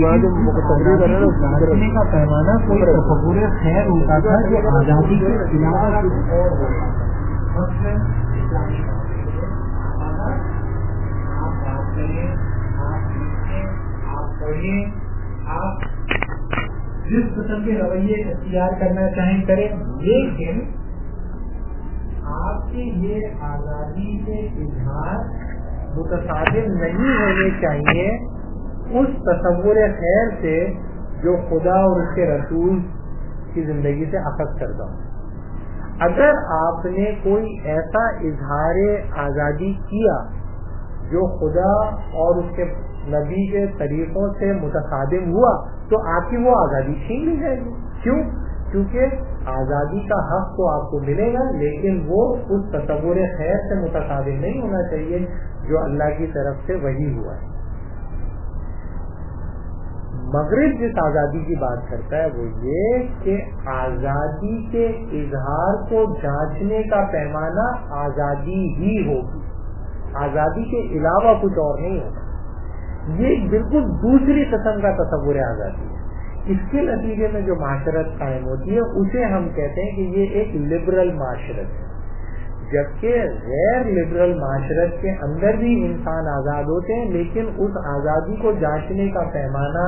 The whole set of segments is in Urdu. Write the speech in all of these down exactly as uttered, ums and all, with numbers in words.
नाचने का पैमाना कोई तसव्वुर खैर होता था जो आज़ादी के खिलाफ और आप बात करें, आप लिखें, आप पढ़ें, आप जिस किस्म के रवैये इख्तियार करना चाहें करें, लेकिन आपकी ये आज़ादी के इजहार मुतसादिम नहीं होने चाहिए उस तसव्वुर खैर से जो खुदा और उसके रसूल की जिंदगी से अखज़ करता हो। अगर आपने कोई ऐसा इजहार आज़ादी किया जो खुदा और उसके नबी के तरीकों से मुतसादिम हुआ तो आपकी वो आज़ादी छीन ली जाएगी। क्यों? क्योंकि आज़ादी का हक तो आपको मिलेगा, लेकिन वो उस तसव्वुर खैर से मुतसादिम नहीं होना चाहिए जो अल्लाह की तरफ से वही हुआ है। मगरिब जिस आज़ादी की बात करता है वो ये कि आज़ादी के इजहार को जांचने का पैमाना आज़ादी ही होगी, आज़ादी के अलावा कुछ और नहीं होगा। ये बिल्कुल दूसरी किस्म का तसव्वुर आज़ादी है। इसके नतीजे में जो माशरत कायम होती है उसे हम कहते हैं कि ये एक लिबरल माशरत है, जबकि गैर लिबरल माशरत के अंदर भी इंसान आज़ाद होते हैं, लेकिन उस आज़ादी को जांचने का पैमाना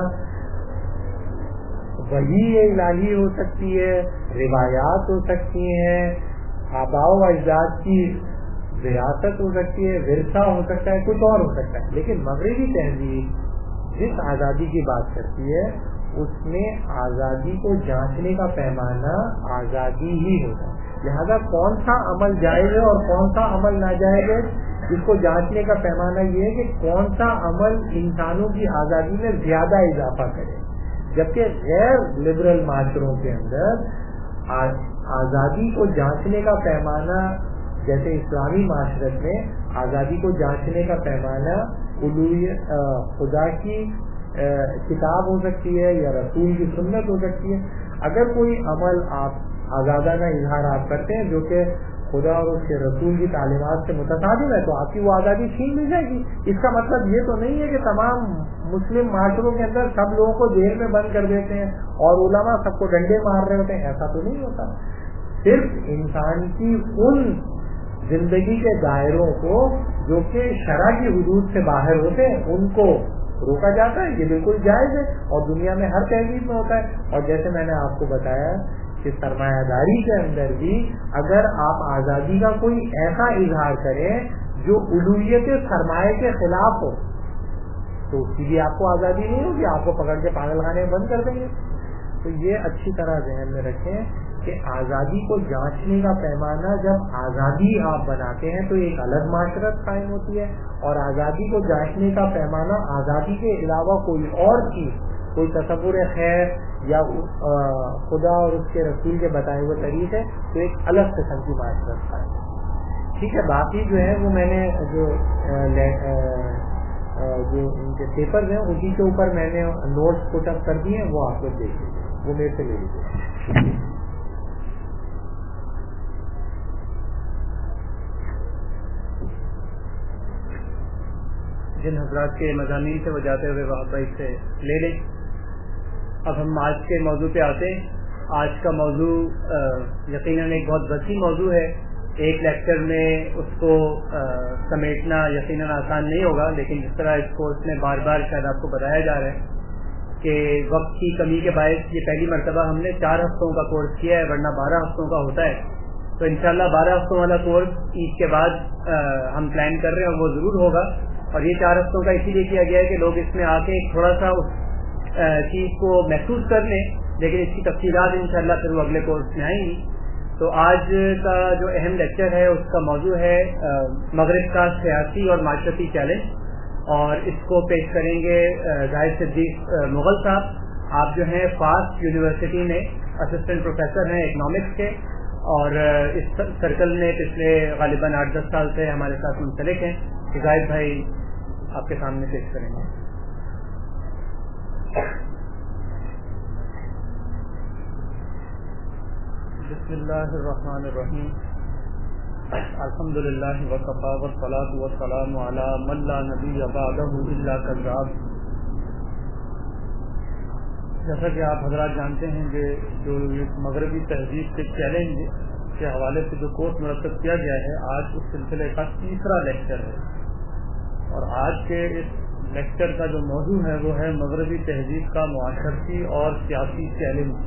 वही इलाही हो सकती है, रिवायात हो सकती हैं, आबाओ अजदाद की विरासत हो सकती है, विरसा हो सकता है, कुछ और हो सकता है। लेकिन मगरिबी तहजीब जिस आज़ादी की बात करती है उसमें आज़ादी को जांचने का पैमाना आज़ादी ही होता है। लिहाजा कौन सा अमल जायज़ है और कौन सा अमल नाजायज़ है, इसको जांचने का पैमाना ये है कि कौन सा अमल इंसानों की आज़ादी में ज्यादा इजाफा करे। जबकि गैर लिबरल माशरों के अंदर आज़ादी को जांचने का पैमाना, जैसे इस्लामी माशरत में आज़ादी को जांचने का पैमाना उलूहियत खुदा की आ, किताब हो सकती है या रसूल की सुन्नत हो सकती है। अगर कोई अमल आप आज़ादाना इजहार आप करते हैं जो कि खुदा और उसके रसूल की तालीमात से मुतसादिम है तो आपकी वो आज़ादी छीन ली जाएगी। इसका मतलब ये तो नहीं है कि तमाम मुस्लिम माशरों के अंदर सब लोगों को जेल में बंद कर देते हैं और उलमा सबको डंडे मार रहे होते हैं, ऐसा तो नहीं होता। सिर्फ इंसान की उन जिंदगी के दायरों को जो कि शरा की हुदूद से बाहर होते हैं उनको रोका जाता है, ये बिल्कुल जायज है और दुनिया में हर तहजीब में होता है। और जैसे मैंने आपको बताया कि सरमायादारी के अंदर भी अगर आप आज़ादी का कोई ऐसा इजहार करें जो उलूहियत सरमाए के खिलाफ हो तो उसकी भी आपको आज़ादी नहीं होगी, आपको पकड़ के पागल खाने बंद कर देंगे। तो ये अच्छी तरह ध्यान में रखें कि आज़ादी को जांचने का पैमाना जब आज़ादी आप बनाते हैं तो एक अलग माशरत कायम होती है, और आज़ादी को जांचने का पैमाना आज़ादी के अलावा कोई और चीज, कोई तसव्वुर खैर या आ, खुदा और उसके रसूल के बताए हुए तरीके तो एक अलग किस्म की माशरत कायम है। ठीक है, बाकी जो है वो मैंने जो आ, ले, आ, आ, जो उनके पेपर हैं उसी के ऊपर मैंने नोट्स पुट अप कर दिए हैं, वो आप लोग देख लीजिए, वो मेरे से ले लीजिए। जिन हजरात के मज़ामीन से वो जाते हुए वहाँ पर से ले लें। अब हम आज के मौजू पे आते हैं। आज का मौजू यकीनन एक बहुत वसी मौजू है, एक लेक्चर में उसको आ, समेटना यकीनन आसान नहीं होगा, लेकिन जिस तरह इस कोर्स में बार बार शायद आपको बताया जा रहा है कि वक्त की कमी के बायस ये पहली मरतबा हमने चार हफ्तों का कोर्स किया है, वरना बारह हफ्तों का होता है। तो इंशाल्लाह बारह हफ्तों वाला कोर्स ईद के बाद आ, हम प्लान कर रहे हैं और वो ज़रूर होगा। और ये चार हफ्तों का इसीलिए किया गया है कि लोग इसमें आके थोड़ा सा उस चीज़ को महसूस कर लें, लेकिन इसकी तफसीलात इंशाल्लाह फिर वो अगले कोर्स में आएंगी। तो आज का जो अहम लेक्चर है उसका मौजू है मगरिब का सियासी और माशरती चैलेंज, और इसको पेश करेंगे जाहिद सिद्दीक मुगल साहब। आप जो हैं फास्ट यूनिवर्सिटी में असिस्टेंट प्रोफेसर हैं इकनॉमिक्स के, और इस सर्कल में पिछले गालिबन आठ दस साल से हमारे साथ मुंसलिक हैं। जाहिद भाई आपके सामने पेश करेंगे। बिस्मिल्लाहिर्रहमानिर्रहीम। अल्हम्दुलिल्लाहि व कफ़ा व सलातु व सलामु अला मन ला नबिय्य बअदहु इल्ला कज़्ज़ाब। جیسا کہ آپ حضرات جانتے ہیں کہ جو مغربی تہذیب کے چیلنج کے حوالے سے جو کورس مرتب کیا گیا ہے، آج اس سلسلے کا تیسرا لیکچر ہے، اور آج کے اس لیکچر کا جو موضوع ہے وہ ہے مغربی تہذیب کا معاشرتی اور سیاسی چیلنج۔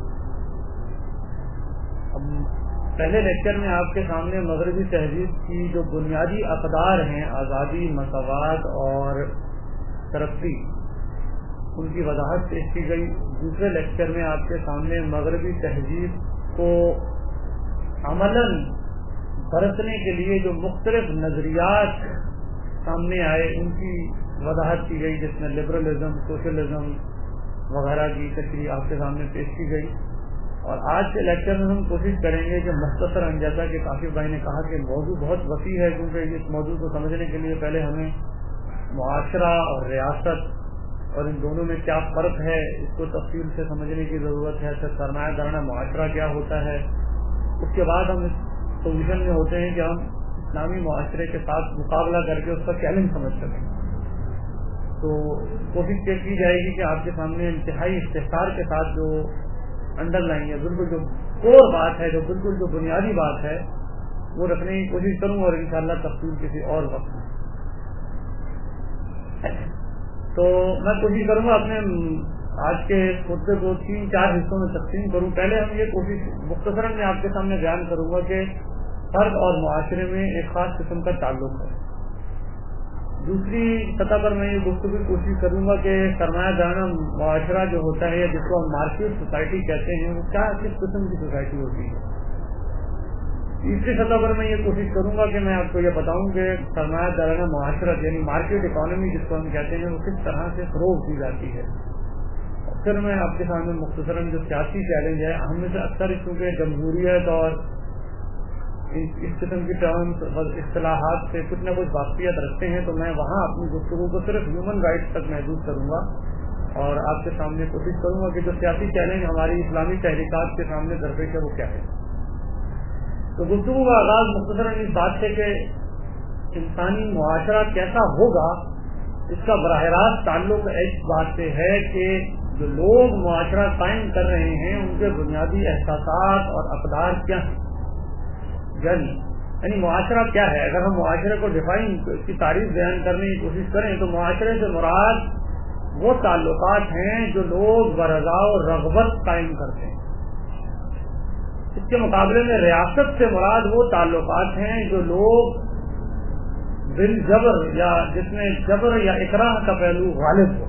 اب پہلے لیکچر میں آپ کے سامنے مغربی تہذیب کی جو بنیادی اقدار ہیں، آزادی، مساوات اور ترقی، ان کی وضاحت پیش کی گئی۔ دوسرے لیکچر میں آپ کے سامنے مغربی تہذیب کو عملاً برتنے کے لیے جو مختلف نظریات سامنے آئے ان کی وضاحت کی گئی، جس میں لبرلزم، سوشلزم وغیرہ کی تشریح آپ کے سامنے پیش کی گئی۔ اور آج کے لیکچر میں ہم کوشش کریں گے کہ مختصر، جیسا کہ کاشف بھائی نے کہا کہ موضوع بہت وسیع ہے، کیونکہ اس موضوع کو سمجھنے کے لیے پہلے ہمیں معاشرہ اور ریاست اور ان دونوں میں کیا فرق ہے اس کو تفصیل سے سمجھنے کی ضرورت ہے۔ پھر سرمایہ دارانہ معاشرہ کیا ہوتا ہے، اس کے بعد ہم اس پوزیشن میں ہوتے ہیں کہ ہم اسلامی معاشرے کے ساتھ مقابلہ کر کے اس کا چیلنج سمجھ سکیں۔ تو کوشش یہ کی جائے گی کہ آپ کے سامنے انتہائی اختصار کے ساتھ جو انڈر لائن ہے، بالکل جو کور بات ہے، جو بالکل جو بنیادی بات ہے، وہ رکھنے کی کوشش کروں، اور انشاءاللہ تفصیل کسی اور وقت میں۔ تو میں کوشش کروں گا اپنے آج کے خطبے کو تین چار حصوں میں تقسیم کروں۔ پہلے ہم یہ کوشش مختصراً میں آپ کے سامنے بیان کروں گا کہ فرد اور معاشرے میں ایک خاص قسم کا تعلق ہے۔ دوسری سطح پر میں یہ گفتگو کی کوشش کروں گا کہ سرمایہ دارانہ معاشرہ جو ہوتا ہے، جس کو ہم مارکیٹ سوسائٹی کہتے ہیں، وہ کیا کس قسم کی سوسائٹی ہوتی ہے۔ تیسری سطح پر میں یہ کوشش کروں گا کہ میں آپ کو یہ بتاؤں کہ سرمایہ دارانہ معاشرت یعنی مارکیٹ اکانومی جس کو ہم کہتے ہیں، وہ کس طرح سے فروغ دی جاتی ہے۔ اور پھر میں آپ کے سامنے مختصراً جو سیاسی چیلنج ہے، ہم میں سے اکثر چونکہ جمہوریت اور اس قسم کی ٹرمز اصطلاحات سے کچھ نہ کچھ واقفیت رکھتے ہیں، تو میں وہاں اپنی گفتگو کو صرف ہیومن رائٹس تک محدود کروں گا، اور آپ کے سامنے کوشش کروں گا کہ جو سیاسی چیلنج ہماری اسلامی تحریکات کے سامنے درپیش ہے وہ کیا ہے۔ تو گفتگو کا آغاز مختصراً اس بات سے کہ انسانی معاشرہ کیسا ہوگا، اس کا براہ راست تعلق اس بات سے ہے کہ جو لوگ معاشرہ قائم کر رہے ہیں ان کے بنیادی احساسات اور اقدار کیا ہیں، یعنی یعنی معاشرہ کیا ہے۔ اگر ہم معاشرے کو ڈیفائن، اس کی تعریف بیان کرنے کی کوشش کریں تو معاشرے سے مراد وہ تعلقات ہیں جو لوگ برضا و رغبت قائم کرتے ہیں۔ اس کے مقابلے میں ریاست سے مراد وہ تعلقات ہیں جو لوگ بالجبر یا جس میں جبر یا اکراہ کا پہلو غالب ہو۔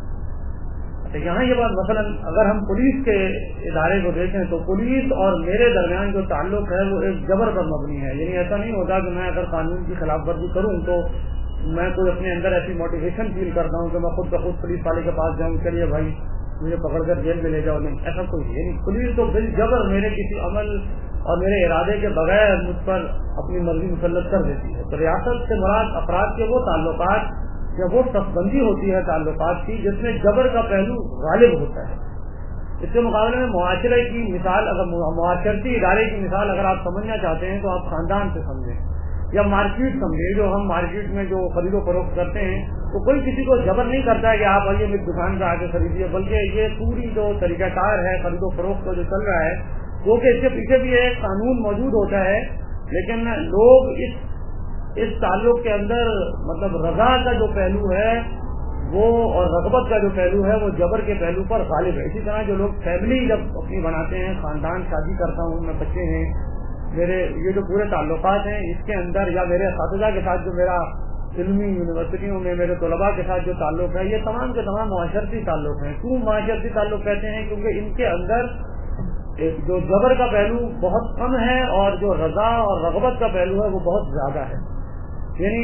یہاں یہ بات مثلا اگر ہم پولیس کے ادارے کو دیکھیں تو پولیس اور میرے درمیان جو تعلق ہے وہ ایک جبر پر مبنی ہے، یعنی ایسا نہیں ہوتا کہ میں اگر قانون کی خلاف ورزی کروں تو میں کوئی اپنے اندر ایسی موٹیویشن فیل کرتا ہوں کہ میں خود بخود پولیس والے کے پاس جاؤں، چلیے بھائی مجھے پکڑ کر جیل میں لے جاؤ، نہیں، ایسا کوئی نہیں۔ یعنی پولیس تو بالجبر میرے کسی عمل اور میرے ارادے کے بغیر مجھ پر اپنی مرضی مسلط کر دیتی ہے۔ تو ریاست سے مراد افراد کے وہ تعلقات یا وہ صفبندی ہوتی ہے تعلقات کی جس میں جبر کا پہلو غالب ہوتا ہے۔ اس کے مقابلے میں معاشرے کی مثال، اگر معاشرتی ادارے کی مثال اگر آپ سمجھنا چاہتے ہیں تو آپ خاندان سے سمجھیں یا مارکیٹ سمجھیں۔ جو ہم مارکیٹ میں جو خرید و فروخت کرتے ہیں تو کوئی کسی کو جبر نہیں کرتا ہے کہ آپ آئیے میری دکان پہ آ کے خریدیے، بلکہ یہ پوری جو طریقہ کار ہے خرید و فروخت کا جو چل رہا ہے وہ کہ اس کے پیچھے بھی ایک قانون موجود ہوتا ہے، لیکن لوگ اس اس تعلق کے اندر مطلب رضا کا جو پہلو ہے وہ اور رغبت کا جو پہلو ہے وہ جبر کے پہلو پر غالب ہے۔ اسی طرح جو لوگ فیملی جب اپنی بناتے ہیں، خاندان، شادی کرتا ہوں میں، بچے ہیں میرے، یہ جو پورے تعلقات ہیں اس کے اندر، یا میرے اساتذہ کے ساتھ جو میرا علمی یونیورسٹیوں میں میرے طلباء کے ساتھ جو تعلق ہے، یہ تمام کے تمام معاشرتی تعلق ہیں۔ کیوں معاشرتی تعلق کہتے ہیں؟ کیونکہ ان کے اندر جو جبر کا پہلو بہت کم ہے اور جو رضا اور رغبت کا پہلو ہے وہ بہت زیادہ ہے۔ یعنی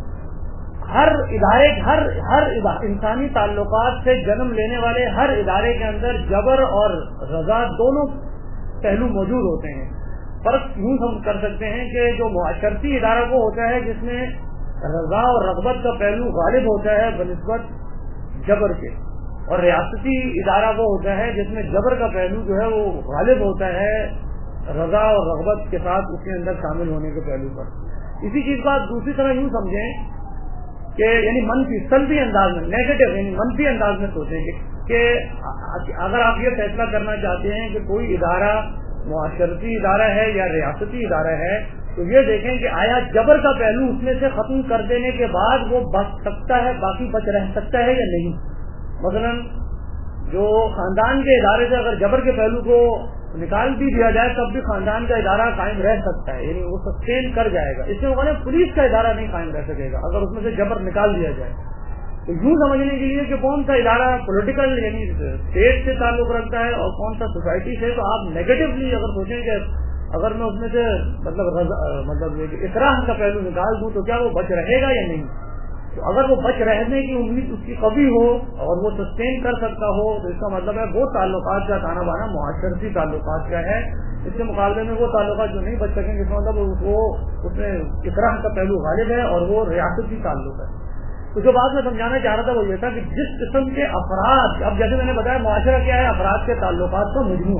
ہر ادارے ہر ہر انسانی تعلقات سے جنم لینے والے ہر ادارے کے اندر جبر اور رضا دونوں پہلو موجود ہوتے ہیں۔ فرق یوں ہم کر سکتے ہیں کہ جو معاشرتی ادارہ وہ ہوتا ہے جس میں رضا اور رغبت کا پہلو غالب ہوتا ہے بنسبت جبر کے، اور ریاستی ادارہ وہ ہوتا ہے جس میں جبر کا پہلو جو ہے وہ غالب ہوتا ہے رضا اور رغبت کے ساتھ اس کے اندر شامل ہونے کے پہلو پر۔ اسی چیز کو آپ دوسری طرح یوں سمجھیں کہ یعنی منفی سلبی انداز میں، نیگیٹو یعنی منفی انداز میں سوچیں کہ کہ اگر آپ یہ فیصلہ کرنا چاہتے ہیں کہ کوئی ادارہ معاشرتی ادارہ ہے یا ریاستی ادارہ ہے تو یہ دیکھیں کہ آیا جبر کا پہلو اس میں سے ختم کر دینے کے بعد وہ بچ سکتا ہے، باقی بچ رہ سکتا ہے یا نہیں. مثلا جو خاندان کے ادارے سے اگر جبر کے پہلو کو نکال بھی دیا جائے تب بھی خاندان کا ادارہ قائم رہ سکتا ہے، یعنی وہ سسٹین کر جائے گا. اس سے مطلب پولیس کا ادارہ نہیں قائم رہ سکے گا اگر اس میں سے جبر نکال دیا جائے. تو یوں سمجھنے کے لیے کہ کون سا ادارہ پولیٹیکل یعنی اسٹیٹ سے تعلق رکھتا ہے اور کون سا سوسائٹی سے، تو آپ نیگیٹولی اگر سوچیں کہ اگر میں اس میں سے مطلب رضا مطلب اکراہ کا پہلو نکال دوں تو کیا وہ بچ رہے گا یا نہیں. تو اگر وہ بچ رہنے کی امید اس کی قوی ہو اور وہ سسٹین کر سکتا ہو تو اس کا مطلب ہے وہ تعلقات کا تانا بانا معاشرتی تعلقات کا ہے. اس کے مقابلے میں وہ تعلقات جو نہیں بچ سکیں گے اس کا مطلب وہ اس میں اکراہ کا پہلو غالب ہے اور وہ ریاستی تعلق ہے. تو جو بات میں سمجھانا چاہ رہا تھا وہ یہ تھا کہ جس قسم کے افراد، اب جیسے میں نے بتایا معاشرہ کیا ہے، افراد کے تعلقات کا مجموعہ،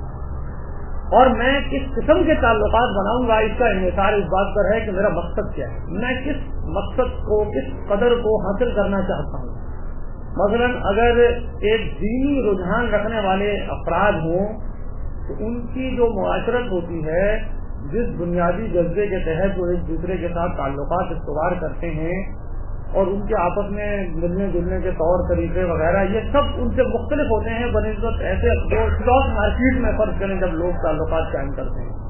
اور میں کس قسم کے تعلقات بناؤں گا اس کا انحصار اس بات پر ہے کہ میرا مقصد کیا ہے، میں کس مقصد کو کس قدر کو حاصل کرنا چاہتا ہوں. مثلا اگر ایک دینی رجحان رکھنے والے افراد ہوں تو ان کی جو معاشرت ہوتی ہے، جس بنیادی جذبے کے تحت وہ ایک دوسرے کے ساتھ تعلقات استوار کرتے ہیں اور ان کے آپس میں ملنے جلنے کے طور طریقے وغیرہ یہ سب ان سے مختلف ہوتے ہیں بنسبت ایسے جو اسٹاک مارکیٹ میں فرض کریں جب لوگ تعلقات قائم کرتے ہیں.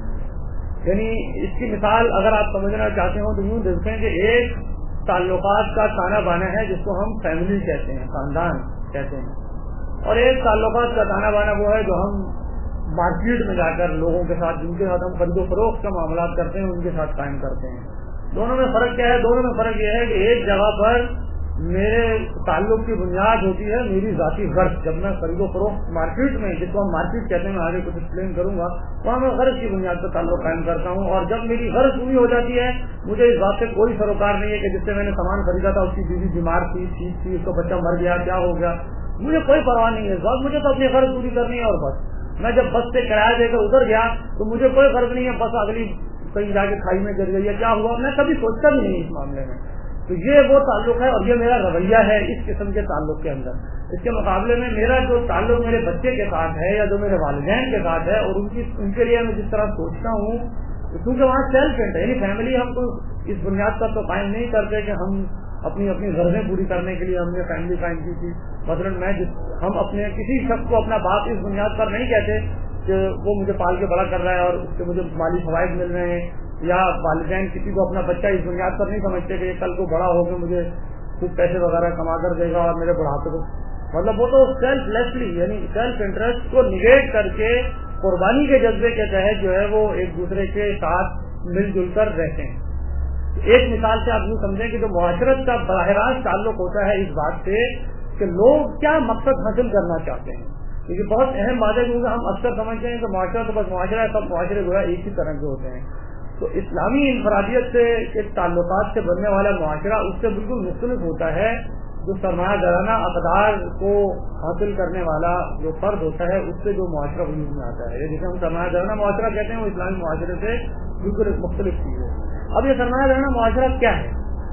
یعنی اس کی مثال اگر آپ سمجھنا چاہتے ہو تو یوں دیکھیں کہ ایک تعلقات کا تانا بانا ہے جس کو ہم فیملی کہتے ہیں، خاندان کہتے ہیں، اور ایک تعلقات کا تانا بانا وہ ہے جو ہم مارکیٹ میں جا کر لوگوں کے ساتھ جن کے ساتھ ہم خرید و فروخت کا معاملات کرتے ہیں ان کے ساتھ قائم کرتے ہیں. دونوں میں فرق کیا ہے؟ دونوں میں فرق یہ ہے کہ ایک جگہ پر میرے تعلق کی بنیاد ہوتی ہے میری ذاتی غرض. جب میں خرید و فروخت مارکیٹ میں، جس کو ہم مارکیٹ کہتے ہیں، میں آگے کچھ ایکسپلین کروں گا، وہاں میں غرض کی بنیاد پر تعلق قائم کرتا ہوں. اور جب میری غرض پوری ہو جاتی ہے مجھے اس بات سے کوئی سروکار نہیں ہے کہ جس سے میں نے سامان خریدا تھا اس کی بیوی بیمار تھی، ٹھیک تھی، اس کا بچہ مر گیا، کیا ہو گیا، مجھے کوئی پرواہ نہیں ہے. بس مجھے تو اپنی غرض پوری کرنی ہے اور بس. میں جب بس سے کرایہ دے کر ادھر گیا تو مجھے کوئی غرض نہیں ہے بس اگلی کہیں جا کے کھائی میں گر گئی ہے، کیا ہوا، میں کبھی سوچتا بھی نہیں اس معاملے میں. تو یہ وہ تعلق ہے اور یہ میرا رویہ ہے اس قسم کے تعلق کے اندر. اس کے مقابلے میں میرا جو تعلق میرے بچے کے ساتھ ہے یا جو میرے والدین کے ساتھ ہے اور ان کی ان کے لیے میں جس طرح سوچتا ہوں، کیونکہ وہاں سیلف انٹ ہے، یعنی فیملی ہم کو اس بنیاد پر تو قائم نہیں کرتے کہ ہم اپنی اپنی غرضیں پوری کرنے کے لیے ہم نے فیملی قائم کی تھی. مثلاً میں جس ہم اپنے کسی شخص کو اپنا باپ اس بنیاد پر نہیں کہتے کہ وہ مجھے پال کے بڑا کر رہا ہے اور اس سے مجھے مالی فوائد مل رہے ہیں، یا والدین کسی کو اپنا بچہ اس بنیاد پر نہیں سمجھتے کہ یہ کل کو بڑا ہو کے مجھے خوب پیسے وغیرہ کما کر دے گا اور میرے بڑھاپے کو، مطلب وہ تو سیلف لیسلی یعنی سیلف انٹرسٹ کو نگیٹ کر کے قربانی کے جذبے کے تحت جو ہے وہ ایک دوسرے کے ساتھ مل جل کر رہتے ہیں. ایک مثال سے آپ یوں سمجھیں کہ جو معاشرت کا براہ راست تعلق ہوتا ہے اس بات سے کہ لوگ کیا مقصد حاصل کرنا چاہتے ہیں. کیونکہ بہت اہم بات ہے کیونکہ ہم اکثر سمجھتے ہیں کہ معاشرہ تو بس معاشرہ ہے، سب معاشرے جو ہے ایک ہی طرح کے ہوتے ہیں. تو اسلامی انفرادیت سے ایک تعلقات سے بننے والا معاشرہ اس سے بالکل مختلف ہوتا ہے. جو سرمایہ دارانہ اقدار کو حاصل کرنے والا جو فرد ہوتا ہے اس سے جو معاشرہ وجود میں آتا ہے، جسے ہم سرمایہ دارانہ معاشرہ کہتے ہیں، وہ اسلامی معاشرے سے بالکل ایک مختلف چیز ہے. اب یہ سرمایہ دارانہ معاشرہ کیا ہے؟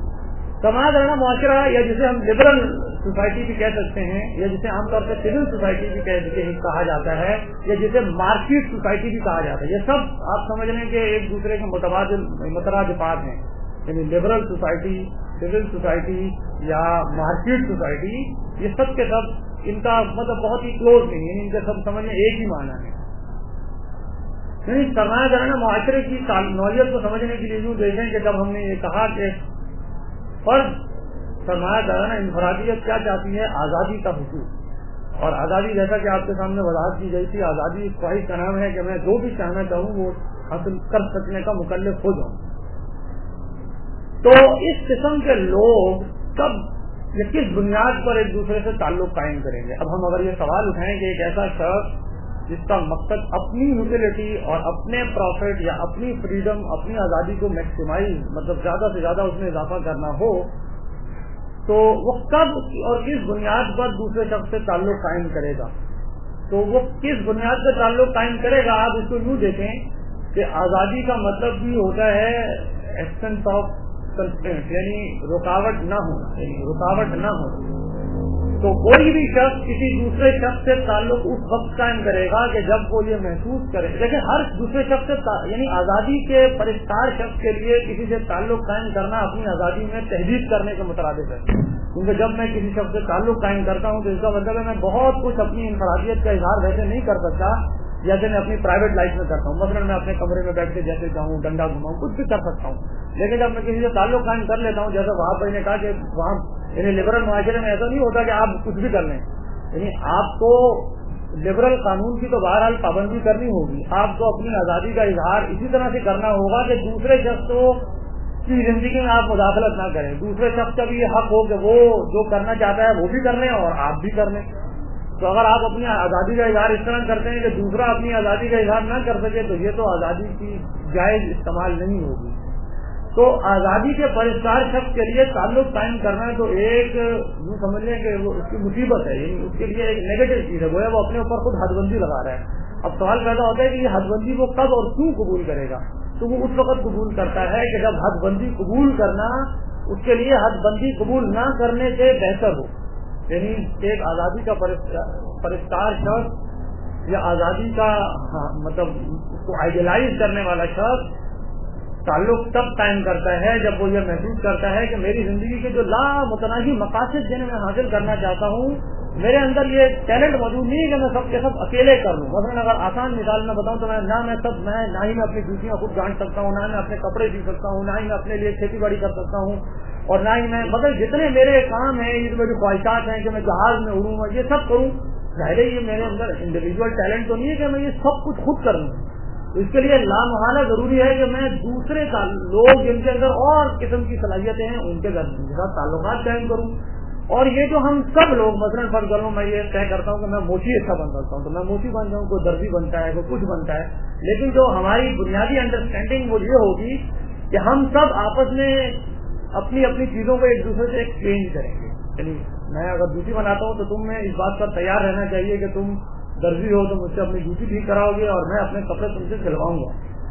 سرمایہ دارانہ معاشرہ یا جسے ہم لبرل سوسائٹی بھی کہہ سکتے ہیں یا جسے عام طور پر سول سوسائٹی بھی کہا جاتا ہے یا جسے مارکیٹ سوسائٹی بھی کہا جاتا ہے، یہ سب آپ سمجھ لیں کہ ایک دوسرے کے متبادل مترادفات ہیں. یعنی لبرل سوسائٹی، سول سوسائٹی یا مارکیٹ سوسائٹی، یہ سب کے سب ان کا مطلب بہت ہی کلوز نہیں ہے، ان کے سب سمجھنے ایک ہی معنی ہے. یعنی سرمایہ دارانہ معاشرے کی نوعیت کو سمجھنے کے لیے یوں دیکھیں کہ جب ہم نے یہ کہا کہ فرد سرمایہ دارانہ انفرادیت کیا چاہتی ہے؟ آزادی کا حصول. اور آزادی جیسا کہ آپ کے سامنے وضاحت کی گئی تھی، آزادی اس خواہش کا نام ہے کہ میں جو بھی چاہنا چاہوں وہ حاصل کر سکنے کا مکلف ہو جاؤں. تو اس قسم کے لوگ کب یا کس بنیاد پر ایک دوسرے سے تعلق قائم کریں گے؟ اب ہم اگر یہ سوال اٹھائیں کہ ایک ایسا شخص جس کا مقصد اپنی یوٹیلٹی اور اپنے پروفٹ یا اپنی فریڈم، اپنی آزادی کو میکسیمائز مطلب زیادہ سے زیادہ اس میں اضافہ کرنا ہو، تو وہ کب اور کس بنیاد پر دوسرے شخص سے تعلق قائم کرے گا؟ تو وہ کس بنیاد سے تعلق قائم کرے گا؟ آپ اس کو یوں دیکھیں کہ آزادی کا مطلب بھی ہوتا ہے ایبسنس آف کنسٹرینٹ، یعنی رکاوٹ نہ ہو، یعنی رکاوٹ نہ ہو. तो कोई भी शख्स किसी दूसरे शख्स से ताल्लुक उस वक्त कायम करेगा कि जब वो ये महसूस करे। लेकिन हर दूसरे शख्स से यानी आजादी के परिस्कार शख्स के लिए किसी से ताल्लुक कायम करना अपनी आजादी में तहदीद करने के मुताबिक है, क्योंकि जब मैं किसी शख्स से ताल्लुक कायम करता हूँ तो इसका मतलब है मैं बहुत कुछ अपनी इंफरादियत का इजहार वैसे नहीं कर सकता जैसे मैं अपनी प्राइवेट लाइफ में करता हूँ। मसलन मैं अपने कमरे में बैठ के जैसे चाहूँ डंडा घुमाऊँ कुछ भी कर सकता हूँ, लेकिन जब मैं किसी से ताल्लुक कायम कर लेता हूँ, जैसे वहां पर ने कहा कि वहाँ यानी लिबरल मुआशरे में ऐसा नहीं होता कि आप कुछ भी कर लें, यानी आपको लिबरल कानून की तो बहरहाल पाबंदी करनी होगी, आपको अपनी आजादी का इजहार इसी तरह से करना होगा कि दूसरे शख्स को की जिंदगी में आप मुदाखलत ना करें। दूसरे शख्स का भी ये हक हो कि वो जो करना चाहता है वो भी कर लें और आप भी कर लें। तो अगर आप अपनी आजादी का इजहार इस तरह करते हैं कि दूसरा अपनी आजादी का इजहार न कर सके तो ये तो आजादी की जायज इस्तेमाल नहीं होगी। तो आजादी के परिस्कार शख्स के लिए ताल्लुक कायम करना तो एक यूँ समझ लें कि वो उसकी मुसीबत है, यानी उसके लिए एक नेगेटिव चीज है, वो है वो अपने ऊपर खुद हदबंदी लगा रहा है। अब सवाल पैदा होता है कि ये हदबंदी वो कब और क्यों कबूल करेगा? तो वो उस वक्त कबूल करता है कि जब हदबंदी कबूल करना उसके लिए हदबंदी कबूल न करने से बेहतर हो। यानी एक आजादी का परिस्कार शख्स या आजादी का हाँ, मतलब उसको आइडियलाइज करने वाला शख्स ताल्लुक तब कायम करता है जब वो ये महसूस करता है कि मेरी जिंदगी के जो लामुतनाही मकासद जिन्हें मैं हासिल करना चाहता हूँ, मेरे अंदर ये टैलेंट मौजूद नहीं है कि मैं सब के सब अकेले कर लूँ। मसलन अगर आसान मिसाल में बताऊँ तो मैं ना मैं सब मैं ना ही मैं अपनी जूतियाँ खुद गांठ सकता हूँ, ना मैं अपने कपड़े सी सकता हूँ, ना ही मैं अपने लिए खेती बाड़ी कर सकता हूँ, और ना ही मैं मतलब जितने मेरे काम है इसमें जो ख्वाहिशात हैं कि मैं जहाज में उड़ूँ मैं ये सब करूँ, ज़ाहिर है ये मेरे अंदर इंडिविजुअल टैलेंट तो नहीं है कि मैं ये सब कुछ खुद कर लूँ। तो इसके लिए लामहाला जरूरी है कि मैं दूसरे लोग जिनके अंदर और किस्म की सलाहियतें हैं उनके साथ ताल्लुकात कायम करूँ। और ये जो हम सब लोग मसलन फर्ज करूँ मैं ये तय करता हूँ कि मैं मोची अच्छा बन सकता हूँ तो मैं मोची बन जाऊँ, कोई दर्जी बनता है, कोई कुछ बनता है, लेकिन जो हमारी बुनियादी अंडरस्टैंडिंग वो ये होगी कि हम सब आपस में अपनी अपनी चीजों को एक दूसरे से एक्सचेंज करेंगे। यानी मैं अगर जूती बनाता हूँ तो तुम्हें इस बात पर तैयार रहना चाहिए कि तुम दर्जी हो तो मुझसे अपनी जूती ठीक कराओगे और मैं अपने कपड़े तुमसे सिलवाऊंगा।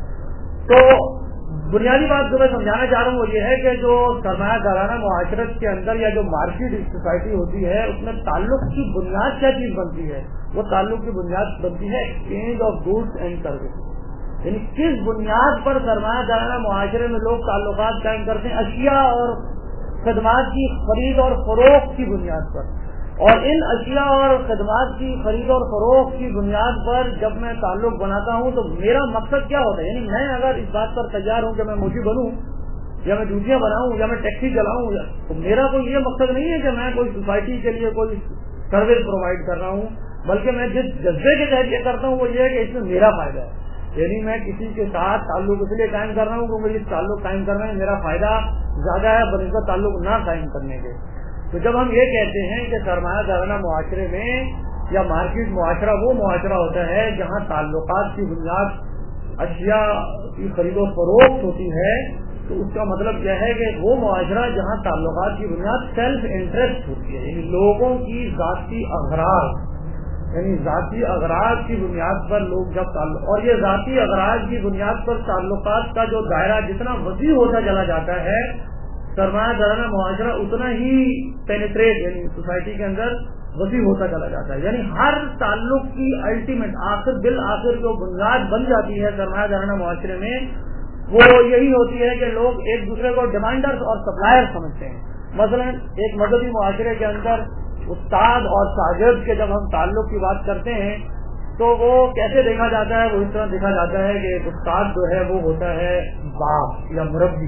तो बुनियादी बात जो मैं समझाना चाह रहा हूँ वो ये है कि जो सरमायादाराना मुआशरत के अंदर या जो मार्केट सोसाइटी होती है उसमें ताल्लुक की बुनियाद क्या चीज बनती है? वो ताल्लुक की बुनियाद बनती है exchange of goods and service. यानी किस बुनियाद पर सरमायादाराना मुआशरे में लोग ताल्लुकात कायम करते हैं? अशिया और खदमात की खरीद और फरोख्त की बुनियाद पर। और इन अशिया और खदमात की खरीद और फरोख्त की बुनियाद पर जब मैं ताल्लुक बनाता हूँ तो मेरा मकसद क्या होता है? यानी मैं अगर इस बात पर तैयार हूँ कि मैं मोची बनूं या मैं जूतियां बनाऊं या मैं टैक्सी चलाऊं, तो मेरा कोई ये मकसद नहीं है कि मैं कोई सोसाइटी के लिए कोई सर्विस प्रोवाइड कर रहा हूँ, बल्कि मैं जिस जज्बे के तहत ये करता हूँ वो ये है कि इसमें मेरा फायदा है। यानी मैं किसी के साथ ताल्लुक इसलिए कायम कर रहा हूँ क्योंकि इस ताल्लुक कायम करने में मेरा फायदा ज्यादा है बनिस्बत ताल्लुक ना कायम करने के। तो जब हम ये कहते हैं कि सरमायादाराना मुआशरे में या मार्केट मुआशरा वो मुआशरा होता है जहाँ ताल्लुकात की बुनियाद अशिया की खरीदो फरोख्त होती है, तो उसका मतलब यह है कि वो मुआशरा जहाँ ताल्लुकात की बुनियाद सेल्फ इंटरेस्ट होती है, यानी लोगों की जाती अगराज, यानी जाती अगराज की बुनियाद पर लोग जब ताल्लुक, और ये जाती अगराज की बुनियाद पर ताल्लुकात का जो दायरा जितना वसी होता चला जाता है, सरमायादाराना मुआशरा उतना ही पेनिट्रेट यानी सोसाइटी के अंदर वसी होता चला जाता है। यानी हर ताल्लुक की अल्टीमेट आखिर बिल आखिर जो बुनियाद बन जाती है सरमायादाराना मुआशरे में वो यही होती है कि लोग एक दूसरे को डिमांडर्स और सप्लायर समझते हैं। मसलन एक मजहबी मुआशरे के अंदर उस्ताद और शागिर्द के जब हम ताल्लुक की बात करते हैं तो वो कैसे देखा जाता है? वो इस तरह देखा जाता है कि उस्ताद जो है वो होता है बाप या मुरब्बी,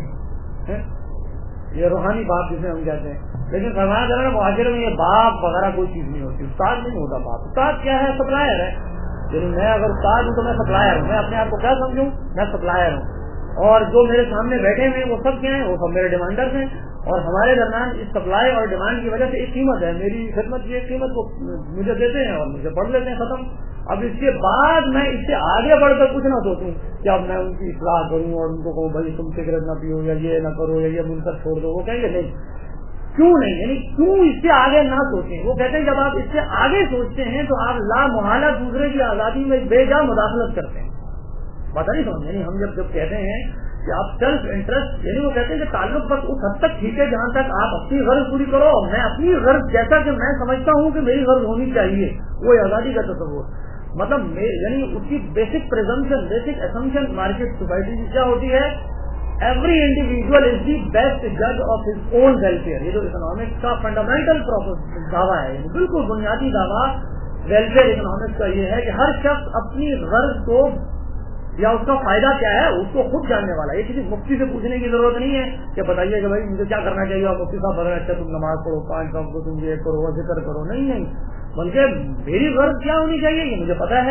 ये रूहानी बाप जिसे हम कहते हैं। लेकिन सरमायादाराना मुआशरे में ये बाप वगैरह कोई चीज नहीं होती, उस्ताद नहीं होता बाप। उस्ताद क्या है? सप्लायर है। यानी मैं अगर उस्ताद हूँ तो मैं सप्लायर हूँ, मैं अपने आप को क्या समझूं? मैं सप्लायर हूँ। और जो मेरे सामने बैठे हैं वो सब क्या है? वो सब मेरे डिमांडर्स हैं। और हमारे दरमियान इस सप्लाई और डिमांड की वजह से एक कीमत है, मेरी खिदमत की एक कीमत वो मुझे देते हैं और मुझे पढ़ लेते हैं, खत्म। अब इसके बाद मैं इससे आगे बढ़कर कुछ ना सोचूं कि अब मैं उनकी इस्लाह करूं और उनको कहूँ भाई तुम सिगरेट ना पियो या ये ना करो या ये मुनकर छोड़ दो। वो कहेंगे नहीं, क्यों नहीं, यानी क्यों इससे आगे ना सोचें। वो कहते हैं जब आप इससे आगे सोचते हैं तो आप लामुहाला दूसरे की आजादी में बेजा मुदाखलत करते हैं। पता नहीं समझ, यानी हम जब जब कहते हैं کہ آپ سیلف انٹرسٹ, یعنی وہ کہتے ہیں کہ تعلق بس اس حد تک ٹھیک ہے جہاں تک آپ اپنی غرض پوری کرو, میں اپنی غرض جیسا کہ میں سمجھتا ہوں کہ میری غرض ہونی چاہیے, وہ آزادی کا تصور. مطلب یعنی اس کی basic presumption, basic assumption market society کی کیا ہوتی ہے, every individual is the best جج آف ہز اون ویلفیئر. یہ جو اکنامکس کا فنڈامنٹل دعویٰ ہے, بالکل بنیادی دعویٰ ویلفیئر اکنامکس کا یہ ہے کہ ہر شخص اپنی غرض کو یا اس کا فائدہ کیا ہے اس کو خود جاننے والا. یہ کسی مفتی سے پوچھنے کی ضرورت نہیں ہے کہ بتائیے کہ بھائی مجھے کیا کرنا چاہیے, اور مفتی صاحب بتا اچھا تم نماز پڑھو, پانچ کام کو تم یہ کرو, ذکر کرو. نہیں نہیں, بلکہ میری غرض کیا ہونی چاہیے یہ مجھے پتا ہے.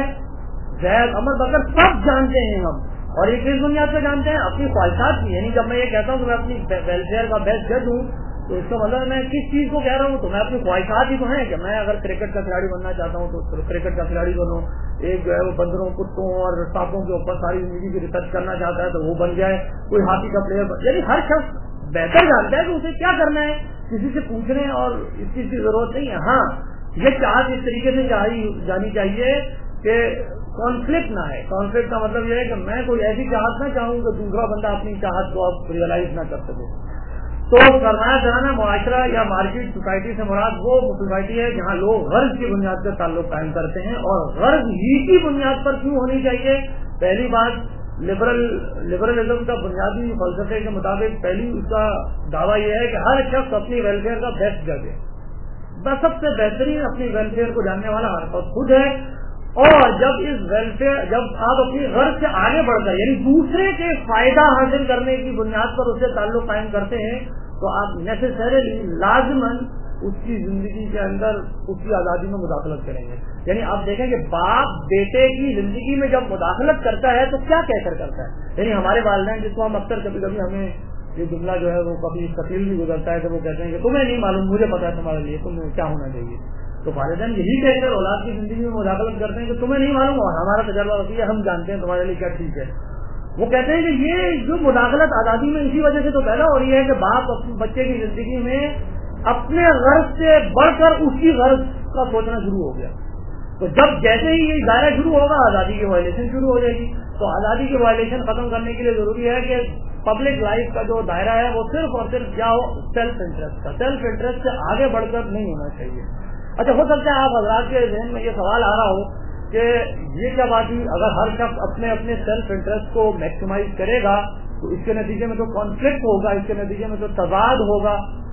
زید عمر بکر سب جانتے ہیں ہم, اور یہ کس بنیاد پہ جانتے ہیں, اپنی خواہشات کی. یعنی جب میں یہ کہتا ہوں کہ میں اپنی ویلفیئر کا بیسٹ جج ہوں تو اس کا مطلب میں کس چیز کو کہہ رہا ہوں, تو میں اپنی خواہشات ہی تو ہیں کہ میں اگر کرکٹ کا کھلاڑی بننا چاہتا ہوں تو کرکٹ کا کھلاڑی بنوں, ایک جو ہے وہ بندروں کتوں اور سانپوں کے اوپر ساری زندگی کی ریسرچ کرنا چاہتا ہے تو وہ بن جائے, کوئی ہاتھی کا پلیئر بن. یعنی ہر شخص بہتر جانتا ہے کہ اسے کیا کرنا ہے, کسی سے پوچھنے اور اس چیز کی ضرورت نہیں ہے. ہاں یہ چاہت اس طریقے سے جانی چاہیے کہ کانفلکٹ نہ ہے. کانفلکٹ کا مطلب یہ ہے کہ میں کوئی ایسی چاہت نہ چاہوں کہ دوسرا بندہ اپنی چاہت کو اب ریئلائز نہ کر سکے. تو سرمایہ دارانہ معاشرہ یا مارکیٹ سوسائٹی سے مراد وہ سوسائٹی ہے جہاں لوگ غرض کی بنیاد پر تعلق قائم کرتے ہیں. اور غرض ہی کی بنیاد پر کیوں ہونی چاہیے؟ پہلی بات, لبرل لبرلزم کا بنیادی فلسفے کے مطابق پہلی اس کا دعویٰ یہ ہے کہ ہر شخص اپنی ویلفیئر کا بیسٹ جج ہے. بس سب سے بہترین اپنی ویلفیئر کو جاننے والا ہر شخص خود ہے. اور جب اس ویلفیئر جب آپ اپنی غرض سے آگے بڑھ کر یعنی دوسرے کے فائدہ حاصل کرنے کی بنیاد پر اس سے تعلق قائم کرتے ہیں تو آپ نیسیسریلی لازماً اس کی زندگی کے اندر اس کی آزادی میں مداخلت کریں گے. یعنی آپ دیکھیں کہ باپ بیٹے کی زندگی میں جب مداخلت کرتا ہے تو کیا کہہ کر کرتا ہے. یعنی ہمارے والدین جس کو ہم اکثر کبھی کبھی ہمیں یہ جملہ جو ہے وہ کبھی تفصیل بھی گزرتا ہے کہ وہ کہتے ہیں کہ تمہیں نہیں معلوم, مجھے پتا ہے تمہارے لیے تمہیں کیا ہونا چاہیے. تو والدین یہی کہہ کر اولاد کی زندگی میں مداخلت کرتے ہیں کہ تمہیں نہیں معلوم اور ہمارا تجربہ ہوتی ہے, ہم جانتے ہیں تمہارے لیے کیا ٹھیک ہے. وہ کہتے ہیں کہ یہ جو مداخلت آزادی میں اسی وجہ سے تو پیدا ہو رہی ہے کہ باپ اپنے بچے کی زندگی میں اپنے غرض سے بڑھ کر اس کی غرض کا سوچنا شروع ہو گیا. تو جب جیسے ہی یہ دائرہ شروع ہوگا آزادی کی وائلیشن شروع ہو جائے گی. تو آزادی کی وائلیشن ختم کرنے کے لیے ضروری ہے کہ پبلک لائف کا جو دائرہ ہے وہ صرف اور صرف کیا ہو, سیلف انٹرسٹ کا. سیلف انٹرسٹ سے آگے بڑھ کر نہیں ہونا چاہیے. اچھا, ہو سکتا ہے آپ حضرات کے ذہن میں یہ سوال آ رہا ہو کہ یہ کیا بات ہوئی, اگر ہر شخص اپنے اپنے سیلف انٹرسٹ کو میکسیمائز کرے گا تو اس کے نتیجے میں تو کانفلکٹ ہوگا, اس کے نتیجے میں تو تضاد ہوگا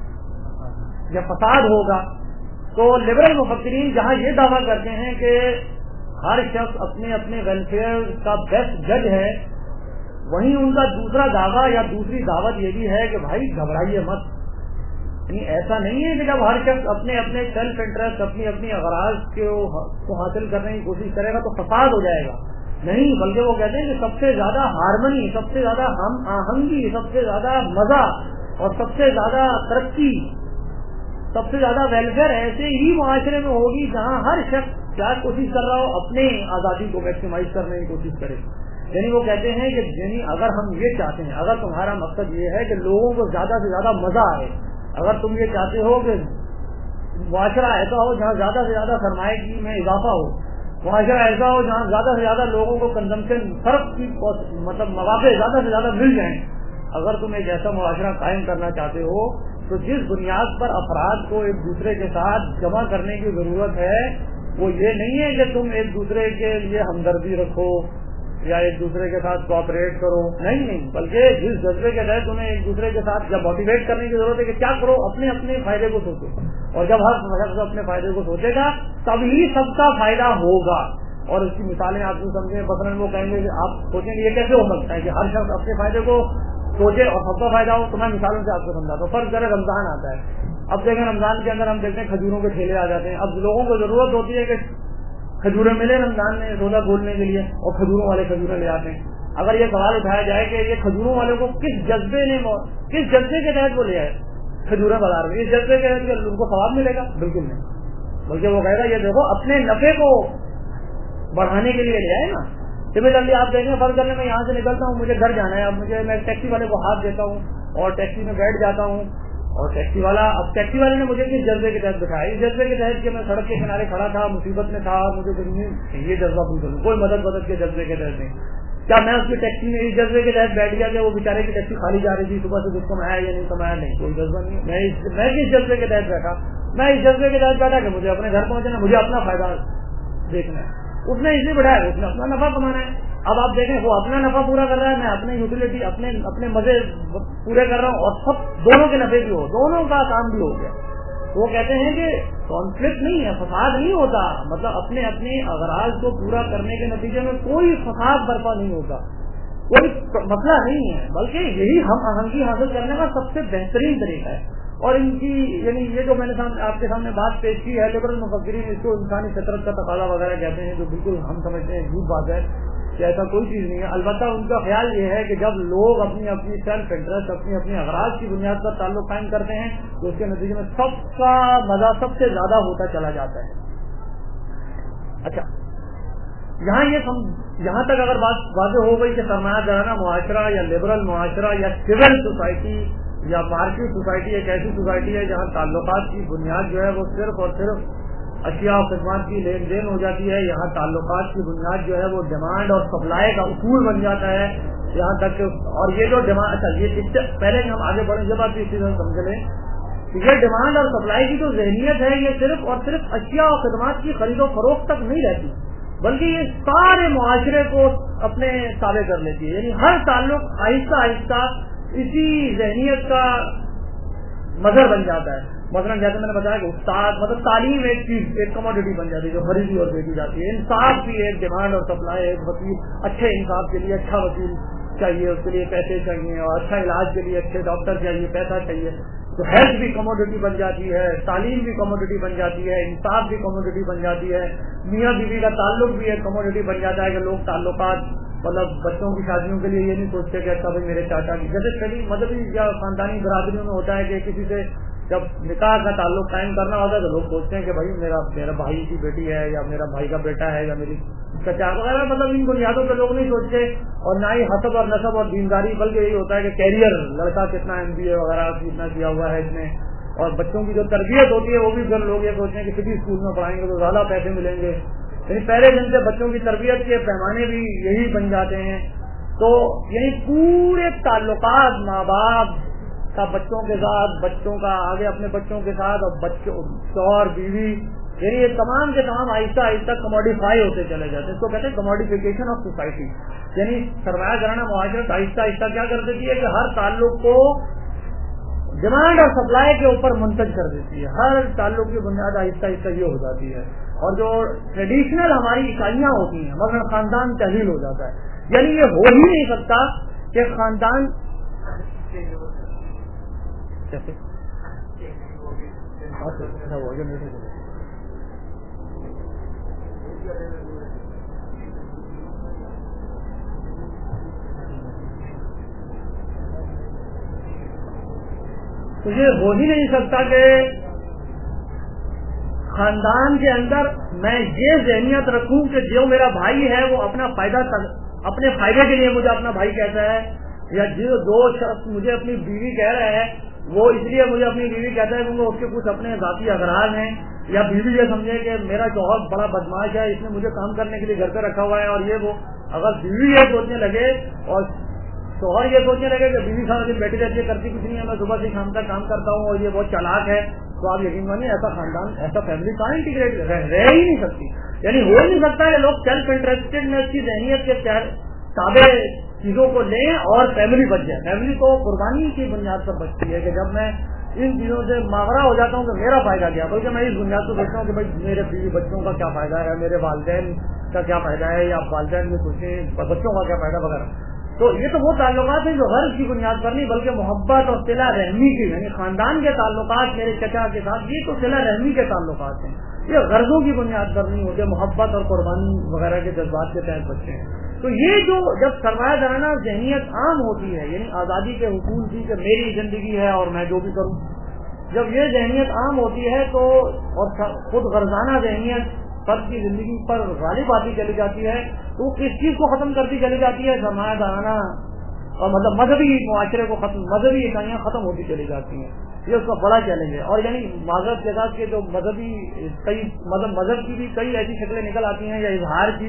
یا فساد ہوگا. تو لبرل مفکرین جہاں یہ دعویٰ کرتے ہیں کہ ہر شخص اپنے اپنے ویلفیئر کا بیسٹ جج ہے, وہیں ان کا دوسرا دعویٰ یا دوسری دعوت یہ بھی ہے کہ بھائی گھبرائیے مت. یعنی ایسا نہیں ہے کہ جب ہر شخص اپنے اپنے سیلف انٹرسٹ اپنی اپنی اغراض کو حاصل کرنے کی کوشش کرے گا تو فساد ہو جائے گا. نہیں, بلکہ وہ کہتے ہیں کہ سب سے زیادہ ہارمنی, سب سے زیادہ ہم آہنگی, سب سے زیادہ مزہ اور سب سے زیادہ ترقی, سب سے زیادہ ویلفیئر ایسے ہی معاشرے میں ہوگی جہاں ہر شخص کیا کوشش کر رہا ہو, اپنے آزادی کو میکسیمائز کرنے کی کوشش کرے. یعنی وہ کہتے ہیں کہ یعنی اگر ہم یہ چاہتے ہیں, اگر تمہارا مقصد یہ ہے کہ لوگوں کو زیادہ سے زیادہ مزہ آئے, اگر تم یہ چاہتے ہو کہ معاشرہ ایسا ہو جہاں زیادہ سے زیادہ سرمایہ کی میں اضافہ ہو, معاشرہ ایسا ہو جہاں زیادہ سے زیادہ لوگوں کو کنزمپشن فرق کی مطلب مواقع زیادہ سے زیادہ مل جائیں, اگر تم ایک ایسا معاشرہ قائم کرنا چاہتے ہو تو جس بنیاد پر افراد کو ایک دوسرے کے ساتھ جمع کرنے کی ضرورت ہے وہ یہ نہیں ہے کہ تم ایک دوسرے کے لیے ہمدردی رکھو یا ایک دوسرے کے ساتھ کوآپریٹ کرو. نہیں نہیں, بلکہ جس جذبے کے تحت تمہیں ایک دوسرے کے ساتھ جب موٹیویٹ کرنے کی ضرورت ہے کہ کیا کرو, اپنے اپنے فائدے کو سوچو. اور جب ہر شخص اپنے فائدے کو سوچے گا تبھی سب کا فائدہ ہوگا. اور اس کی مثالیں آپ کو سمجھیں, مثلاً وہ کہیں گے کہ آپ سوچیں گے یہ کیسے ہو سکتا ہے کہ ہر شخص اپنے فائدے کو سوچے اور سب کا فائدہ ہو. تو میں مثالوں سے آپ کو سمجھاتا ہوں. فرض کریں رمضان آتا ہے, اب دیکھیں رمضان کے اندر ہم دیکھتے ہیں کھجوروں کے ٹھیلے آ جاتے ہیں. اب لوگوں کو ضرورت ہوتی ہے کہ کھجوریں ملے رمضان میں روزہ کھولنے کے لیے, اور کھجوروں والے کھجوریں لے آتے ہیں. اگر یہ سوال اٹھایا جائے کہ یہ کھجوروں والے کو کس جذبے نے کس جذبے کے تحت وہ لے آئے کھجوریں بازار میں, اس جذبے کے تحت ان کو ثواب ملے گا؟ بالکل نہیں. بلکہ وہ کہے گا یہ دیکھو اپنے نفع کو بڑھانے کے لیے لے آئے نا. سملرلی آپ دیکھیں, فرض کرنے میں یہاں سے نکلتا ہوں, مجھے گھر جانا ہے, اب مجھے میں ٹیکسی والے کو ہاتھ دیتا ہوں اور ٹیکسی میں بیٹھ جاتا ہوں, اور ٹیکسی والا اب ٹیکسی والے نے مجھے کس جذبے کے تحت بٹھایا, اس جذبے کے تحت کہ میں سڑک کے کنارے کھڑا تھا, مصیبت میں تھا, مجھے یہ جذبہ پوچھ لوں, کوئی مدد مدد کے جذبے کے تحت نہیں. کیا میں اس کی ٹیکسی میں اس جذبے کے تحت بیٹھ گیا کہ وہ بیچارے کی ٹیکسی خالی جا رہی تھی صبح سے کچھ کمایا یا نہیں کمایا؟ نہیں، کوئی جذبہ نہیں. میں میں کس جذبے کے تحت بیٹھا؟ میں اس جذبے کے تحت بیٹھا کہ مجھے اپنے گھر پہنچنا، مجھے اپنا فائدہ دیکھنا ہے. اس نے اس لیے بڑھایا، اس نے اپنا نفع کمانا ہے. اب آپ دیکھیں وہ اپنا نفع پورا کر رہا ہے، میں اپنے یوٹیلیٹی اپنے اپنے مزے پورے کر رہا ہوں، اور سب دونوں کے نفع بھی ہو، دونوں کا کام بھی ہو گیا. تو وہ کہتے ہیں کہ کانفلکٹ نہیں ہے، فساد نہیں ہوتا، مطلب اپنے اپنے اغراض کو پورا کرنے کے نتیجے میں کوئی فساد برپا نہیں ہوتا، کوئی مسئلہ نہیں ہے، بلکہ یہی ہم آہنگی حاصل کرنے کا سب سے بہترین طریقہ ہے. اور ان کی یعنی یہ جو میں نے آپ کے سامنے بات پیش کی ہے، لبرل مفکرین اس کو انسانی فطرت کا تقاضا وغیرہ کہتے ہیں، جو بالکل ہم سمجھتے ہیں جھوٹ بات ہے کہ ایسا کوئی چیز نہیں ہے. البتہ ان کا خیال یہ ہے کہ جب لوگ اپنی اپنی سیلف انٹرسٹ، اپنی اپنی اغراض کی بنیاد پر تعلق قائم کرتے ہیں تو اس کے نتیجے میں سب کا مزہ سب سے زیادہ ہوتا چلا جاتا ہے. اچھا، یہاں یہ سم... یہاں تک اگر بات واضح ہو گئی کہ سرمایہ دارانہ معاشرہ یا لبرل معاشرہ یا سول سوسائٹی یا مارکیٹ سوسائٹی ایک ایسی سوسائٹی ہے جہاں تعلقات کی بنیاد جو ہے وہ صرف اور صرف اشیاء اور خدمات کی لین دین ہو جاتی ہے. یہاں تعلقات کی بنیاد جو ہے وہ ڈیمانڈ اور سپلائی کا اصول بن جاتا ہے. یہاں تک کہ اور یہ جو ڈیمانڈ، اچھا یہ اس سے پہلے کہ ہم آگے بڑھیں یہ بات بھی اسی طرح سمجھ لیں، یہ ڈیمانڈ اور سپلائی کی جو ذہنیت ہے یہ صرف اور صرف اشیاء اور خدمات کی خرید و فروخت تک نہیں رہتی، بلکہ یہ سارے معاشرے کو اپنے تابع کر لیتی ہے. یعنی ہر تعلق آہستہ آہستہ اسی ذہنیت کا مظہر بن جاتا ہے. مثلا جیسے میں نے بتایا کہ استاد مطلب تعلیم ایک چیز، ایک کموڈٹی بن جاتی ہے جو خریدی اور بیچی جاتی ہے. انصاف بھی ایک ڈیمانڈ اور سپلائی، ایک وکیل اچھے انصاف کے لیے اچھا وکیل چاہیے، اس کے لیے پیسے چاہیے، اور اچھا علاج کے لیے اچھے ڈاکٹر چاہیے، پیسہ چاہیے. تو ہیلتھ بھی کموڈٹی بن جاتی ہے، تعلیم بھی کموڈٹی بن جاتی ہے، انصاف بھی کموڈٹی بن جاتی ہے، میاں بیوی کا تعلق بھی ایک کموڈٹی بن جاتا ہے کہ لوگ تعلقات مطلب بچوں کی شادیوں کے لیے یہ نہیں سوچتے کہ اچھا بھائی میرے چاچا کی، جیسے کبھی مذہبی یا خاندانی برادریوں میں ہوتا ہے کہ کسی سے جب نکاح کا تعلق قائم کرنا ہوتا ہے تو لوگ سوچتے ہیں کہ بھائی میرا میرا بھائی کی بیٹی ہے یا میرا بھائی کا بیٹا ہے یا میری چچا وغیرہ، مطلب ان بنیادوں پہ لوگ نہیں سوچتے. اور نہ ہی حسب اور نسب اور دینداری، بلکہ یہی ہوتا ہے کہ کیریئر، لڑکا کتنا ایم بی اے وغیرہ کتنا کیا ہوا ہے اس نے، اور بچوں کی جو تربیت ہوتی ہے وہ بھی پھر لوگ یہ سوچتے ہیں کہ کسی اسکول میں پڑھائیں گے تو زیادہ پیسے ملیں گے. یعنی پہلے دن سے بچوں کی تربیت کے پیمانے بھی یہی بن جاتے ہیں. تو یعنی پورے تعلقات ماں باپ کا بچوں کے ساتھ، بچوں کا آگے اپنے بچوں کے ساتھ، اور بچوں شوہر بیوی، یعنی یہ تمام کے تمام آہستہ آہستہ کموڈیفائی ہوتے چلے جاتے ہیں. اس کو کہتے ہیں کموڈیفیکیشن آف سوسائٹی. یعنی سرمایہ دارانہ معاشرت آہستہ آہستہ کیا کر دیتی ہے کہ ہر تعلق کو ڈیمانڈ اور سپلائی کے اوپر منتج کر دیتی ہے. ہر تعلق کی بنیاد آہستہ آہستہ یہ ہو جاتی ہے. اور جو ٹریڈیشنل ہماری اکائیاں ہوتی ہیں، مثلا خاندان تحلیل ہو جاتا ہے. یعنی یہ ہو ہی نہیں سکتا کہ خاندان تو یہ ہو ہی نہیں سکتا کہ خاندان کے اندر میں یہ ذہنیت رکھوں کہ جو میرا بھائی ہے وہ اپنا فائدہ اپنے فائدے کے لیے مجھے اپنا بھائی کہتا ہے، یا جو دو شخص مجھے اپنی بیوی کہہ رہے ہیں وہ اس لیے مجھے اپنی بیوی کہتا ہے کیونکہ اس کے کچھ اپنے ذاتی اغراض ہیں، یا بیوی یہ سمجھے کہ میرا شوہر بڑا بدماش ہے، اس نے مجھے کام کرنے کے لیے گھر پہ رکھا ہوا ہے. اور یہ وہ اگر بیوی یہ سوچنے لگے اور شوہر یہ سوچنے لگے کہ بیوی سارا دن بیٹھی رہتی ہے، کرتی کچھ نہیں ہے، میں صبح سے شام تک کام کرتا ہوں اور یہ بہت چالاک ہے، تو آپ یقین مانیے ایسا خاندان، ایسا فیملی کہاں انٹیگریٹ رہ, رہ ہی نہیں سکتی. یعنی ہو ہی نہیں سکتا کہ لوگ سیلف انٹرسٹڈنیس کی ذہنیت کے تابع چیزوں کو لیں اور فیملی بچ جائے. فیملی تو قربانی کی بنیاد پر بچتی ہے کہ جب میں ان چیزوں سے ماورا ہو جاتا ہوں کہ میرا فائدہ کیا، بلکہ میں اس بنیاد پر سوچتا ہوں کہ بھائی میرے بیوی بچوں کا کیا فائدہ ہے، میرے والدین کا کیا فائدہ ہے، یا والدین میں سوچیں بچوں کا کیا فائدہ وغیرہ. تو یہ تو وہ تعلقات ہیں جو غرض کی بنیاد پر نہیں بلکہ محبت اور صلہ رحمی کی، یعنی خاندان کے تعلقات میرے چچا کے ساتھ یہ تو صلہ رحمی کے تعلقات ہیں، یہ غرضوں کی بنیاد پر نہیں ہوتے، محبت اور قربانی وغیرہ کے جذبات کے تحت بچے ہیں. تو یہ جو جب سرمایہ دارانہ ذہنیت عام ہوتی ہے، یعنی آزادی کے حصول کی کہ میری زندگی ہے اور میں جو بھی کروں، جب یہ ذہنیت عام ہوتی ہے تو اور خود غرضانہ ذہنیت فرد کی زندگی پر غالب آتی چلی جاتی ہے، تو کس چیز کو ختم کرتی چلی جاتی ہے؟ سرمایہ دارانہ اور مطلب مذہبی معاشرے کو ختم، مذہبی اکائیاں ختم ہوتی چلی جاتی ہیں. یہ اس کا بڑا چیلنج ہے. اور یعنی معذرت کے ساتھ کہ جو مذہبی کئی مذہب مذہب کی بھی کئی ایسی شکلیں نکل آتی ہیں یا اظہار کی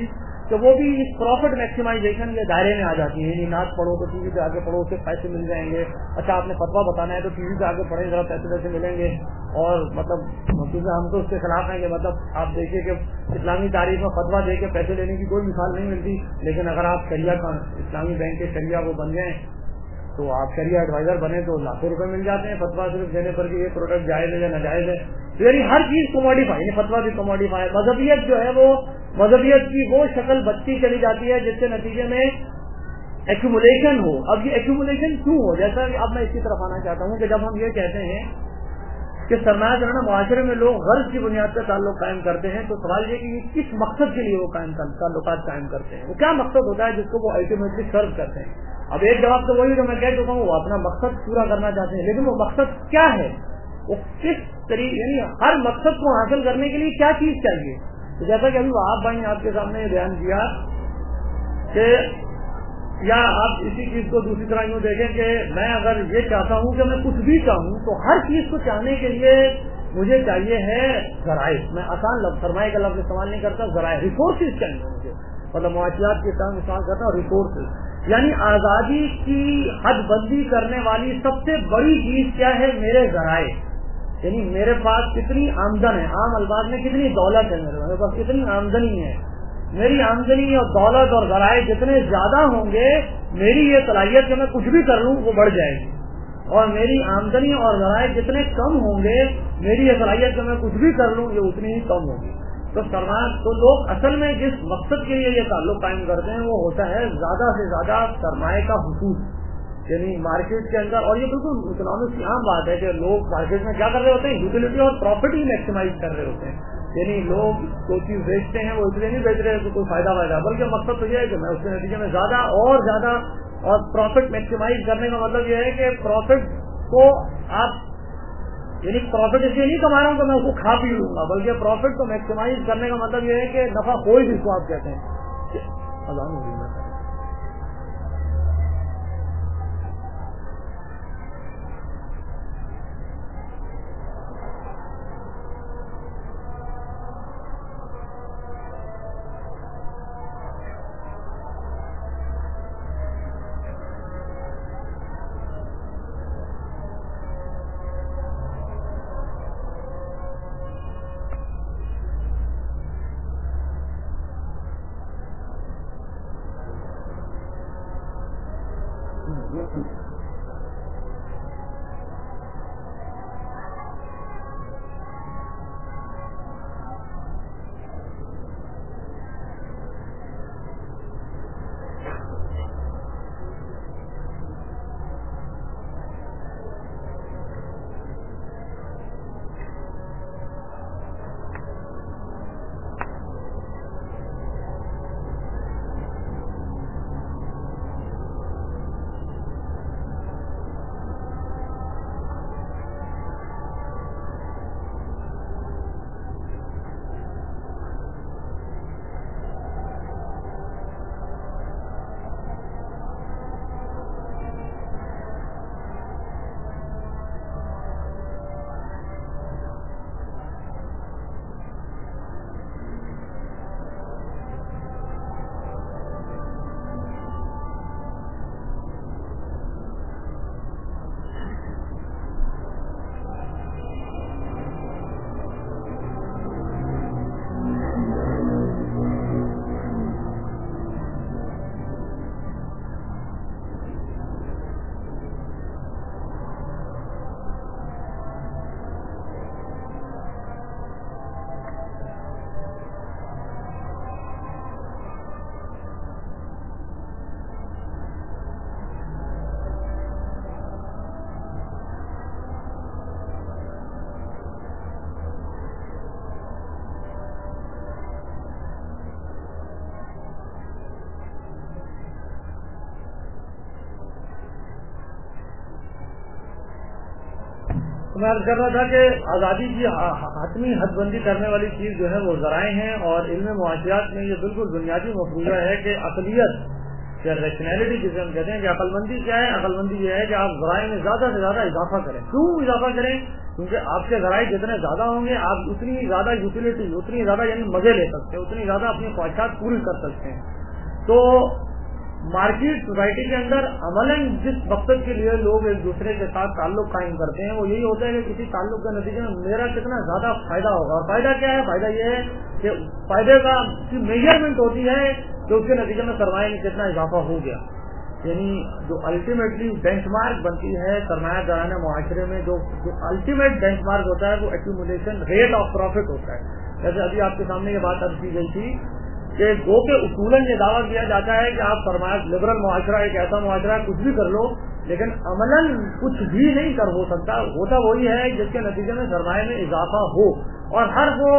تو وہ بھی اس پروفٹ میکسیمائزیشن کے دائرے میں آ جاتی ہیں. یعنی نعت پڑھو تو ٹی وی پہ آگے پڑھو اس سے پیسے مل جائیں گے. اچھا آپ نے فتویٰ بتانا ہے تو ٹی وی پہ آگے پڑھیں ذرا پیسے پیسے ملیں گے. اور مطلب کیونکہ ہم تو اس کے خلاف ہیں کہ مطلب آپ دیکھیے کہ اسلامی تاریخ میں فتویٰ دے کے پیسے لینے کی کوئی مثال نہیں ملتی. لیکن اگر آپ شریعہ کا اسلامی بینک کے شریعہ وہ بن جائیں تو آپ شریعہ ایڈوائزر بنے تو لاکھوں روپے مل جاتے ہیں فتویٰ صرف دینے پر کہ یہ پروڈکٹ جائز ہے یا ناجائز ہے. یعنی ہر چیز کوموڈیفائی, یعنی فتویٰ بھی کوموڈیفائی. مذہبیت جو ہے وہ مذہبیت کی وہ شکل بچتی چلی جاتی ہے جس کے نتیجے میں ایکومولیشن ہو. اب یہ ایکومولیشن کیوں ہو, جیسا کہ اب میں اس کی طرف آنا چاہتا ہوں کہ جب ہم یہ کہتے ہیں کہ سرمایہ کارانہ معاشرے میں لوگ غرض کی بنیاد پر تعلق قائم کرتے ہیں تو سوال یہ کہ یہ کس مقصد کے لیے وہ قائم تعلقات قائم کرتے ہیں, وہ کیا مقصد ہوتا ہے جس کو وہ الٹیمیٹلی سرو کرتے ہیں. اب ایک جواب تو وہی جو میں کہہ چکا ہوں, وہ اپنا مقصد پورا کرنا چاہتے ہیں, لیکن وہ مقصد کیا ہے, وہ کس طریقے, یعنی ہر مقصد کو حاصل کرنے کے لیے کیا چیز چاہیے. تو جیسا کہ ابھی آپ بھائی نے آپ کے سامنے یہ بیان کیا کہ یا آپ اسی چیز کو دوسری طرح یوں دیکھیں کہ میں اگر یہ چاہتا ہوں کہ میں کچھ بھی چاہوں تو ہر چیز کو چاہنے کے لیے مجھے چاہیے ہے ذرائع. میں آسان لفظ سرمایہ کا لفظ استعمال نہیں کرتا, ذرائع, ریسورسز چاہیے مجھے, مطلب معاشیات کے ساتھ استعمال کرتا ہوں ریسورسز. یعنی آزادی کی حد بندی کرنے والی سب سے بڑی چیز کیا ہے, میرے ذرائع. یعنی میرے پاس کتنی آمدن ہے, عام الفاظ میں کتنی دولت ہے, میرے پاس کتنی آمدنی ہے. میری آمدنی اور دولت اور ذرائع جتنے زیادہ ہوں گے میری یہ صلاحیت کہ میں کچھ بھی کر لوں وہ بڑھ جائے گی, اور میری آمدنی اور ذرائع جتنے کم ہوں گے میری یہ صلاحیت کہ میں کچھ بھی کر لوں یہ اتنی ہی کم ہوگی. تو سرمایہ تو لوگ اصل میں جس مقصد کے لیے یہ تعلق قائم کرتے ہیں وہ ہوتا ہے زیادہ سے زیادہ سرمایہ کا حصول. یعنی مارکیٹ کے اندر, اور یہ بالکل اکنامکس کی عام بات ہے کہ لوگ مارکیٹ میں کیا کر رہے ہوتے ہیں, یوٹیلیٹی اور پراپرٹی میکسیمائز کر رہے ہوتے ہیں. یعنی لوگ کوئی چیز بیچتے ہیں وہ اس لیے نہیں بیچ رہے کہ کوئی فائدہ فائدہ, بلکہ مقصد تو یہ ہے کہ میں اس کے نتیجے میں زیادہ اور زیادہ, اور پروفٹ میکسیمائز کرنے کا مطلب یہ ہے کہ پروفٹ کو آپ, یعنی پروفٹ اس لیے نہیں کما رہا ہوں کہ میں اس کو کھا پی لوں گا, بلکہ پروفٹ کو میکسیمائز کرنے کا مطلب یہ ہے کہ نفع کوئی بھی, اس کو آپ کہتے ہیں اذان ہو رہی ہے. میں عرض کر رہا تھا کہ آزادی کی حتمی حد بندی کرنے والی چیز جو ہے وہ ذرائع ہیں, اور علم معاشیات میں یہ بالکل بنیادی مفروضہ ہے کہ عقلیت یا ریشنلٹی جسے ہم کہتے ہیں کہ عقل مندی کیا ہے, عقل مندی یہ ہے کہ آپ ذرائع میں زیادہ سے زیادہ اضافہ کریں. کیوں اضافہ کریں؟ کیونکہ آپ کے ذرائع جتنے زیادہ ہوں گے آپ اتنی زیادہ یوٹیلیٹی اتنی زیادہ یعنی مزے لے سکتے ہیں, اتنی زیادہ اپنی خواہشات پوری کر سکتے ہیں. تو مارکیٹ سوسائٹی کے اندر عملاً جس مقصد کے لیے لوگ ایک دوسرے کے ساتھ تعلق قائم کرتے ہیں وہ یہی ہوتا ہے کہ کسی تعلق کے نتیجے میں میرا کتنا زیادہ فائدہ ہوگا. اور فائدہ کیا ہے؟ فائدہ یہ ہے کہ فائدے کا میجرمنٹ ہوتی ہے کہ اس کے نتیجے میں سرمایہ میں کتنا اضافہ ہو گیا. یعنی جو الٹیمیٹلی بینچ مارک بنتی ہے سرمایہ دارانہ معاشرے میں, جو الٹیمیٹ بینچ مارک ہوتا ہے وہ ایکومولیشن ریٹ آف پروفٹ ہوتا ہے. جیسے ابھی آپ کے سامنے یہ بات عرض کی گئی تھی کہ گو کے اصولاً یہ دعویٰ کیا جاتا ہے کہ آپ سرمایہ لبرل معاشرہ ایک ایسا معاشرہ ہے کچھ بھی کر لو لیکن عملاً کچھ بھی نہیں کر ہو سکتا. ہوتا وہی ہے جس کے نتیجے میں سرمایہ میں اضافہ ہو, اور ہر وہ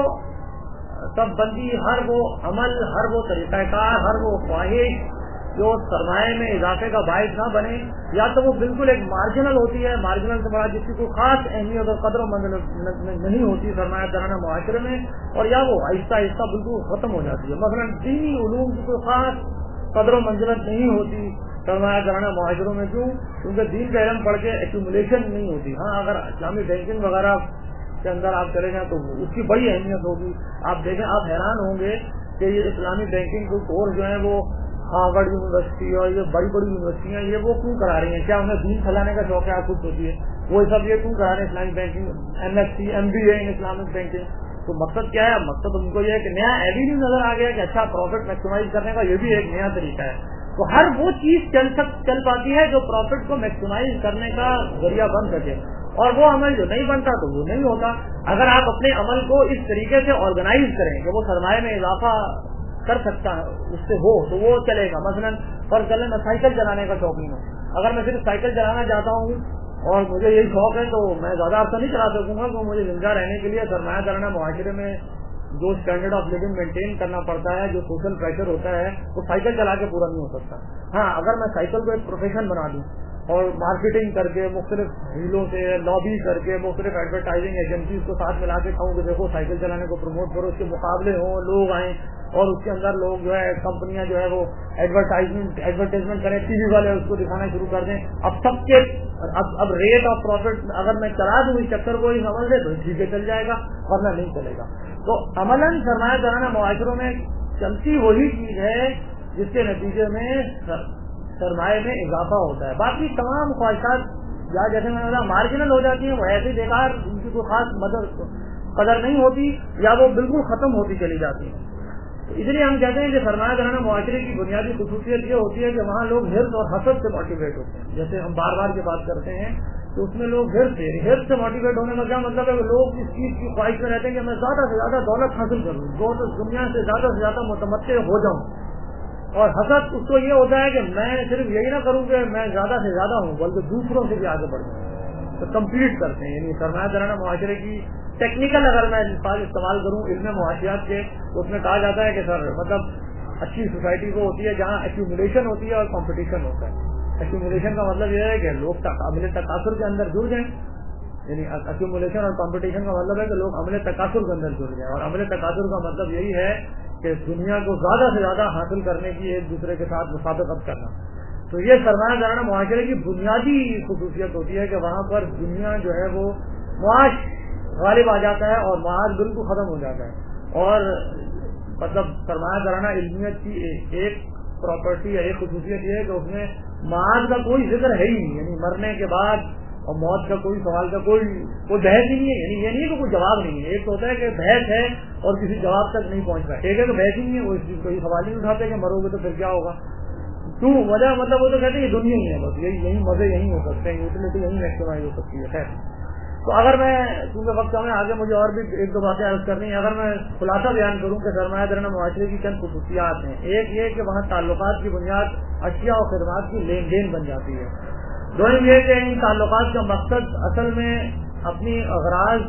سب بندی, ہر وہ عمل, ہر وہ طریقہ کار, ہر وہ خواہش جو سرمایہ میں اضافے کا باعث نہ بنے, یا تو وہ بالکل ایک مارجنل ہوتی ہے, مارجنل سے بڑا جس کی کوئی خاص اہمیت اور قدر و منزلت نہیں ہوتی سرمایہ دارانہ معاشرے میں, اور یا وہ آہستہ آہستہ بالکل ختم ہو جاتی ہے. مثلا دینی علوم کی کوئی خاص قدر و منزلت نہیں ہوتی سرمایہ دارانہ معاشروں میں. کیوں؟ کیونکہ دین کا علم پڑھ کے ایکومولیشن نہیں ہوتی. ہاں اگر اسلامی بینکنگ وغیرہ کے اندر آپ چلے جائیں تو اس کی بڑی اہمیت ہوگی. آپ دیکھیں, آپ حیران ہوں گے کہ یہ اسلامی بینکنگ کے کورس جو ہیں وہ ہارورڈ یونیورسٹی اور یہ بڑی بڑی یونیورسٹیاں یہ وہ کیوں کرا رہی ہیں؟ کیا انہیں دین پھیلانے کا شوق ہے؟ آپ خود سوچیے, وہ سب یہ کیوں کرا رہے ہیں Islamic banking, M S C, M B A in Islamic banking. تو مقصد کیا ہے؟ مقصد ان کو یہ ہے کہ نیا ایوینیو نظر آ گیا کہ اچھا پروفٹ میکسیمائز کرنے کا یہ بھی ایک نیا طریقہ ہے. تو ہر وہ چیز چل سک چل پاتی ہے جو پروفٹ کو میکسیمائز کرنے کا ذریعہ بن سکے, اور وہ عمل جو نہیں بنتا تو وہ نہیں ہوتا. اگر آپ اپنے عمل کو اس طریقے سے آرگنائز کریں کہ وہ سرمایہ میں اضافہ کر سکتا ہے اس سے ہو تو وہ چلے گا. مثلا فرض کر لیں میں سائیکل چلانے کا شوقین ہوں, اگر میں صرف سائیکل چلانا چاہتا ہوں اور مجھے یہی شوق ہے تو میں زیادہ عرصہ نہیں چلا سکوں گا. تو مجھے زندہ رہنے کے لیے سرمایہ دارانہ معاشرے میں جو اسٹینڈرڈ آف لیونگ مینٹین کرنا پڑتا ہے, جو سوشل پریشر ہوتا ہے, وہ سائیکل چلا کے پورا نہیں ہو سکتا. ہاں اگر میں سائیکل کو ایک پروفیشن بنا دوں اور مارکیٹنگ کر کے مختلف ڈھیلوں سے لابی کر کے مختلف ایڈورٹائزنگ ایجنسیز کو ساتھ ملا کے کہوں کہ دیکھو سائیکل چلانے کو پروموٹ کرو, اس کے مقابلے ہوں, لوگ آئیں اور اس کے اندر لوگ جو ہے کمپنیاں جو ہے وہ ایڈورٹائزمنٹ ایڈورٹائزمنٹ کریں, ٹی وی والے اس کو دکھانا شروع کر دیں. اب سب کے اب اب ریٹ آف پروفٹ اگر میں چلا دوں اس چکر کو اس عمل سے تو ٹھیک ہے چل جائے گا, ورنہ نہیں چلے گا. تو عملاً سرمایہ دارانہ معاشروں میں چلتی وہی چیز ہے جس کے نتیجے میں سرمایہ میں اضافہ ہوتا ہے. باقی تمام خواہشات یا جیسے میں نے کہا مارجنل ہو جاتی ہیں, وہ ایسے بیکار, ان کی کوئی خاص مدد قدر نہیں ہوتی یا وہ بالکل ختم ہوتی چلی جاتی ہیں. تو اس لیے ہم کہتے ہیں کہ سرمایہ دارانہ معاشرے کی بنیادی خصوصیت یہ ہوتی ہے کہ وہاں لوگ حرص اور حسد سے موٹیویٹ ہوتے ہیں. جیسے ہم بار بار یہ بات کرتے ہیں تو اس میں لوگ حرص سے حرص سے موٹیویٹ ہونے کا کیا مطلب ہے کہ لوگ اس چیز کی خواہش میں رہتے ہیں کہ میں زیادہ سے زیادہ دولت حاصل کروں, دنیا سے زیادہ سے زیادہ متمتع ہو جاؤں. اور حسد اس کو یہ ہوتا ہے کہ میں صرف یہی نہ کروں کہ میں زیادہ سے زیادہ ہوں بلکہ دوسروں سے بھی آگے بڑھوں. تو کمپیٹ کرتے ہیں. یعنی سرمایہ دارانہ معاشرے کی ٹیکنیکل اگر میں الفاظ استعمال کروں علم معاشیات کے تو اس میں کہا جاتا ہے کہ سر مطلب اچھی سوسائٹی وہ ہوتی ہے جہاں ایکومولیشن ہوتی ہے اور کمپٹیشن ہوتا ہے. ایکومولیشن کا مطلب یہ ہے کہ لوگ عمل تقاصر کے اندر جڑ جائیں. یعنی ایکومولیشن اور کمپٹیشن کا مطلب ہے کہ لوگ عمل تقاصر کے اندر جڑ جائیں, اور عمل تقاصر کا مطلب یہی ہے کہ دنیا کو زیادہ سے زیادہ حاصل کرنے کی ایک دوسرے کے ساتھ مسابقت کرنا. تو یہ سرمایہ دارانہ معاشرے کی بنیادی خصوصیت ہوتی ہے کہ وہاں پر دنیا جو ہے وہ معاش غالب آ جاتا ہے اور معاش بالکل ختم ہو جاتا ہے. اور مطلب سرمایہ دارانہ علمیت کی ایک پراپرٹی یا ایک خصوصیت یہ ہے کہ اس میں معاش کا کوئی ذکر ہے ہی نہیں. یعنی مرنے کے بعد اور موت کا کوئی سوال کا کوئی کوئی بحث ہی نہیں ہے. یعنی یہ نہیں ہے کہ کوئی جواب نہیں ہے. ایک تو ہوتا ہے کہ بحث ہے اور کسی جواب تک نہیں پہنچ رہا, ایک ہے کہ بحث ہی نہیں ہے, وہ اس چیز کو سوال ہی نہیں اٹھاتے کہ مرو گے تو پھر کیا ہوگا. کیوں وجہ مطلب وہ تو کہتے ہیں یہ دنیا ہی ہے, بس یہی یہی مزے یہی ہو سکتے ہیں, یوٹیلیٹی یہی میکسیمائز ہو سکتی ہے. خیر تو اگر میں کیونکہ وقت میں آگے مجھے اور بھی ایک دو باتیں عرض کرنی ہے, اگر میں خلاصہ بیان کروں کہ سرمایہ دارانہ معاشرے کی چند خصوصیات ہیں. ایک یہ کہ وہاں تعلقات کی بنیاد اشیاء اور خدمات کی لین دین بن جاتی ہے. دوسری یہ کہ ان تعلقات کا مقصد اصل میں اپنی اغراض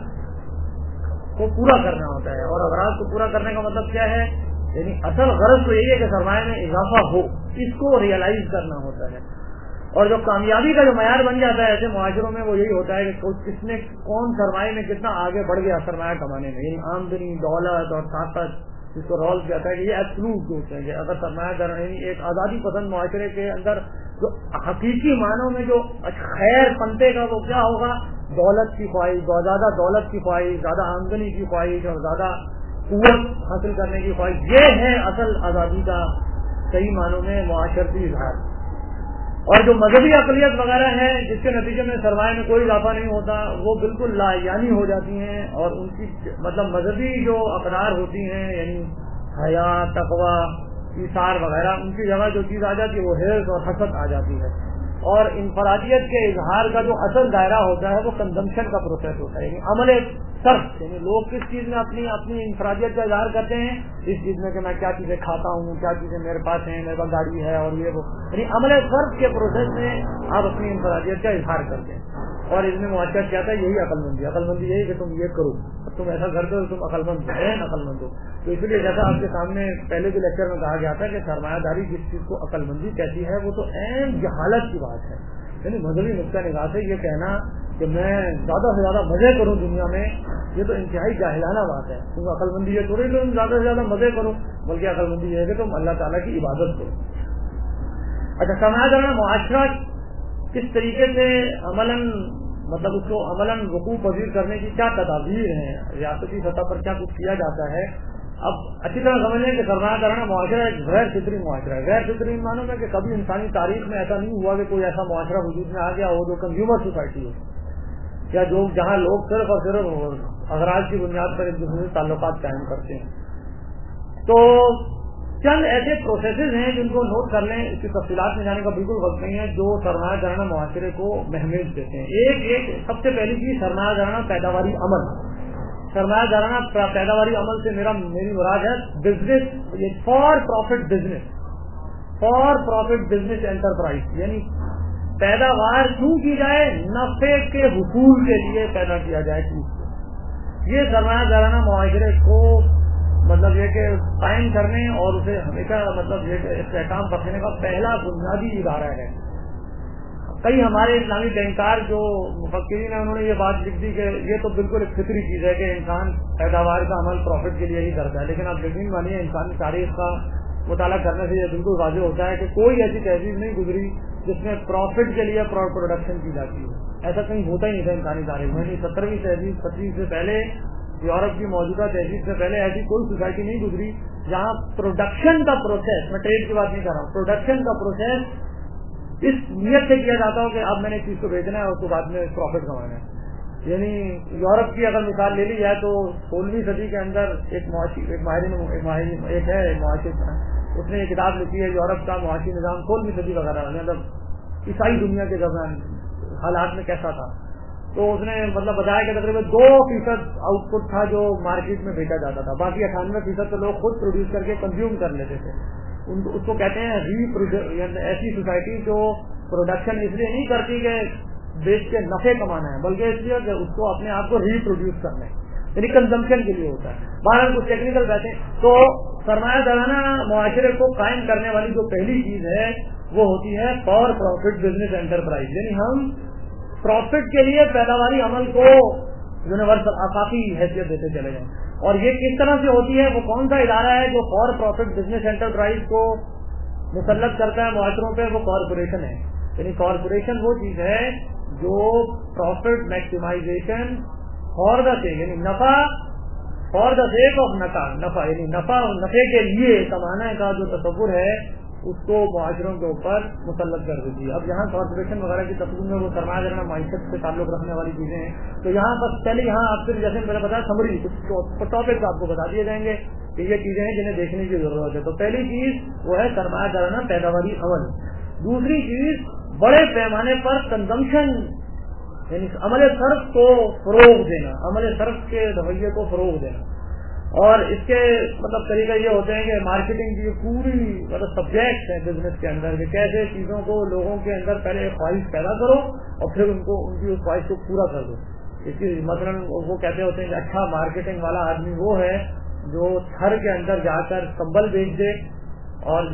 کو پورا کرنا ہوتا ہے, اور اغراض کو پورا کرنے کا مطلب کیا ہے, یعنی اصل غرض تو یہی ہے کہ سرمایہ میں اضافہ ہو, اس کو ریئلائز کرنا ہوتا ہے. اور جو کامیابی کا جو معیار بن جاتا ہے ایسے معاشروں میں وہ یہی ہوتا ہے کہ کس نے کون سرمایہ میں کتنا آگے بڑھ گیا سرمایہ کمانے میں, یعنی آمدنی, دولت اور طاقت, جس کو رول کہتا ہے کہ یہ ایبسولوٹ دوست ہے کہ اگر سرمایہ دار یعنی ایک آزادی پسند معاشرے کے اندر جو حقیقی معنوں میں جو خیر پنتے کا وہ کیا ہوگا, دولت کی خواہش، زیادہ دولت کی خواہش، زیادہ آمدنی کی خواہش اور زیادہ قوت حاصل کرنے کی خواہش، یہ ہے اصل آزادی کا صحیح معنوں میں معاشرتی اظہار۔ اور جو مذہبی اقلیت وغیرہ ہے جس کے نتیجے میں سرمایہ میں کوئی اضافہ نہیں ہوتا، وہ بالکل لا یعنی ہو جاتی ہیں، اور ان کی مطلب مذہبی جو اقدار ہوتی ہیں یعنی حیا، تقوی، ایثار وغیرہ، ان کی جگہ جو چیز آ جاتی ہے وہ حرص اور حسد آ جاتی ہے۔ اور انفرادیت کے اظہار کا جو اصل دائرہ ہوتا ہے وہ کنزمپشن کا پروسیس ہوتا ہے، یعنی عمل صرف، یعنی لوگ کس چیز میں اپنی اپنی انفرادیت کا اظہار کرتے ہیں، اس چیز میں کہ میں کیا چیزیں کھاتا ہوں، کیا چیزیں میرے پاس ہیں، میرے پاس گاڑی ہے اور یہ وہ، یعنی عمل صرف کے پروسیس میں آپ اپنی انفرادیت کا اظہار کرتے ہیں۔ اور اس میں معاشرت کیا تھا، یہی عقل مندی عقل مندی یہی کہ تم یہ کرو، تم ایسا کرتے ہو تم عقل مند ہے، عقل مند ہو۔ تو اس لیے جیسا آپ کے سامنے پہلے بھی لیکچر میں کہا گیا تھا کہ سرمایہ داری جس چیز کو عقل مندی کہتی ہے وہ تو عین جہالت کی بات ہے، یعنی مذہبی نقطہ نگاہ سے یہ کہنا کہ میں زیادہ سے زیادہ مزے کروں دنیا میں، یہ تو انتہائی جاہلانہ بات ہے۔ تم عقل مندی یہ تھوڑی تم زیادہ سے زیادہ مزے کرو، بلکہ عقل مندی یہ ہے کہ تم اللہ تعالیٰ کی عبادت کرو۔ اچھا، سرمایہ دارانہ معاشرہ کس طریقے سے عملاً مطلب اس کو عملاً وقوع پذیر کرنے کی کیا تدابیر ہیں، ریاستی سطح پر کیا کچھ کیا جاتا ہے۔ اب اچھی طرح سمجھ لیں کہ سرمایہ دارانہ معاشرہ ایک غیر فطری معاشرہ ہے۔ غیر فطری معنوں میں کہ کبھی انسانی تاریخ میں ایسا نہیں ہوا کہ کوئی ایسا معاشرہ وجود میں آ گیا ہو جو کنزیومر سوسائٹی ہو، یا جو جہاں لوگ صرف اور صرف اغراض کی بنیاد پر ایک دوسرے سے تعلقات قائم کرتے ہیں۔ تو چند ایسے پروسیسز ہیں جن کو نوٹ کر لیں، اس کی تفصیلات میں جانے کا بالکل وقت نہیں ہے، جو سرمایہ دارانہ معاشرے کو مہمیز دیتے ہیں۔ ایک ایک سب سے پہلی چیز سرمایہ دارانہ پیداواری عمل۔ سرمایہ دارانہ پیداواری عمل سے میرا میری مراد ہے business, for profit business, for profit business enterprise, یعنی پیداوار کیوں کی جائے، نفع کے حصول کے لیے پیدا کیا جائے چیز۔ یہ سرمایہ دارانہ معاشرے کو مطلب یہ کہ قائم کرنے اور اسے ہمیشہ مطلب یہ کہ استحکام بخشنے کا پہلا بنیادی ادارہ ہے۔ کئی ہمارے اسلامی بینکار جو مفکرین ہیں انہوں نے یہ بات لکھ دی کہ یہ تو بالکل ایک فطری چیز ہے کہ انسان پیداوار کا عمل پروفٹ کے لیے ہی کرتا ہے، لیکن آپ یقین مانیے انسانی تاریخ کا مطالعہ کرنے سے یہ بالکل واضح ہوتا ہے کہ کوئی ایسی تہذیب نہیں گزری جس میں پروفٹ کے لیے پروڈکشن کی جاتی ہے، ایسا کہیں ہوتا ہی نہیں تھا انسانی تاریخ میں۔ سترویں تہذیب ستویں سے پہلے، یورپ کی موجودہ تہذیب سے پہلے ایسی کوئی سوسائٹی نہیں گزری جہاں پروڈکشن کا پروسیس، میں ٹریڈ کی بات نہیں کر رہا ہوں، پروڈکشن کا پروسیس اس نیت سے کیا جاتا ہو کہ اب میں نے چیز کو بیچنا ہے اور اس کو بعد میں پروفٹ کمانا ہے۔ یعنی یورپ کی اگر مثال لے لی جائے تو سولہویں صدی کے اندر ایک معاشی ایک ماہرین ایک ہے معاشی، اس نے یہ کتاب لکھی ہے یورپ کا معاشی نظام سولہویں صدی وغیرہ مطلب عیسائی دنیا کے دوران حالات میں کیسا تھا۔ تو اس نے مطلب بتایا کہ تقریباً دو فیصد آؤٹ پٹ تھا جو مارکیٹ میں بیچا جاتا تھا، باقی اٹھانوے فیصد تو لوگ خود پروڈیوس کر کے کنزیوم کر لیتے تھے۔ اس کو کہتے ہیں ری ایسی سوسائٹی جو پروڈکشن اس لیے نہیں کرتی کہ بیچ کے نفع کمانا ہے، بلکہ اس لیے کہ اس کو اپنے آپ کو ری پروڈیوس کرنا ہے، یعنی کنزمپشن کے لیے ہوتا ہے۔ بہرحال کچھ ٹیکنیکل باتیں۔ تو سرمایہ دارانہ معاشرے کو قائم کرنے والی جو پہلی چیز ہے وہ ہوتی ہے فار پروفٹ بزنس انٹرپرائز، یعنی ہم پروفٹ کے لیے پیداواری عمل کو یونیورسل آفاقی حیثیت دیتے چلے جائیں۔ اور یہ کس طرح سے ہوتی ہے، وہ کون سا ادارہ ہے جو فار پروفٹ بزنس انٹرپرائز کو مسلط کرتا ہے معاشروں پہ، وہ کارپوریشن ہے۔ یعنی کارپوریشن وہ چیز ہے جو profit maximisation for the sake, یعنی نفع فار دا سیک آف نفع نفع یعنی نفع نفع کے لیے کمانے کا جو تصور ہے اس کو معاشروں کے اوپر مسلط کر دیتی ہے۔ اب یہاں کارپوریشن وغیرہ کی تفصیل میں وہ سرمایہ دارانہ معیشت سے تعلق رکھنے والی چیزیں ہیں، تو یہاں بس پہلے یہاں آپ سے جیسے میں نے بتایا سمری کچھ ٹاپکس آپ کو بتا دیے جائیں گے کہ یہ چیزیں ہیں جنہیں دیکھنے کی ضرورت ہے۔ تو پہلی چیز وہ ہے سرمایہ دارانہ پیداواری عمل۔ دوسری چیز بڑے پیمانے پر کنزمپشن، یعنی عمل صرف کو فروغ دینا، عمل صرف کے رویے کو فروغ دینا۔ اور اس کے مطلب طریقہ یہ ہوتے ہیں کہ مارکیٹنگ کی پوری مطلب سبجیکٹ ہے بزنس کے اندر کہ کیسے چیزوں کو لوگوں کے اندر پہلے ایک خواہش پیدا کرو اور پھر ان کو ان کی اس خواہش کو پورا کر دو۔ اس کی مثلاً وہ کہتے ہوتے ہیں کہ اچھا مارکیٹنگ والا آدمی وہ ہے جو تھر کے اندر جا کر کمبل بیچ دے اور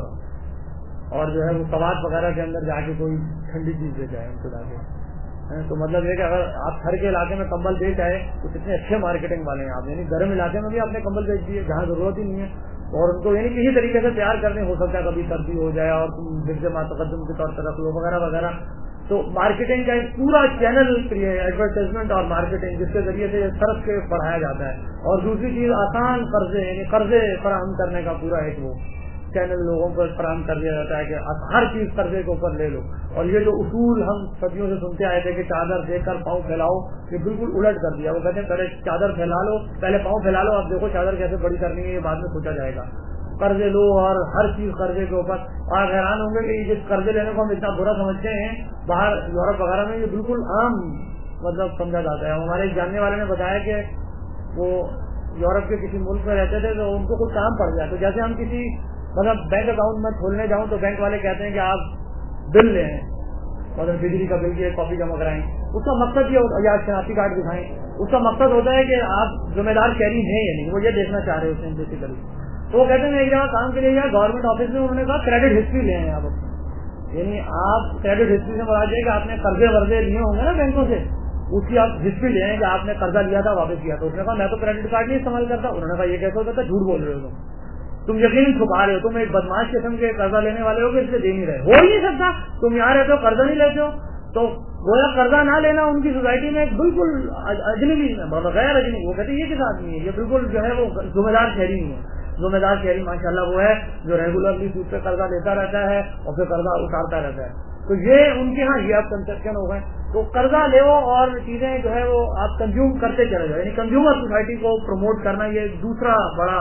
اور جو ہے وہ کباط وغیرہ کے اندر جا کے کوئی ٹھنڈی چیز دے جائے ان کو لا کے۔ تو مطلب یہ کہ اگر آپ تھر کے علاقے میں کمبل بیچ آئے تو کتنے اچھے مارکیٹنگ والے ہیں آپ، یعنی گرم علاقے میں بھی آپ نے کمبل بیچ دیے جہاں ضرورت ہی نہیں ہے، اور ان کو یعنی کسی طریقے سے تیار کرنے ہو سکتا ہے کبھی سردی ہو جائے اور تم درج ماتقدم کے طور پر رکھ لو وغیرہ وغیرہ۔ تو مارکیٹنگ کا ایک پورا چینل ایڈورٹائزمنٹ اور مارکیٹنگ جس کے ذریعے سے صرف کے پڑھایا جاتا ہے. اور دوسری چیز آسان قرضے یعنی قرضے فراہم کرنے کا پورا ایک وہ چینل لوگوں کو فراہم کر دیا جاتا ہے کہ ہر چیز قرضے کے اوپر لے لو. اور یہ جو اصول ہم صدیوں سے سنتے آئے تھے کہ چادر دے کر پاؤں پھیلاؤ, یہ بالکل الٹ کر دیا. وہ کہتے ہیں پہلے چادر پھیلا لو, پہلے پاؤں پھیلا لو, اب دیکھو چادر کیسے بڑی کرنی ہے یہ بعد میں سوچا جائے گا. قرضے لو اور ہر چیز قرضے کے اوپر. اور حیران ہوں گے کہ جس قرضے لینے کو ہم اتنا برا سمجھتے ہیں باہر یورپ وغیرہ میں یہ بالکل عام مطلب سمجھا جاتا ہے. ہمارے ایک جاننے والے نے بتایا کہ وہ یورپ کے کسی ملک میں رہتے تھے تو ان کو کچھ کام پڑ گیا, تو جیسے ہم کسی مطلب بینک اکاؤنٹ میں کھولنے جاؤں تو بینک والے کہتے ہیں کہ آپ بل لیں مطلب بجلی کا بل کی ایک کاپی جمع کرائیں. اس کا مقصد یہ یا شناختی کارڈ دکھائیں. اس کا مقصد ہوتا ہے کہ آپ ذمہ دار شہری ہیں یا نہیں, وہ یہ دیکھنا چاہ رہے ہوتے ہیں بیسیکلی. تو وہ کہتے ہیں ایک جگہ کام کے لیے گیا گورنمنٹ آفس میں, انہوں نے کہا کریڈٹ ہسٹری لے ہیں آپ اپنی, یعنی آپ کریڈٹ ہسٹری سے مراد ہے کہ آپ نے قرضے ورضے لیے ہوں گے نا بینکوں سے, اس کی آپ ہسٹری لے ہیں کہ آپ نے قرضہ لیا تھا واپس کیا. تو اس نے کہا میں تو کریڈٹ کارڈ نہیں استعمال کرتا. انہوں نے کہا یہ کیسے ہوتا تھا, جھوٹ بول رہے ہو تم, تم یقیناً چھپا رہے ہو, تم ایک بدماش قسم کے قرضہ لینے والے ہو کہ اس لیے دے نہیں رہے ہو. ہی نہیں سکتا, تم یہاں رہتے ہو قرضہ نہیں لیتے ہو. تو گویا قرضہ نہ لینا ان کی سوسائٹی میں ایک بالکل اجنبی غیر اجنبی, وہ کہتے ہیں یہ کس آدمی ہے, یہ بالکل جو ہے وہ ذمہ دار شہری نہیں ہے. ذمہ دار شہری ماشاء اللہ وہ ہے جو ریگولرلی سود پہ قرضہ لیتا رہتا ہے اور پھر قرضہ اتارتا رہتا ہے. تو یہ ان کے ہاں یہ آپ کنسپشن ہو گئے. تو قرضہ لے اور چیزیں جو ہے وہ آپ کنزیوم کرتے چلے جاؤ, یعنی کنزیومر سوسائٹی کو پروموٹ کرنا یہ دوسرا بڑا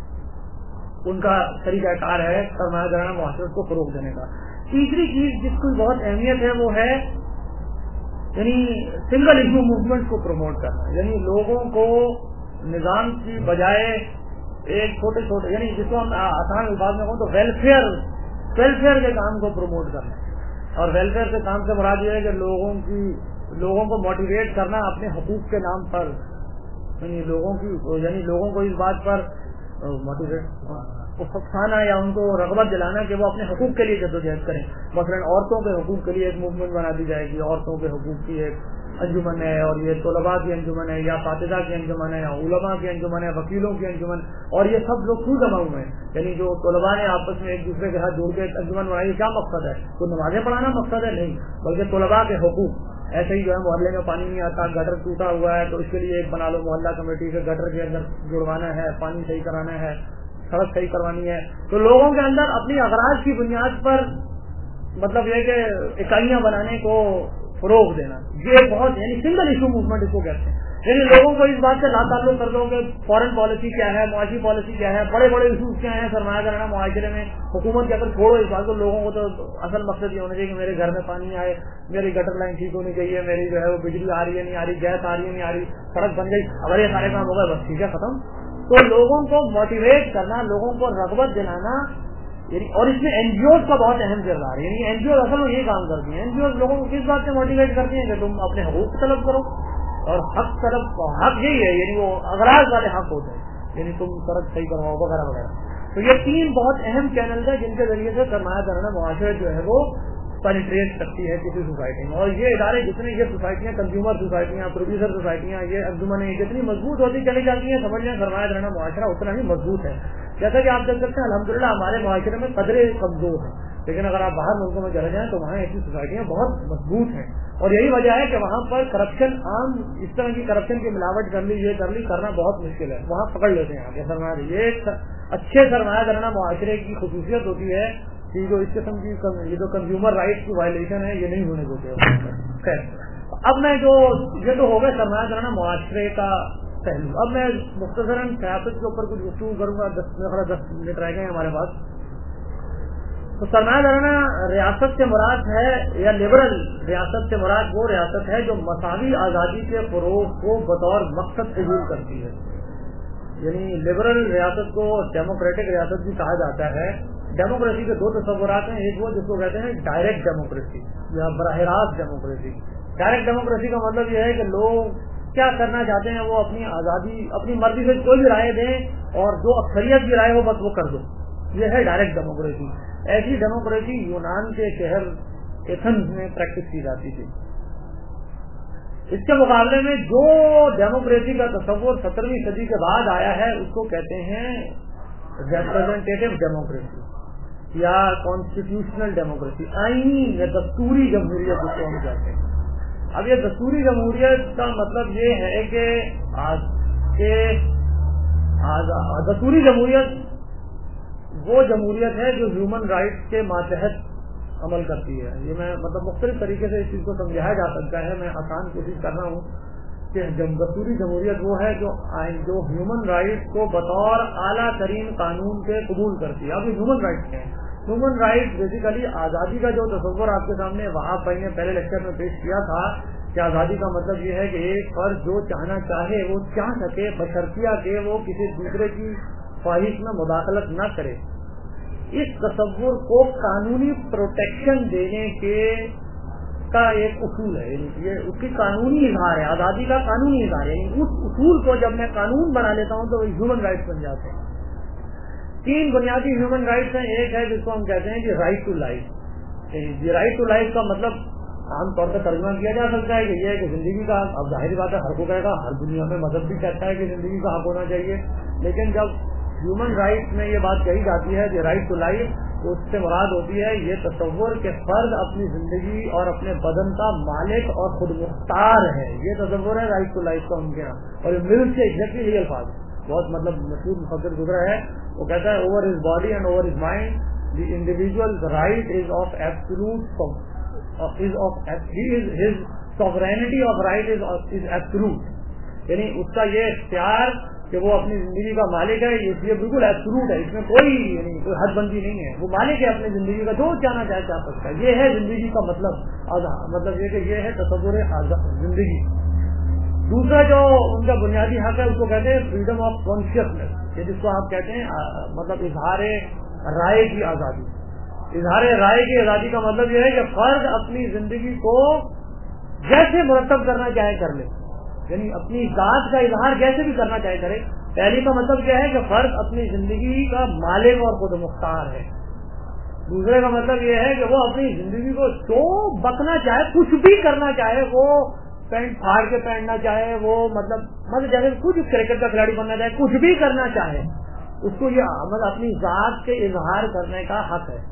ان کا طریقہ کار ہے سرمایہ دارانہ معاشرت کو فروغ دینے کا. تیسری چیز جس کی بہت اہمیت ہے وہ ہے یعنی سنگل ایشو موومنٹ کو پروموٹ کرنا, یعنی لوگوں کو نظام کی بجائے ایک چھوٹے چھوٹے یعنی جس کو ہم آسان الفاظ میں کہوں تو ویلفیئر ویلفیئر کے کام کو پروموٹ کرنا. اور ویلفیئر کے کام سے مراد یہ ہے کہ لوگوں کی لوگوں کو موٹیویٹ کرنا اپنے حقوق کے نام پر, یعنی لوگوں کی یعنی لوگوں کو اس بات پر موٹیویٹ اکسانا یا ان کو رغبت دلانا کہ وہ اپنے حقوق کے لیے جدوجہد کریں. مثلا عورتوں کے حقوق کے لیے ایک موومنٹ بنا دی جائے گی, عورتوں کے حقوق کی ایک انجمن ہے, اور یہ طلباء کی انجمن ہے یا فاتحہ کی انجمن ہے یا علماء کی انجمن ہے, وکیلوں کی انجمن, اور یہ سب لوگ کیوں جمع ہوئے ہیں, یعنی جو طلباء نے آپس میں ایک دوسرے کے ساتھ جوڑ کے انجمن بنائی, کیا مقصد ہے, تو نمازیں پڑھانا مقصد ہے نہیں, بلکہ طلباء کے حقوق. ایسے ہی جو ہے محلے میں پانی نہیں آتا, گٹر ٹوٹا ہوا ہے تو اس کے لیے ایک بنا لو محلہ کمیٹی سے, گٹر کے اندر جڑوانا ہے, پانی صحیح کرانا ہے, سڑک صحیح کروانی ہے. تو لوگوں کے اندر اپنی اغراض کی بنیاد پر مطلب یہ کہ اکائیاں بنانے کو فروغ دینا, یہ بہت یعنی سنگل ایشو موومنٹ اس کو کہتے ہیں. یعنی لوگوں کو اس بات سے لا تعلق کر دو کہ فارن پالیسی کیا ہے, معاشی پالیسی کیا ہے, بڑے بڑے ایشوز کیا ہیں سرمایہ دارانہ معاشرے میں, حکومت کے اگر چھوڑو اس بات کو, لوگوں کو تو اصل مقصد یہ ہونا چاہیے کہ میرے گھر میں پانی آئے, میری گٹر لائن ٹھیک ہونی چاہیے, میری جو ہے وہ بجلی آ رہی ہے نہیں آ رہی, گیس آ رہی ہے نہیں آ رہی, سڑک بن گئی, اگر یہ سارے کام ہو گئے بس ٹھیک ہے ختم. تو لوگوں کو موٹیویٹ کرنا, لوگوں کو رغبت دلانا, یعنی اور اس میں این جی اوز کا بہت اہم کردار ہے. یعنی این جی اوز اصل میں یہی کام کرتی ہیں. این جی اوز لوگوں کو کس بات سے موٹیویٹ کرتی ہیں کہ تم اپنے حقوق طلب کرو, اور حق طلب حق یہی ہے یعنی وہ اغراض والے حق ہوتے ہیں, یعنی تم سڑک صحیح کرواؤ وغیرہ وغیرہ. تو یہ تین بہت اہم چینل ہیں جن کے ذریعے سے سرمایہ دارانہ معاشرت جو ہے وہ پینیٹریٹ کرتی ہے کسی سوسائٹی میں. اور یہ ادارے جتنے یہ سوسائٹیاں, کنزیومر سوسائٹیاں, پروڈیوسر سوسائٹیاں, یہ انجمنیں جتنی مضبوط ہوتی چلی جاتی ہیں, سمجھ لیں سرمایہ دارانہ معاشرہ اتنا ہی مضبوط ہے. جیسا کہ آپ دیکھ سکتے ہیں الحمدللہ ہمارے معاشرے میں قدرے کمزور ہیں, لیکن اگر آپ باہر ملکوں میں چلے جائیں تو وہاں ایسی سوسائٹیاں بہت مضبوط ہیں. اور یہی وجہ ہے کہ وہاں پر کرپشن عام اس طرح کی کرپشن کی ملاوٹ کر لی, یہ کر لی, کرنا بہت مشکل ہے. وہاں پکڑ لیتے ہیں آگے سرمایہ. یہ ایک اچھے سرمایہ دارانہ معاشرے کی خصوصیت ہوتی ہے کہ جو اس قسم کی یہ جو کنزیومر رائٹس کی وائلیشن ہے یہ نہیں ہونے دیتے. خیر, اب میں جو یہ تو ہو گئے سرمایہ دارانہ معاشرے کا پہلو. اب میں مختصراً سیاست کے اوپر کچھ گفتگو کروں گا. دس دس منٹ رہ گئے ہیں ہمارے پاس. تو سرمایہ دارانہ ریاست سے مراد ہے یا لبرل ریاست سے مراد وہ ریاست ہے جو مساوی آزادی کے فروغ کو بطور مقصد قبول کرتی ہے. یعنی لبرل ریاست کو ڈیموکریٹک ریاست بھی کہا جاتا ہے. ڈیموکریسی کے دو تصورات ہیں, ایک وہ جس کو کہتے ہیں ڈائریکٹ ڈیموکریسی یا براہ راست ڈیموکریسی. ڈائریکٹ ڈیموکریسی کا مطلب یہ ہے کہ لوگ کیا کرنا چاہتے ہیں وہ اپنی آزادی اپنی مرضی سے کوئی بھی رائے دیں اور جو اکثریت کی رائے ہو بس وہ کر دو, یہ ہے ڈائریکٹ ڈیموکریسی. ایسی ڈیموکریسی یونان کے شہر ایتھنز میں پریکٹس کی جاتی تھی. اس کے مقابلے میں جو ڈیموکریسی کا تصور سترویں صدی کے بعد آیا ہے اس کو کہتے ہیں ریپرزینٹیٹو ڈیموکریسی. یا کانسٹیٹیوشنل ڈیموکریسی، آئینی یا دستوری جمہوریت جس کو ہم کہتے ہیں. اب یہ دستوری جمہوریت کا مطلب یہ ہے کہ دستوری جمہوریت وہ جمہوریت ہے جو ہیومن رائٹس کے ماتحت عمل کرتی ہے. یہ میں مطلب مختلف طریقے سے اس چیز کو سمجھایا جا سکتا ہے، میں آسان کوشش کر رہا ہوں کہ دستوری جمہوریت وہ ہے جو جو ہیومن رائٹس کو بطور اعلیٰ ترین قانون کے قبول کرتی ہے. اب یہ ہیومن رائٹس ہیں، ہیومن رائٹس بیسیکلی آزادی کا جو تصور آپ کے سامنے وہاں بھائی نے پہلے لیکچر میں پیش کیا تھا کہ آزادی کا مطلب یہ ہے کہ ایک فرد جو چاہنا چاہے وہ چاہ سکے بشرطیہ کہ وہ کسی دوسرے کی خواہش میں مداخلت نہ کرے. اس تصور کو قانونی پروٹیکشن دینے کے کا ایک اصول ہے، یہ اس کی قانونی اظہار ہے، آزادی کا قانونی اظہار ہے. یعنی اس اصول کو جب میں قانون بنا لیتا ہوں تو وہ ہیومن رائٹس بن جاتے ہیں. تین بنیادی ہیومن رائٹس ہیں. ایک ہے جس کو ہم کہتے ہیں کہ right to life. The right to life کا مطلب عام طور پر ترجمہ کیا جا سکتا ہے کہ یہ ہے کہ زندگی کا، اب ظاہری بات ہے ہر کو کہے گا، ہر دنیا میں مذہب بھی کہتا ہے کہ زندگی کا حق ہونا چاہیے، لیکن جب ہیومن رائٹس میں یہ بات کہی جاتی ہے کہ رائٹ ٹو لائف، تو اس سے مراد ہوتی ہے یہ تصور کہ فرد اپنی زندگی اور اپنے بدن کا مالک اور خود مختار ہے. یہ تصور ہے رائٹ ٹو لائف کا ان کے یہاں. اور یہ مل سے ایگزیکٹلی یہی الفاظ بہت مطلب مشہور مفکر گزرا ہے، وہ کہتا ہے over his body and over his mind the individual right is of absolute his sovereignty of right is is absolute. یعنی اس کا یہ اختیار کہ وہ اپنی زندگی کا مالک ہے، یہ بالکل ایبسولوٹ ہے، اس میں کوئی یعنی کوئی حد بندی نہیں ہے. وہ مالک ہے اپنی زندگی کا، جو چاہنا چاہے چاہ سکتا ہے. یہ ہے زندگی کا مطلب، مطلب یہ کہ یہ ہے تصور زندگی. دوسرا جو ان کا بنیادی حق ہے اس کو کہتے ہیں فریڈم آف کانشیسنیس، یہ جس کو آپ کہتے ہیں مطلب اظہار رائے کی آزادی. اظہار رائے کی آزادی کا مطلب یہ ہے کہ فرد اپنی زندگی کو جیسے مرتب کرنا چاہے کر لے، یعنی اپنی ذات کا اظہار جیسے بھی کرنا چاہے کرے. پہلی کا مطلب کیا ہے کہ فرد اپنی زندگی کا مالک اور خود مختار ہے. دوسرے کا مطلب یہ ہے کہ وہ اپنی زندگی کو جو بکنا چاہے، کچھ بھی کرنا چاہے، وہ پینٹ پھاڑ کے پہننا چاہے، وہ مطلب مطلب جیسے کچھ کرکٹ کا کھلاڑی بننا چاہے، کچھ بھی کرنا چاہے، اس کو یہ مطلب اپنی ذات کے اظہار کرنے کا حق ہے.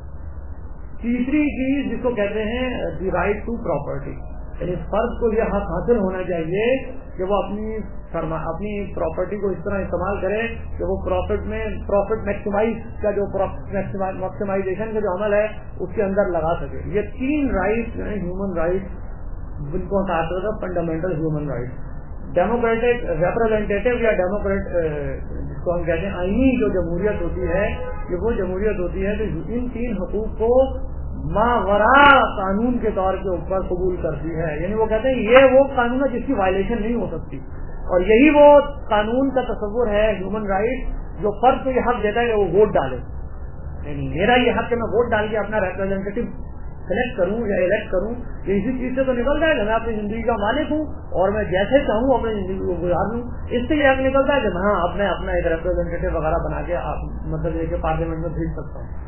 تیسری چیز جس کو کہتے ہیں دی رائٹ ٹو پراپرٹی، یعنی فرد کو یہ حق حاصل ہونا چاہیے کہ وہ اپنی اپنی پراپرٹی کو اس طرح استعمال کرے کہ وہ پروفٹ میں پروفٹ میکسیمائز کا جو میکسیمائزیشن کا جو عمل ہے اس کے اندر لگا سکے. یہ تین رائٹس ہیں ہیومن رائٹس، جن کو کہا جاتا ہے fundamental human rights. Democratic representative یا ڈیموکریٹ جس کو ہم کہتے ہیں آئینی جو جمہوریت ہوتی ہے، یہ وہ جمہوریت ہوتی ہے جو ان تین حقوق کو ماوراء قانون کے طور کے اوپر قبول کرتی ہے. یعنی وہ کہتے ہیں یہ وہ قانون ہے جس کی وائلیشن نہیں ہو سکتی، اور یہی وہ قانون کا تصور ہے ہیومن رائٹ جو فرد کو یہ حق دیتا ہے کہ وہ ووٹ ڈالے. یعنی میرا یہ حق کہ میں ووٹ ڈال کے اپنا ریپرزینٹیٹو سلیکٹ کروں یا الیکٹ کروں، یہ اسی چیز سے تو نکلتا ہے کہ میں اپنی زندگی کا مالک ہوں اور میں جیسے چاہوں اپنی زندگی کو گزار لوں. اس سے یہ حق نکلتا ہے کہ ہاں اپنے اپنا ایک ریپرزینٹیٹو وغیرہ بنا کے مطلب یہ کہ پارلیمنٹ میں بھیج سکتا ہوں.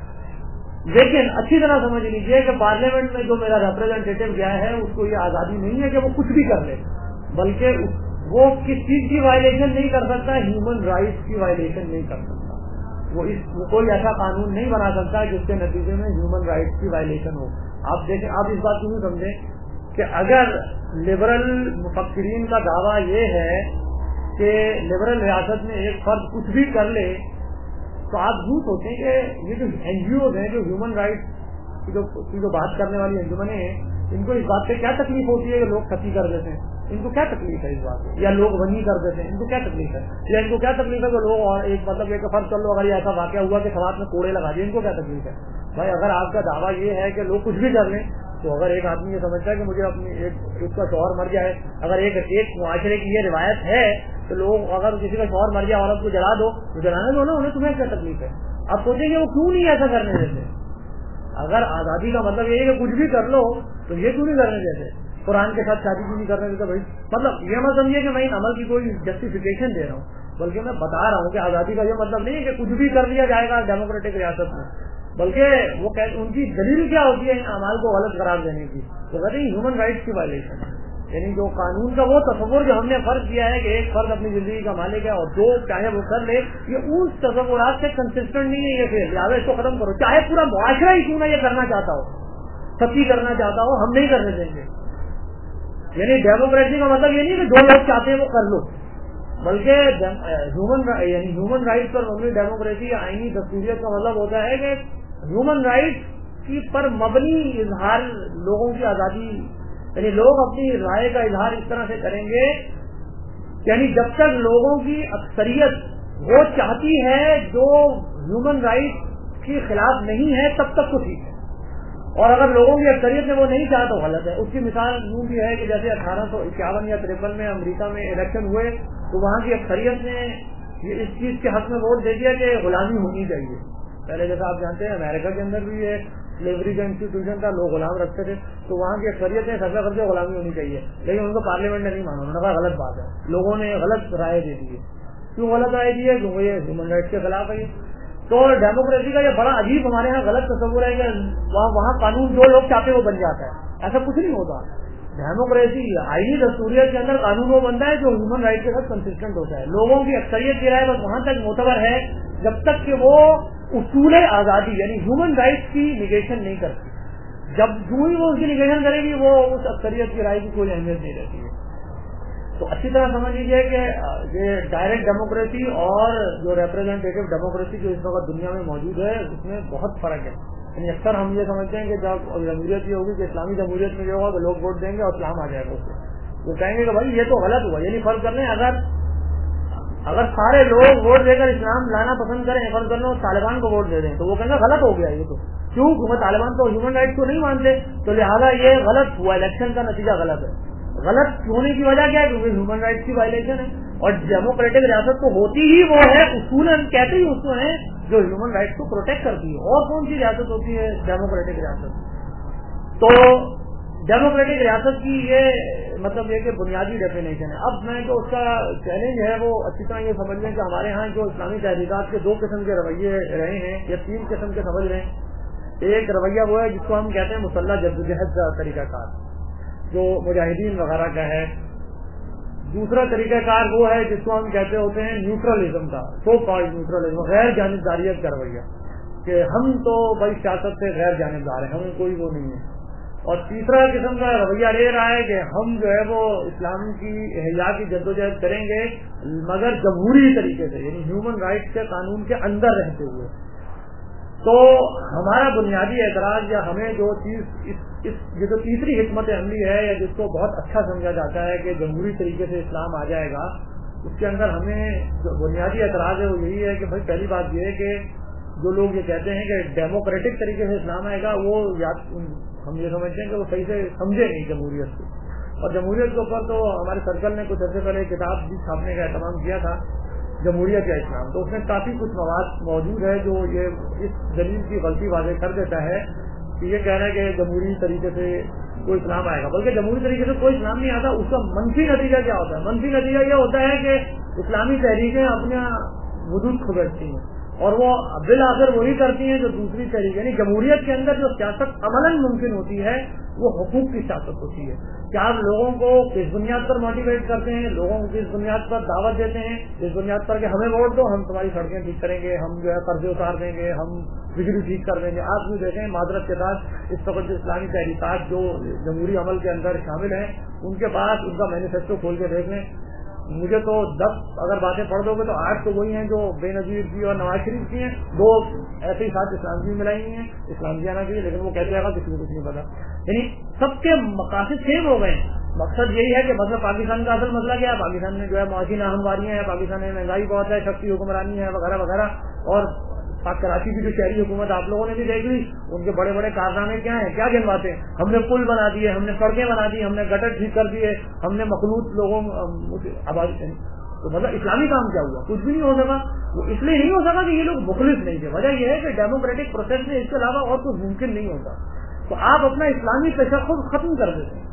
لیکن اچھی طرح سمجھ لیجیے کہ پارلیمنٹ میں جو میرا ریپرزینٹیٹو گیا ہے اس کو یہ آزادی نہیں ہے کہ وہ کچھ بھی کر لے، بلکہ وہ کس چیز کی وائلیشن نہیں کر سکتا، ہیومن رائٹس کی وائلیشن نہیں کر سکتا. وہ اس کوئی ایسا قانون نہیں بنا سکتا جس کے نتیجے میں ہیومن رائٹس کی وائلیشن ہو. آپ دیکھیں، آپ اس بات کو نہیں سمجھیں کہ اگر لبرل مفکرین کا دعویٰ یہ ہے کہ لبرل ریاست میں ایک فرد کچھ بھی کر لے، تو آپ یوں سوچیں کہ یہ جو این جی اوز ہیں جو ہیومن رائٹس کی جو کی جو بات کرنے والی انجمنیں ہیں، ان کو اس بات سے کیا تکلیف ہوتی ہے کہ لوگ قتل کر دیتے ہیں؟ ان کو کیا تکلیف ہے اس بات سے؟ یا لوگ بنی کر دیتے ہیں، ان کو کیا تکلیف ہے؟ یا ان کو کیا تکلیف ہے کہ لوگ اور ایک مطلب یہ کہ فرض کر لو اگر ایسا واقعہ ہوا کہ سماج میں کوڑے لگا دیے، ان کو کیا تکلیف ہے؟ بھائی اگر آپ کا دعویٰ یہ ہے کہ لوگ کچھ بھی کر لیں، تو اگر ایک آدمی یہ سمجھتا ہے کہ مجھے اپنی ایک اس کا شوہر مر جائے، اگر ایک ایک معاشرے کی یہ روایت ہے تو لوگ اگر کسی کا شوہر مر جائے عورت کو جلا دو تو جلانے دو نا، انہیں تمہیں کیا تکلیف ہے؟ آپ سوچیں گے وہ کیوں نہیں ایسا کرنے دیتے؟ اگر آزادی کا مطلب یہ ہے کہ کچھ بھی کر لو تو یہ کیوں نہیں کرنے دیتے؟ قرآن کے ساتھ شادی کیوں نہیں کرنے دیتے؟ بھائی مطلب یہ مت سمجھیے کہ میں ان عمل کی کوئی جسٹیفیکیشن دے رہا ہوں، بلکہ میں بتا رہا ہوں کہ آزادی کا یہ مطلب نہیں ہے کہ کچھ بھی کر لیا جائے گا ڈیموکریٹک ریاست میں، بلکہ وہ ان کی دلیل کیا ہوتی ہے ان اعمال کو غلط قرار دینے کی؟ وہ کہتے ہیں ہیومن رائٹس کی وائلیشن. یعنی جو قانون کا وہ تصور جو ہم نے فرض کیا ہے کہ ایک فرد اپنی زندگی کا مالک ہے اور جو چاہے وہ کر لے، یہ اس تصورات سے کنسسٹنٹ نہیں ہے. یہ پھر لہٰذا اس کو ختم کرو، چاہے پورا معاشرہ ہی کیوں نہ یہ کرنا چاہتا ہو، سچی کرنا چاہتا ہو، ہم نہیں کرنے دیں گے. یعنی ڈیموکریسی کا مطلب یہ نہیں کہ جو لوگ چاہتے ہیں وہ کر لو، بلکہ ہیومن یعنی ہیومن رائٹس پر مبنی ڈیموکریسی یا آئینی دستوریت کا مطلب ہوتا ہے کہ ہیومن رائٹس کی پر مبنی اظہار لوگوں کی آزادی، یعنی لوگ اپنی رائے کا اظہار اس طرح سے کریں گے، یعنی جب تک لوگوں کی اکثریت وہ چاہتی ہے جو ہیومن رائٹس کے خلاف نہیں ہے تب تک تو ٹھیک ہے، اور اگر لوگوں کی اکثریت نے وہ نہیں چاہا تو غلط ہے. اس کی مثال یوں بھی ہے کہ جیسے اٹھارہ سو اکیاون یا ترپن میں امریکہ میں الیکشن ہوئے تو وہاں کی اکثریت نے یہ اس چیز کے حق میں ووٹ دے دیا کہ غلامی ہونی چاہیے. پہلے جیسا آپ جانتے ہیں امریکہ کے اندر بھی یہ سلیوری کا انسٹیٹیوشن تھا، لوگ غلام رکھتے تھے، تو وہاں کی اکثریت نے فیصلہ کر کے غلامی ہونی چاہیے، لیکن ان کو پارلیمنٹ نے نہیں مانا. انہوں نے کہا غلط بات ہے، لوگوں نے غلط رائے دے دی ہے. کیوں غلط رائے دی ہے؟ کیونکہ یہ ہیومن رائٹس کے خلاف ہے. تو ڈیموکریسی کا یہ بڑا عجیب ہمارے یہاں غلط تصور ہے کہ وہاں وہاں قانون جو لوگ چاہتے ہیں وہ بن جاتا ہے. ایسا کچھ نہیں ہوتا. ڈیموکریسی آئینی دستوریت کے اندر قانون وہ بنتا ہے جو ہیومن رائٹ کے ساتھ کنسسٹنٹ ہوتا ہے. لوگوں کی اکثریت کی رائے بس وہاں تک معتبر ہے جب تک کہ وہ اصول آزادی یعنی ہیومن رائٹس کی نگیشن نہیں کرتی. جب جو ہی وہ اس کی نگیشن کرے گی وہ اس اکثریت کی رائے کی کوئی اہمیت نہیں رہتی ہے. تو اچھی طرح سمجھ لیجیے کہ یہ ڈائریکٹ ڈیموکریسی اور جو ریپرزینٹیٹو ڈیموکریسی جو اس وقت دنیا میں موجود ہے اس میں بہت فرق ہے. یعنی اکثر ہم یہ سمجھتے ہیں کہ جب جمہوریت یہ ہوگی کہ اسلامی جمہوریت میں یہ ہوگا کہ لوگ ووٹ دیں گے اور اسلام آ جائے گا اس سے. وہ کہیں گے کہ بھائی یہ تو غلط ہوا. یعنی فرض کر لیں اگر اگر سارے لوگ ووٹ دے کر اسلام لانا پسند کریں، فرض کر لیں طالبان کو ووٹ دے دیں تو وہ کہیں گے غلط ہو گیا. یہ تو کیوں؟ کیونکہ طالبان تو ہیومن رائٹس کو نہیں مانتے، تو لہٰذا یہ غلط ہوا، الیکشن کا نتیجہ غلط ہے. غلط ہونے کی وجہ کیا ہے؟ کیونکہ ہیومن رائٹس کی وائلیشن ہے. اور ڈیموکریٹک ریاست تو ہوتی ہی وہ ہے، اصولاً کہتے ہی اس کو ہیں جو ہیومن رائٹس کو پروٹیکٹ کرتی ہے. اور کون سی ریاست ہوتی ہے ڈیموکریٹک ریاست؟ تو ڈیموکریٹک ریاست کی یہ مطلب یہ کہ بنیادی ڈیفینیشن ہے. اب میں جو اس کا چیلنج ہے وہ اچھی طرح یہ سمجھ لیں کہ ہمارے ہاں جو اسلامی تحریکات کے دو قسم کے رویے رہے ہیں یا تین قسم کے سمجھ رہے ہیں. ایک رویہ وہ ہے جس کو ہم کہتے ہیں مسلح جدوجہد کا طریقہ کار جو مجاہدین وغیرہ کا ہے. دوسرا طریقہ کار وہ ہے جس کو ہم کہتے ہوتے ہیں نیوٹرلزم کا، سو کالڈ نیوٹرلزم، غیر جانبداریت کا رویہ کہ ہم تو بھائی سیاست سے غیر جانبدار ہیں، ہمیں کوئی وہ نہیں ہے. اور تیسرا قسم کا رویہ یہ رہا ہے کہ ہم جو ہے وہ اسلام کی احیاء کی جدوجہد کریں گے مگر جمہوری طریقے سے، یعنی ہیومن رائٹس کے قانون کے اندر رہتے ہوئے. تو ہمارا بنیادی اعتراض یا ہمیں جو چیز اس, اس یہ جو تیسری حکمت عملی ہے یا جس کو بہت اچھا سمجھا جاتا ہے کہ جمہوری طریقے سے اسلام آ جائے گا، اس کے اندر ہمیں جو بنیادی اعتراض ہے وہ یہی ہے کہ بھائی پہلی بات یہ ہے کہ جو لوگ یہ کہتے ہیں کہ ڈیموکریٹک طریقے سے اسلام آئے گا وہ یا ہم یہ سمجھتے ہیں کہ وہ صحیح سے سمجھے نہیں جمہوریت کو. اور جمہوریت کے اوپر تو ہمارے سرکل نے کچھ عرصے پہلے کتاب بھی چھاپنے کا اہتمام کیا تھا، جمہوریت یا اسلام. تو اس میں کافی کچھ مواد موجود ہے جو یہ اس دلیل کی غلطی واضح کر دیتا ہے کہ یہ کہنا ہے کہ جمہوری طریقے سے کوئی اسلام آئے گا، بلکہ جمہوری طریقے سے کوئی اسلام نہیں آتا. اس کا منفی نتیجہ کیا ہوتا ہے؟ منفی نتیجہ یہ ہوتا ہے کہ اسلامی تحریکیں اپنا وجود کھو بیٹھتی ہیں اور وہ بالآخر وہی کرتی ہیں جو دوسری تحریک. یعنی جمہوریت کے اندر جو سیاست عملاً ممکن ہوتی ہے وہ حقوق کی سیاست ہوتی ہے کہ آپ لوگوں کو کس بنیاد پر موٹیویٹ کرتے ہیں، لوگوں کو کس بنیاد پر دعوت دیتے ہیں، اس بنیاد پر کہ ہمیں ووٹ دو، ہم تمہاری سڑکیں ٹھیک کریں گے، ہم جو ہے قرضے اتار دیں گے، ہم بجلی ٹھیک کر دیں گے. آپ بھی دیکھیں معذرت کے ساتھ اس وقت جو اسلامی تحریکات جو جمہوری عمل کے اندر شامل ہیں ان کے پاس ان کا مینیفیسٹو کھول کے دیکھ لیں. مجھے تو دس اگر باتیں پڑھ دو گے تو آٹھ تو وہی ہیں جو بے نظیر کی اور نواز شریف کی ہیں، دو ایسے ہی ساتھ اسلام کی ملائی ہوئی ہیں اسلام کی آنا کے لیے، لیکن وہ کہتے ہیں کسی کو کچھ نہیں پتا. یعنی سب کے مقاصد سیم ہو گئے. مقصد یہی ہے کہ مطلب پاکستان کا اصل مسئلہ کیا ہے؟ پاکستان میں جو ہے معاشی ناہمواریاں ہیں، پاکستان میں مہنگائی بہت ہے، شخصی حکمرانی ہے وغیرہ وغیرہ. اور کراچی کی جو شہری حکومت آپ لوگوں نے بھی دیکھ لی، ان کے بڑے بڑے کارنامے کیا ہیں، کیا گنواتے ہیں؟ ہم نے پل بنا دیے، ہم نے سڑکیں بنا دی، ہم نے گٹر ٹھیک کر دیے، ہم نے مخلوط لوگوں آبادی. تو مطلب اسلامی کام کیا ہوا؟ کچھ بھی نہیں ہو سکا. وہ اس لیے نہیں ہو سکا کہ یہ لوگ مخلص نہیں تھے. وجہ یہ ہے کہ ڈیموکریٹک پروسیس میں اس کے علاوہ اور کچھ ممکن نہیں ہوتا. تو آپ اپنا اسلامی تشخص ختم کر دیتے ہیں.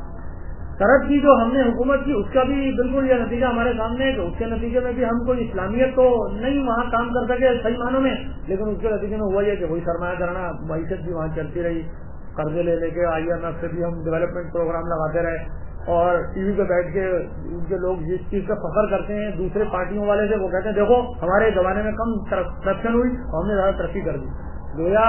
کرد کی جو ہم نے حکومت کی اس کا بھی بالکل یہ نتیجہ ہمارے سامنے ہے کہ اس کے نتیجے میں بھی ہم کوئی اسلامیت تو نہیں وہاں کام کر سکے صحیح معنوں میں، لیکن اس کے نتیجے میں ہوا یہ کہ وہی سرمایہ کرنا، معیشت بھی وہاں چلتی رہی، قرضے لے لے کے آئی ایم ایف سے بھی ہم ڈیولپمنٹ پروگرام لگاتے رہے. اور ٹی وی پہ بیٹھ کے ان کے لوگ جس چیز کا فخر کرتے ہیں دوسرے پارٹیوں والے سے، وہ کہتے ہیں دیکھو ہمارے زمانے میں کم کرپشن ہوئی اور ہم نے زیادہ ترقی کر دی. گویا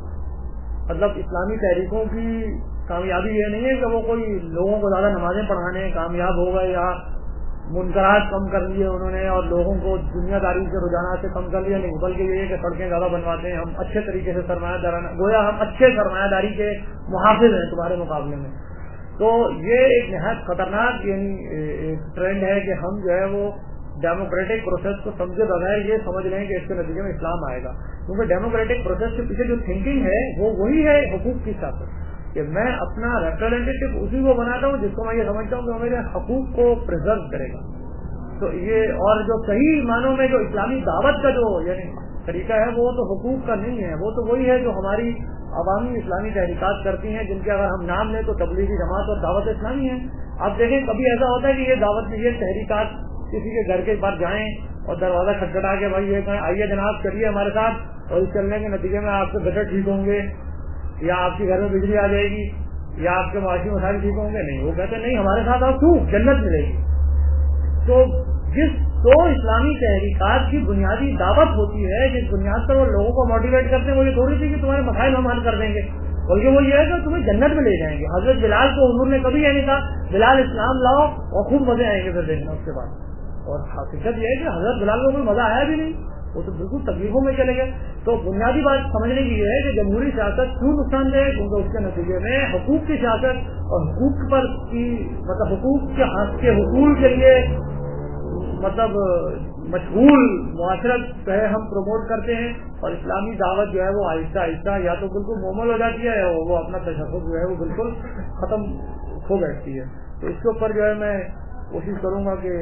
مطلب اسلامی تحریکوں کی کامیابی یہ نہیں ہے کہ وہ کوئی لوگوں کو زیادہ نمازیں پڑھانے کامیاب ہو گئے یا منکرات کم کر لیے انہوں نے اور لوگوں کو دنیا داری کے رجحانات سے کم کر لیا، نہیں بلکہ یہ ہے کہ سڑکیں زیادہ بنواتے ہیں، ہم اچھے طریقے سے سرمایہ دارانہ، گویا ہم اچھے سرمایہ داری کے محافظ ہیں تمہارے مقابلے میں. تو یہ ایک نہایت خطرناک یعنی ایک ٹرینڈ ہے کہ ہم جو ہے وہ ڈیموکریٹک پروسیس کو سمجھے بغیر یہ سمجھ لیں کہ اس کے نتیجے میں اسلام آئے گا، کیونکہ ڈیموکریٹک پروسیس کے پیچھے جو تھنکنگ ہے وہ وہی ہے حقوق کی سیاست، کہ میں اپنا ریپرزینٹیٹو اسی کو بناتا ہوں جس کو میں یہ سمجھتا ہوں کہ وہ میرے حقوق کو پریزرو کرے گا. تو یہ اور جو صحیح معنوں میں جو اسلامی دعوت کا جو یعنی طریقہ ہے وہ تو حقوق کا نہیں ہے، وہ تو وہی ہے جو ہماری عوامی اسلامی تحریکات کرتی ہیں، جن کے اگر ہم نام لیں تو تبلیغی جماعت اور دعوت اسلامی ہے. آپ دیکھیں کبھی ایسا ہوتا ہے کہ یہ دعوت میں یہ تحریکات کسی کے گھر کے پاس جائیں اور دروازہ کھٹکھٹا کے بھائی یہ کہیں آئیے جناب چلیے ہمارے ساتھ، اور اس چلنے کے نتیجے میں آپ کے گٹر ٹھیک ہوں گے یا آپ کے گھر میں بجلی آ جائے گی یا آپ کے معاشی مسائل ٹھیک ہوں گے. نہیں، وہ کہتے نہیں ہمارے ساتھ آپ کیوں جنت ملے گی. تو جس دو اسلامی تحریکات کی بنیادی دعوت ہوتی ہے، جس بنیاد پر وہ لوگوں کو موٹیویٹ کرتے ہیں، وہ یہ تھوڑی سی کہ تمہارے مسائل ہم حل کر دیں گے، بلکہ وہ یہ ہے کہ تمہیں جنت میں لے جائیں گے. حضرت بلال کو حضور نے کبھی یہ نہیں کہا بلال اسلام لاؤ اور خوب مزے آئیں گے پھر دیکھنا اس کے بعد. اور حقیقت یہ ہے کہ حضرت بلال کو کوئی مزہ آیا بھی نہیں، وہ تو بالکل تکلیفوں میں چلے گئے. تو بنیادی بات سمجھنے کی یہ ہے کہ جمہوری سیاست کیوں نقصان دہ ہے، کیونکہ اس کے نتیجے میں حقوق کی سیاست اور حقوق پر کی مطلب حقوق کے حق کے حقوق کے لیے مطلب مشغول معاشرت ہے ہم پروموٹ کرتے ہیں، اور اسلامی دعوت جو ہے وہ آہستہ آہستہ یا تو بالکل مکمل ہو جاتی ہے اور وہ اپنا تشخص جو ہے وہ بالکل ختم ہو بیٹھتی ہے. تو اس کے اوپر جو ہے میں کوشش کروں گا کہ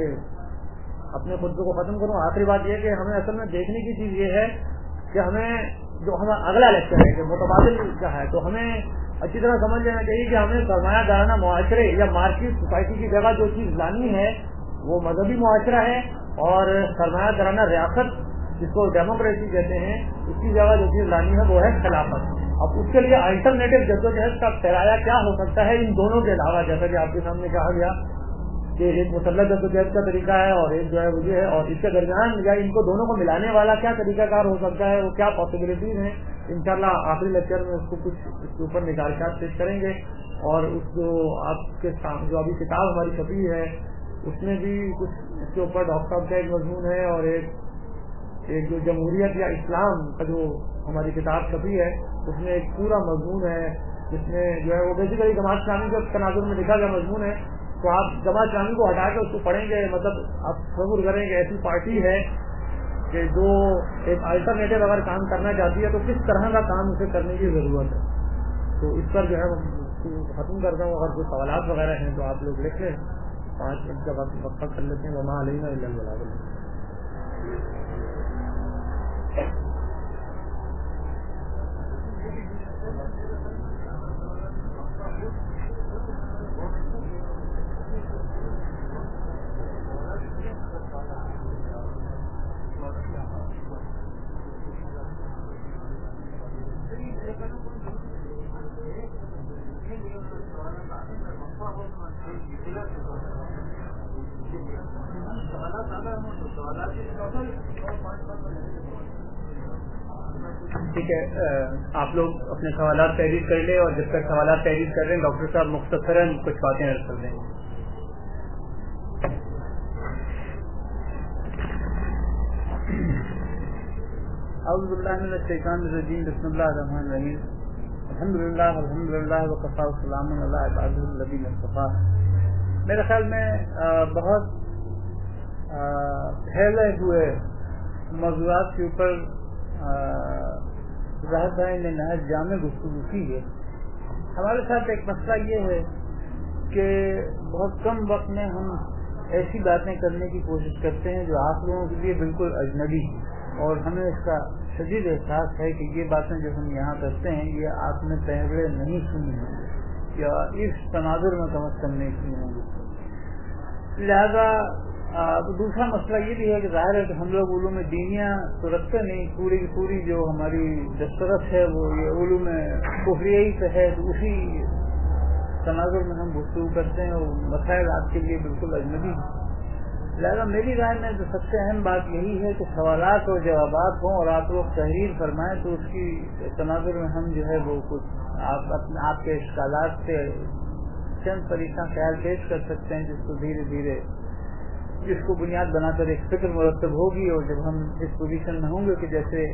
اپنے خطبے کو ختم کروں. آخری بات یہ کہ ہمیں اصل میں دیکھنے کی چیز یہ ہے کہ ہمیں جو ہمارا اگلا لیکچر ہے کہ متبادل کا ہے، تو ہمیں اچھی طرح سمجھ لینا چاہیے کہ ہمیں سرمایہ دارانہ معاشرے یا مارکیٹ سوسائٹی کی جگہ جو چیز لانی ہے وہ مذہبی معاشرہ ہے، اور سرمایہ دارانہ ریاست جس کو ڈیموکریسی کہتے ہیں اس کی جگہ جو چیز لانی ہے وہ ہے خلافت. اب اس کے لیے الٹرنیٹو جدوجہد کا کرایہ کیا ہو سکتا ہے ان دونوں کے علاوہ، جیسا کہ آپ کے سامنے کہا گیا کہ ایک مسلح جدوجہد کا طریقہ ہے اور ایک جو ہے وہ یہ ہے، اور اس کے درمیان یا ان کو دونوں کو ملانے والا کیا طریقہ کار ہو سکتا ہے، وہ کیا پاسبلٹیز ہیں. انشاءاللہ آخری لیکچر میں اس کو کچھ اس کے اوپر نگارشات پیش کریں گے. اور اس جو آپ کے جو ابھی کتاب ہماری چھپی ہے اس میں بھی کچھ اس کے اوپر ڈاکٹر صاحب کا ایک مضمون ہے، اور ایک ایک جو جمہوریت یا اسلام کا جو ہماری کتاب چھپی ہے اس میں ایک پورا مضمون ہے جس میں جو ہے وہ بیسیکلی جماعت اسلامی کے تناظر میں لکھا گیا مضمون ہے. تو آپ جماعت اسلامی کو ہٹا کے اس کو پڑھیں گے، مطلب آپ تصور کریں کہ ایسی پارٹی ہے کہ جو ایک الٹرنیٹو اگر کام کرنا چاہتی ہے تو کس طرح کا کام اسے کرنے کی ضرورت ہے. تو اس پر جو ہے ختم کرتا ہوں. اگر کوئی سوالات وغیرہ ہیں تو آپ لوگ لکھ لیں، پانچ منٹ کا وقت کر لیتے ہیں. وما علینا الا البلاغ. ٹھیک ہے، آپ لوگ اپنے سوالات تحریر کر لیں، اور جب تک سوالات تحریر کر رہے ہیں ڈاکٹر صاحب مختصراً کچھ باتیں عرض کر دیں گے. اعوذ باللہ من الشیطان الرجیم. بسم اللہ الرحمن الرحیم. الحمدللہ الحمدللہ وکفی وسلام علی عبادہ الذین اصطفی. میرے خیال میں بہت پھیلے ہوئے موضوعات کے اوپر ظاہر بھائی نے نہایت جامع گفتگو کی ہے. ہمارے ساتھ ایک مسئلہ یہ ہے کہ بہت کم وقت میں ہم ایسی باتیں کرنے کی کوشش کرتے ہیں جو آپ لوگوں کے لیے بالکل اجنبی ہے، اور ہمیں اس کا شدید احساس ہے کہ یہ باتیں جو ہم یہاں کرتے ہیں یہ آپ نے پہلے نہیں سنی ہیں یا اس تناظر میں کم از کم نہیں سنی ہوں گی. لہذا دوسرا مسئلہ یہ بھی ہے کہ ظاہر ہے کہ ہم لوگ علوم دینیاں تو رکھتے نہیں، پوری کی پوری جو ہماری دسترس ہے وہ یہ علوم کفریہ ہی سے ہے، تو اسی तनाजुर में हम गुफ्तगू करते हैं और मसाइल आपके लिए बिल्कुल अजनबी हैं। लिहाजा मेरी राय में तो सबसे अहम बात यही है कि सवालात और जवाबात हों और आप लोग तहरीर फरमाएं तो उसकी तनाजुर में हम जो है वो कुछ आप अपने आपके इश्कालात से चंद परीक्षा ख्याल पेश कर सकते हैं, जिसको धीरे धीरे जिसको बुनियाद बनाकर एक फिक्र मुरतब होगी। और जब हम इस पोजीशन में होंगे कि जैसे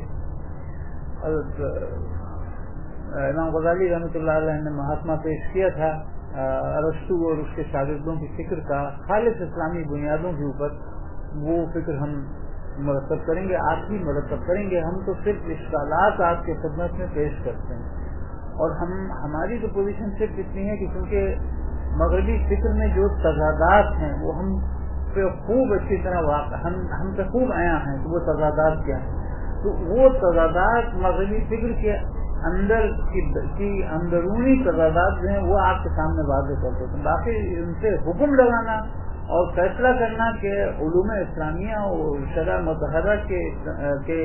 इमाम गजाली रहमतुल्लाह अलैह ने महात्मा पेश किया था अरस्तु और उसके शागिर्दों की फिक्र का खालिस इस्लामी बुनियादों के ऊपर, वो फिक्र हम मुरतब करेंगे, आप ही मुरतब करेंगे। हम तो सिर्फ इश्कालात आपके खिदमत में पेश करते हैं। और हम हमारी तो पोजीशन सिर्फ इतनी है कि क्योंकि मगरबी फिक्र में जो तजादात हैं वो हम पे खूब अच्छी तरह वाक़ हम हम पे खूब आया हैं कि वो तजादात क्या है, तो वो तजादात मगरबी फिक्र के अंदर की, की अंदरूनी तजादात जो है वो आपके सामने वाज़ेह कर देते हैं। बाकी उनसे हुक्म लगाना और फैसला करना कि उलूम इस्लामिया और शरअ मुतहरा के के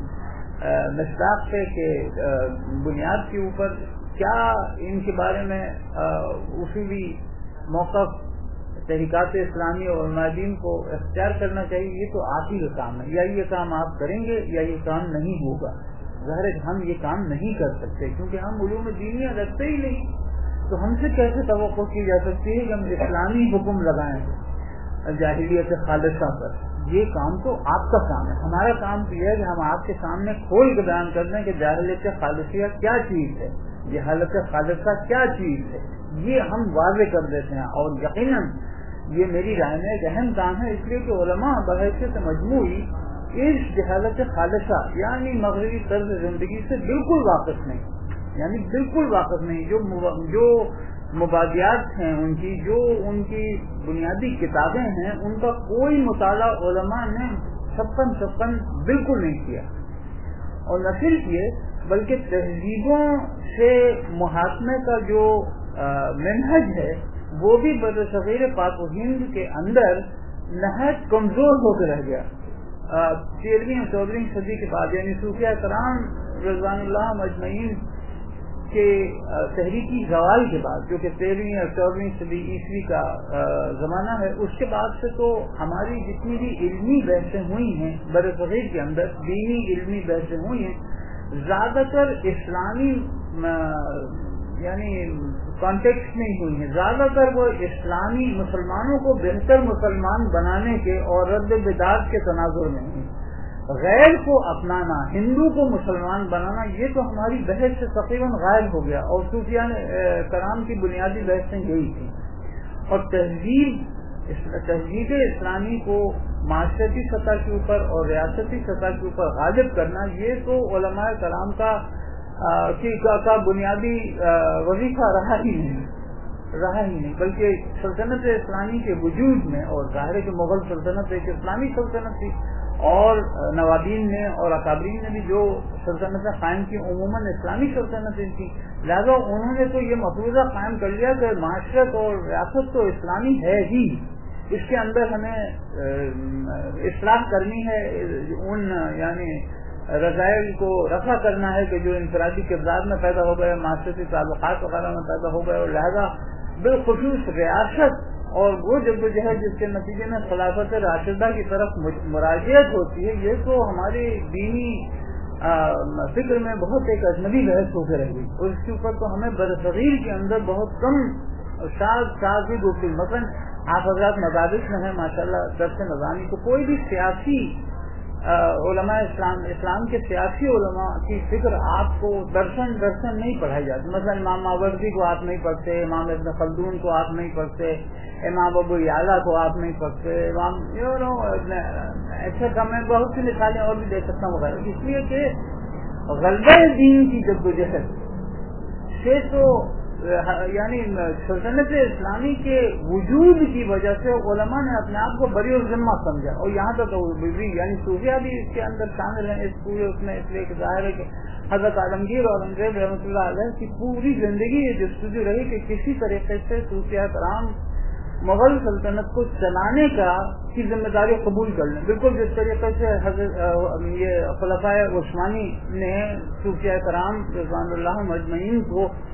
मसदाक़ पे के बुनियाद के ऊपर क्या इनके बारे में उसूली मौक़िफ़ तहरीकात इस्लामी और उलमाए-ए-दीन को इख्तियार करना चाहिए, ये तो आप ही का काम है। या ये काम आप करेंगे या ये काम नहीं होगा। ज़ाहिर है हम ये काम नहीं कर सकते क्योंकि हम उलूम दीनिया रखते ही नहीं, तो हमसे कैसे तवक्को की जा सकती है कि हम इस्लामी हुक्म लगाएं जाहिलियत खालिसा पर। ये काम तो आपका काम है। हमारा काम तो यह है कि हम आपके सामने खोल के बयान कर दें कि जाहिलियत खालिसिया क्या चीज है, जहालत खालिसा क्या चीज है, ये हम वाज़ेह कर देते हैं। और यकीनन ये मेरी राय में एक अहम काम है, इसलिए कि उलमा बहैसियत मजमूई इस जहालत खालिसा यानी मगरबी तर्ज जिंदगी से बिल्कुल वाकिफ नहीं, यानी बिल्कुल वाकिफ नहीं। जो जो मुबादियात हैं उनकी, जो उनकी बुनियादी किताबें हैं, उनका कोई मुताला उलमा ने छप्पन छप्पन बिल्कुल नहीं किया। और न सिर्फ ये बल्कि तहजीबों से मुहाकमे का जो मनहज है वो भी बरसग़ीर पाक व हिंद के अंदर नहायत कमजोर होकर रह गया। तेरहवीं और चौदहवीं सदी के बाद यानी सूफिया कराम रज़वानुल्लाह मजमईन के तहरीकी ज़वाल के बाद, जो कि तेरहवीं और चौदहवीं सदी ईस्वी का जमाना है, उसके बाद से तो हमारी जितनी भी इल्मी बहसें हुई हैं बरसग़ीर के अंदर, दीनी इल्मी बहसें हुई हैं, ज्यादातर इस्लामी यानी कॉन्टेक्स्ट में हुई है। ज्यादातर वो इस्लामी मुसलमानों को बेहतर मुसलमान बनाने के और रद्द बिदात के तनाजुर में हुई। गैर को अपनाना, हिंदू को मुसलमान बनाना, ये तो हमारी बहस से तकरीबन गायब हो गया। और सूफिया कराम की बुनियादी बहसें यही थी। और तहजीब तहजीब इस्लामी को माशरती सतह के ऊपर और रियासती सतह के ऊपर गालिब करना, ये तो उलमाए कराम का आ, की का, का बुनियादी वजीफा रहा ही नहीं रहा ही नहीं बल्कि सल्तनत इस्लामी के वजूद में, और ज़ाहिर है कि मुगल सल्तनत एक इस्लामी सल्तनत थी और नवाबीन ने और अकाबरीन ने भी जो सल्तनत कायम की उमूमन इस्लामी सल्तनतें थी, लिहाजा उन्होंने तो ये मफरूजा कायम कर लिया कि माशरत और रियासत तो इस्लामी है ही, इसके अंदर हमें इस्लाह करनी है, उन यानी रज़ाइल को रफा करना है कि जो इंफरादी किरदार में पैदा हो गए, माशरती ताल्लुकात वगैरह में पैदा हो गए, और लिहाजा बिलखुसूस रियासत और वो जद्दोजहद जिसके नतीजे में खिलाफत राशिदा की तरफ मुराजियत होती है, ये तो हमारी दीनी फिक्र में बहुत एक अजनबी बहस होकर रह गई। और इसके ऊपर तो हमें बरसग़ीर के अंदर बहुत कम साज साज भी गुफ्तगू, मसलन आप हज़रात मदारिस में है माशाल्लाह दर्स नज़ामी, तो कोई भी सियासी उलमा इस्लाम इस्लाम के सियासी उलमा की फिक्र आपको दर्शन दर्शन नहीं पढ़ाई जाती। मतलब इमाम मावर्दी को आप नहीं पढ़ते, इमाम इब्न खल्दून को आप नहीं पढ़ते, इमाम अबू याला को आप नहीं पढ़ते, इमाम यू नो ऐसे का मैं बहुत सी मिसालें और भी दे सकता हूँ, इसलिए कि ग़लबे दीन की जद्दोजहद से तो यानी सल्तनत इस्लामी के वजूद की वजह से उलमा ने अपने आप को बरी और जिम्मा समझा। और यहाँ तक तो भी यानी सूफिया भी इसके अंदर शामिल है इस पूरे उसमें, इसलिए कि जाहिर है कि हजरत आलमगीर और अंग्रेज रहमतुल्लाह अलैह की पूरी जिंदगी ये जस्तजू रही कि किसी तरीके से सूफिया कराम मुगल सल्तनत को चलाने का की जिम्मेदारी कबूल कर लें, बिल्कुल जिस तरीके से हजरत ये खुलफाए उस्मानी ने सूफिया कराम रज़वानुल्लाह मजमईन को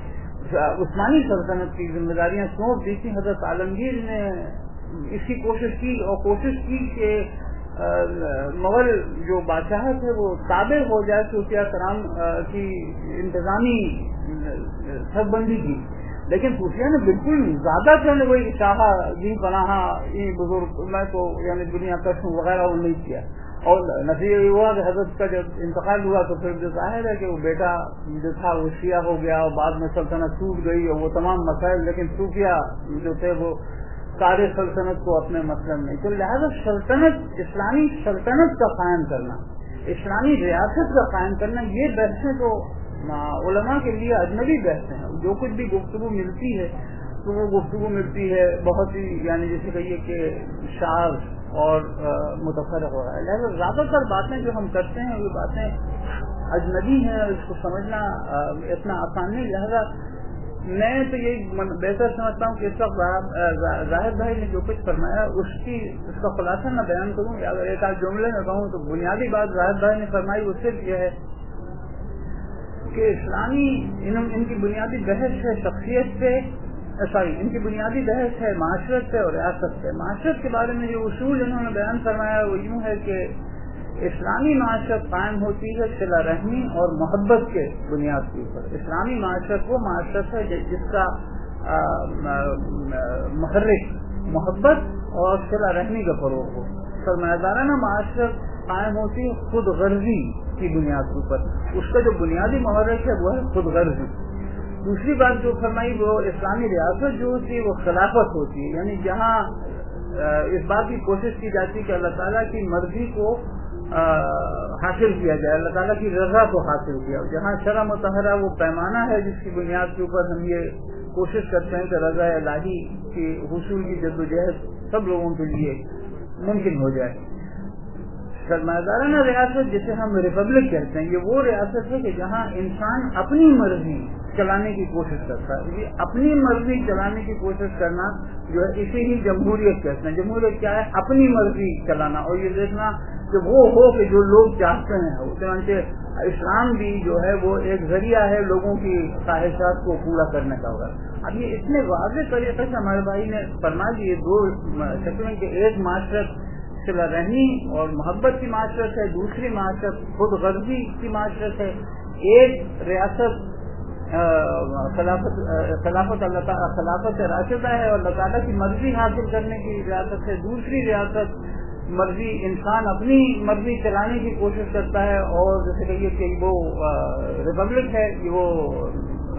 عثمانی سلطنت کی ذمہ داریاں سونپ دی تھی. حضرت عالمگیر نے اس کی کوشش کی اور کوشش کی کہ مغل جو بادشاہت ہے وہ تابع ہو جائے صوفیہ کرام کی انتظامی سربندی بندی کی. لیکن صوفیہ نے بالکل زیادہ کرنے وہی شاہ جی پناہ بزرگ میں تو یعنی دنیا کشم وغیرہ وہ نہیں کیا. اور نتیجہ یہ ہوا کہ حضرت کا جب انتقال ہوا تو پھر جو ظاہر ہے کہ وہ بیٹا جو تھا وہ شیعہ ہو گیا اور بعد میں سلطنت ٹوٹ گئی اور وہ تمام مسائل. لیکن صوفیہ جو تھے وہ سارے سلطنت کو اپنے مسلم نہیں. تو لہذا سلطنت اسلامی سلطنت کا قائم کرنا, اسلامی ریاست کا قائم کرنا, یہ بحثیں تو علماء کے لیے اجنبی بحثیں ہیں. جو کچھ بھی گفتگو ملتی ہے تو وہ گفتگو ملتی ہے بہت ہی یعنی جیسے کہیے کہ شاذ اور متفرق ہو رہا ہے. لہذا زیادہ تر باتیں جو ہم کرتے ہیں وہ باتیں اجنبی ہیں, اس کو سمجھنا اتنا آسان نہیں. لہذا میں تو یہ بہتر سمجھتا ہوں کہ اس وقت ظاہر بھائی نے جو کچھ فرمایا اس کی اس کا خلاصہ میں بیان کروں. اگر ایک آدھ جملے میں کہوں تو بنیادی بات ظاہر بھائی نے فرمائی وہ صرف یہ ہے کہ اسلامی ان کی بنیادی بحث ہے شخصیت سے, سوری ان کی بنیادی بحث ہے معاشرت سے اور ریاست سے. معاشرت کے بارے میں جو اصول انہوں نے بیان فرمایا وہ یوں ہے کہ اسلامی معاشرت قائم ہوتی ہے صلہ رحمی اور محبت کے بنیاد کے اوپر. اسلامی معاشرت وہ معاشرت ہے جس کا محرک محبت اور صلہ رحمی کا فروغ ہو. سرمایہ دارانہ معاشرت قائم ہوتی ہے خود غرضی کی بنیاد کے اوپر. اس کا جو بنیادی محرک ہے وہ ہے خود غرضی. دوسری بات جو فرمائی وہ اسلامی ریاست جو ہوتی ہے وہ خلافت ہوتی ہے, یعنی جہاں اس بات کی کوشش کی جاتی ہے کہ اللہ تعالیٰ کی مرضی کو حاصل کیا جائے, اللہ تعالیٰ کی رضا کو حاصل کیا. جہاں شرع مطہرہ وہ پیمانہ ہے جس کی بنیاد کے اوپر ہم یہ کوشش کرتے ہیں کہ رضا الہی کی حصول کی جدوجہد سب لوگوں کے لیے ممکن ہو جائے. سرمایہ دارانہ ریاست جسے ہم ریپبلک کہتے ہیں, یہ وہ ریاست ہے کہ جہاں انسان اپنی مرضی چلانے کی کوشش کرتا ہے. یہ اپنی مرضی چلانے کی کوشش کرنا جو ہے اسی ہی جمہوریت کہتے ہیں. جمہوریت کیا ہے؟ اپنی مرضی چلانا اور یہ دیکھنا کہ وہ ہو کہ جو لوگ چاہتے ہیں. چنانچہ اسلام بھی جو ہے وہ ایک ذریعہ ہے لوگوں کی خواہشات کو پورا کرنے کا ہوگا. اب یہ اتنے واضح طریقے سے ہمارے بھائی نے فرما دیے دو شکلیں کہ ایک معاشرت صلہ رحمی اور محبت کی معاشرت ہے, دوسری معاشرت خود غرضی کی معاشرت ہے. ایک ریاست خلافت خلافت اللہ تعالیٰ خلافت راشدہ ہے اور اللہ تعالیٰ کی مرضی حاصل کرنے کی ریاست ہے. دوسری ریاست مرضی انسان اپنی مرضی چلانے کی کوشش کرتا ہے اور جیسے کہیے کہ وہ ریپبلک ہے, یہ وہ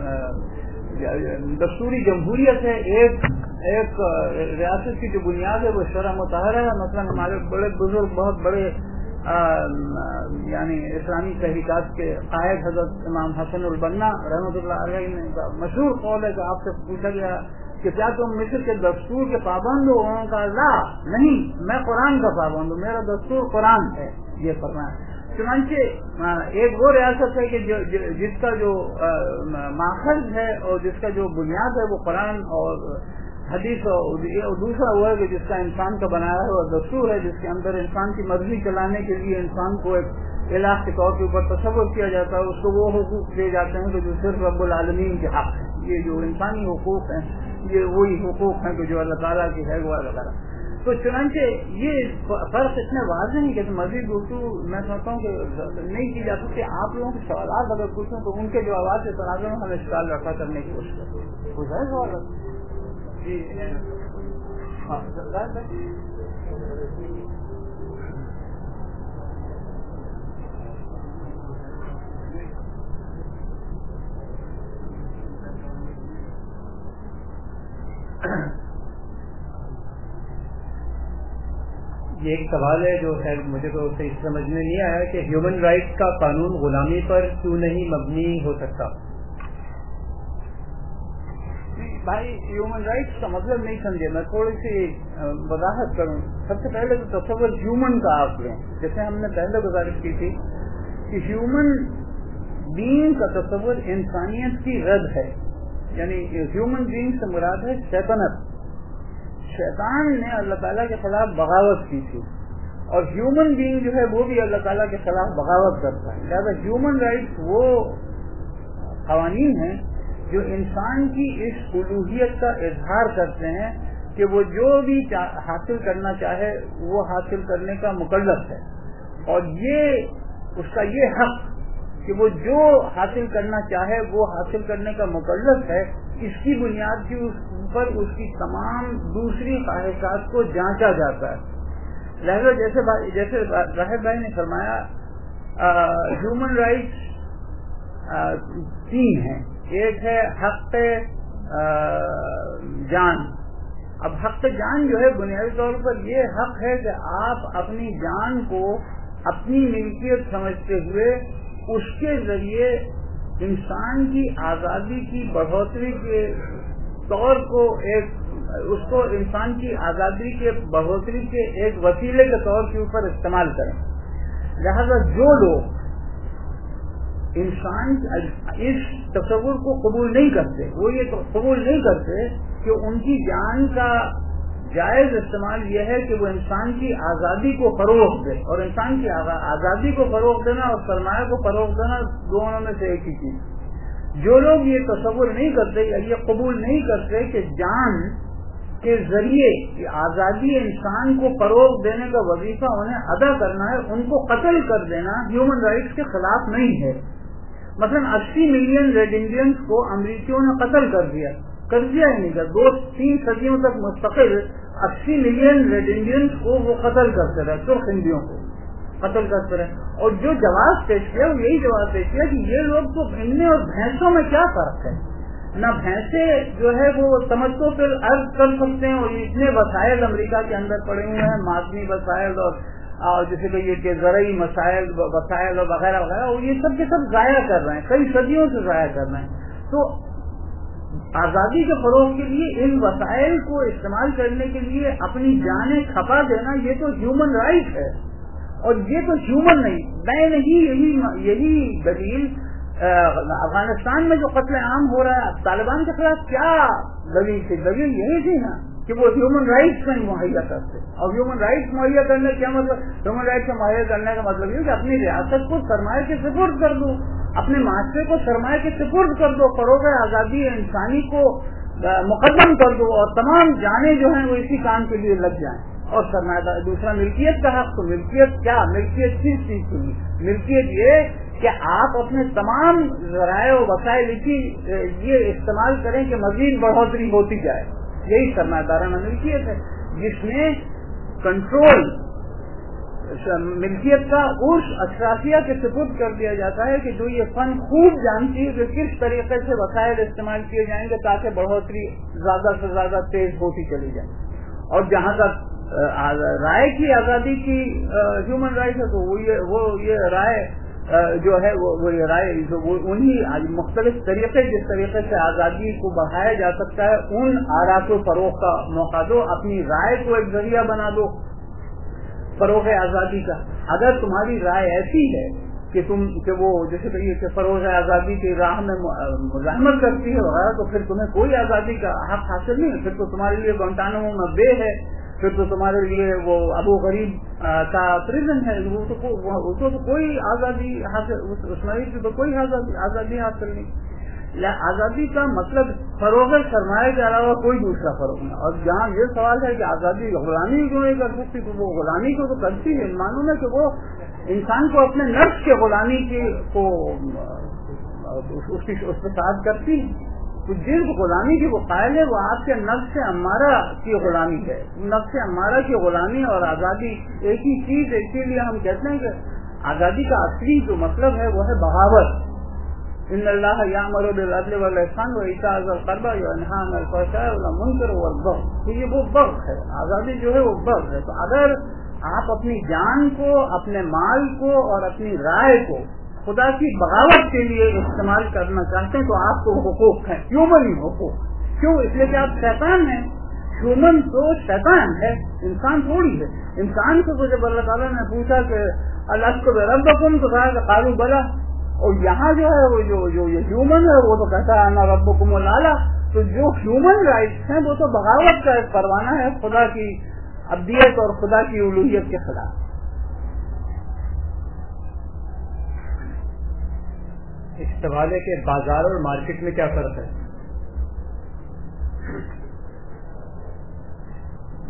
دستوری جمہوریت ہے. ایک ایک ریاست کی جو بنیاد ہے وہ شرع مطہرہ ہے. مثلا ہمارے بڑے بزرگ بہت بڑے یعنی اسلامی تحریکات کے قائد حضرت امام حسن البنا رحمۃ اللہ علیہ نے مشہور قول ہے کہ آپ سے پوچھا گیا کہ کیا تم مصر کے دستور کے پابند ہو؟ انہوں نے کہا لا نہیں, میں قرآن کا پابند ہوں, میرا دستور قرآن ہے. یہ فرمایا. چنانچہ ایک وہ ریاست ہے کہ جس کا جو ماخذ ہے اور جس کا جو بنیاد ہے وہ قرآن اور حدیث, اور دوسرا وہ ہے کہ جس کا انسان کا بنایا ہوا دستور ہے جس کے اندر انسان کی مرضی چلانے کے لیے انسان کو ایک الہ کے طور کے اوپر تصور کیا جاتا ہے. اس کو وہ حقوق دیے جاتے ہیں کہ جو صرف رب العالمین کے حق ہیں. یہ جو انسانی حقوق ہیں یہ وہی حقوق ہیں کہ جو اللہ تعالیٰ کی ہے وہ اللہ تعالیٰ. تو چنانچہ یہ فرق اتنے واضح نہیں کہ مزید گفتگو میں سمجھتا ہوں کہ نہیں کی جا سکتی. آپ لوگوں کے سوالات اگر پوچھیں تو ان کے جوابات کے تناظر میں ہم اشکال رکھا کرنے کی کوشش کرتے ہیں. کچھ ہے سوال؟ جی ہاں یہ ایک سوال ہے جو خیر مجھے تو صحیح سمجھ میں نہیں آیا کہ ہیومن رائٹس کا قانون غلامی پر کیوں نہیں مبنی ہو سکتا؟ بھائی ہیومن رائٹس کا مطلب نہیں سمجھے, میں تھوڑی سی وضاحت کروں. سب سے پہلے تو تصور ہیومن کا آپ لیں, جیسے ہم نے پہلے گزارش کی تھی کہ ہیومن بینگ کا تصور انسانیت کی رد ہے. یعنی ہیومن بینگ سے مراد ہے شیطنت. شیطان نے اللہ تعالیٰ کے خلاف بغاوت کی تھی اور ہیومن بینگ جو ہے وہ بھی اللہ تعالیٰ کے خلاف بغاوت کرتا ہے. لہٰذا ہیومن رائٹس وہ قوانین ہیں جو انسان کی اس الوہیت کا اظہار کرتے ہیں کہ وہ جو بھی حاصل کرنا چاہے وہ حاصل کرنے کا مکلف ہے، اور یہ اس کا یہ حق کہ وہ جو حاصل کرنا چاہے وہ حاصل کرنے کا مکلف ہے، اس کی بنیاد کے اوپر اس کی تمام دوسری خواہشات کو جانچا جاتا ہے۔ لہذا جیسے جیسے راہب بھائی نے فرمایا، ہیومن رائٹس تین ہیں، ایک ہے حق جان۔ اب حق جان جو ہے بنیادی طور پر یہ حق ہے کہ آپ اپنی جان کو اپنی ملکیت سمجھتے ہوئے اس کے ذریعے انسان کی آزادی کی بڑھوتری کے طور کو ایک اس کو انسان کی آزادی کے بڑھوتری کے ایک وسیلے کے طور کے اوپر استعمال کریں۔ لہذا جو لوگ انسان اس تصور کو قبول نہیں کرتے، وہ یہ قبول نہیں کرتے کہ ان کی جان کا جائز استعمال یہ ہے کہ وہ انسان کی آزادی کو فروغ دے، اور انسان کی آزادی کو فروغ دینا اور سرمایہ کو فروغ دینا دونوں میں سے ایک ہی چیز۔ جو لوگ یہ تصور نہیں کرتے یا یہ قبول نہیں کرتے کہ جان کے ذریعے آزادی انسان کو فروغ دینے کا وظیفہ انہیں ادا کرنا ہے، ان کو قتل کر دینا ہیومن رائٹس کے خلاف نہیں ہے۔ مثلا اسی ملین ریڈ انڈینز کو امریکیوں نے قتل کر دیا کر دیا ہی نہیں کر دو تین صدیوں تک مستقل اسی ملین ریڈ انڈینز کو وہ قتل کرتے رہے، سرخ ہندیوں کو قتل کرتے رہے، اور جو جواب پیش کیا وہ یہی جواب پیش کیا کہ یہ لوگ تو ان میں اور بھینسوں میں کیا فرق ہے، نہ بھینسے جو ہے وہ تمتع پہ عرض کر سکتے ہیں، اور اتنے وسائل امریکہ کے اندر پڑے ہوئے ہیں، معدنی وسائل اور جیسے کہ یہ زرعی مسائل وسائل اور وغیرہ وغیرہ، اور یہ سب کے سب ضائع کر رہے ہیں، کئی صدیوں سے ضائع کر رہے ہیں۔ تو آزادی کے فروغ کے لیے ان وسائل کو استعمال کرنے کے لیے اپنی جانیں کھپا دینا یہ تو ہیومن رائٹ ہے، اور یہ تو ہیومن نہیں۔ میں نہیں یہی یہی دلیل افغانستان میں جو قتل عام ہو رہا ہے طالبان کے خلاف کیا دلیل تھی؟ دلیل یہی تھی نا کہ وہ ہیومن رائٹس نہیں مہیا کرتے، اور ہیومن رائٹس مہیا کرنے کیا مطلب؟ ہیومن رائٹس مہیا کرنے کا مطلب یہ کہ اپنی ریاست کو سرمایہ کے سپرد کر دو، اپنے معاشرے کو سرمایہ کے سپرد کر دو، فروغ آزادی انسانی کو مقدم کر دو، اور تمام جانیں جو ہیں وہ اسی کام کے لیے لگ جائیں۔ اور سرمایہ دوسرا ملکیت کا حق، تو ملکیت کیا؟ ملکیت کس چیز کی؟ ملکیت یہ کہ آپ اپنے تمام ذرائع و وسائل کی یہ استعمال کریں کہ مزید بڑھوتری ہوتی جائے، یہی سرمایہ دارانہ ملکیت ہے، جس میں کنٹرول ملکیت کا اس اشرافیہ کے سپرد کر دیا جاتا ہے کہ جو یہ فن خوب جانتی ہے کہ کس طریقے سے وسائل استعمال کیے جائیں گے تاکہ بڑھوتری زیادہ سے زیادہ تیز ہوتی چلی جائے۔ اور جہاں تک رائے کی آزادی کی ہیومن رائٹ ہے تو وہ یہ وہ یہ رائے جو ہے وہ یہ رائے انہیں مختلف طریقے جس طریقے سے آزادی کو بڑھایا جا سکتا ہے ان آراء کو فروغ کا موقع دو، اپنی رائے کو ایک ذریعہ بنا دو فروغ آزادی کا۔ اگر تمہاری رائے ایسی ہے کہ تم کہ وہ جیسے کہ فروغ آزادی کی راہ میں مزاحمت کرتی ہے وغیرہ، تو پھر تمہیں کوئی آزادی کا حق حاصل نہیں ہے، پھر تو تمہارے لیے گوانٹانامو میں بے ہے، پھر تو تمہارے لیے وہ ابو غریب کا پریزن ہے، وہ تو کوئی آزادی حاصل اس میں تو کوئی آزادی حاصل نہیں۔ آزادی کا مطلب فروغ سرمایہ کے علاوہ کوئی دوسرا فروغ نہیں۔ اور جہاں یہ سوال ہے کہ آزادی غلامی کیوں نہیں کر سکتی، تو وہ غلامی کو تو کرتی ہے، معلوم ہے کہ وہ انسان کو اپنے نفس کے غلامی کی کو اس کی اس کے ساتھ کرتی ہے۔ تو جس غلامی کی وہ قائل ہے وہ آپ کے نفس امارہ کی غلامی ہے۔ نفس امارہ کی غلامی اور آزادی ایک ہی چیز ہے، اسی لیے ہم کہتے ہیں کہ آزادی کا اصلی جو مطلب ہے وہ ہے بغاوت۔ ان اللہ یامر بالعدل والاحسان وایتاء ذی القربى وینہی عن الفحشاء والمنکر والبغی، تو یہ وہ بغض ہے، آزادی جو ہے وہ بغض ہے۔ تو اگر آپ اپنی جان کو، اپنے مال کو اور اپنی رائے کو خدا کی بغاوت کے لیے استعمال کرنا چاہتے ہیں تو آپ کو حقوق ہیں، ہیومن حقوق۔ کیوں؟ اس لیے کہ آپ شیطان ہیں۔ ہیومن تو شیطان ہے، انسان تھوڑی ہے۔ انسان کو جب اللہ تعالیٰ نے پوچھا کہ الست بربکم، تو کہا کہ قالوا بلی، اور یہاں جو ہے وہ جو جو یہ ہیومن ہے وہ تو کہتا ہے انا ربکم الاعلی۔ تو جو ہیومن رائٹس ہیں وہ تو بغاوت کا ایک پروانہ ہے خدا کی ابدیت اور خدا کی الوہیت کے خلاف۔ اس حوالے کے بازار اور مارکیٹ میں کیا فرق ہے؟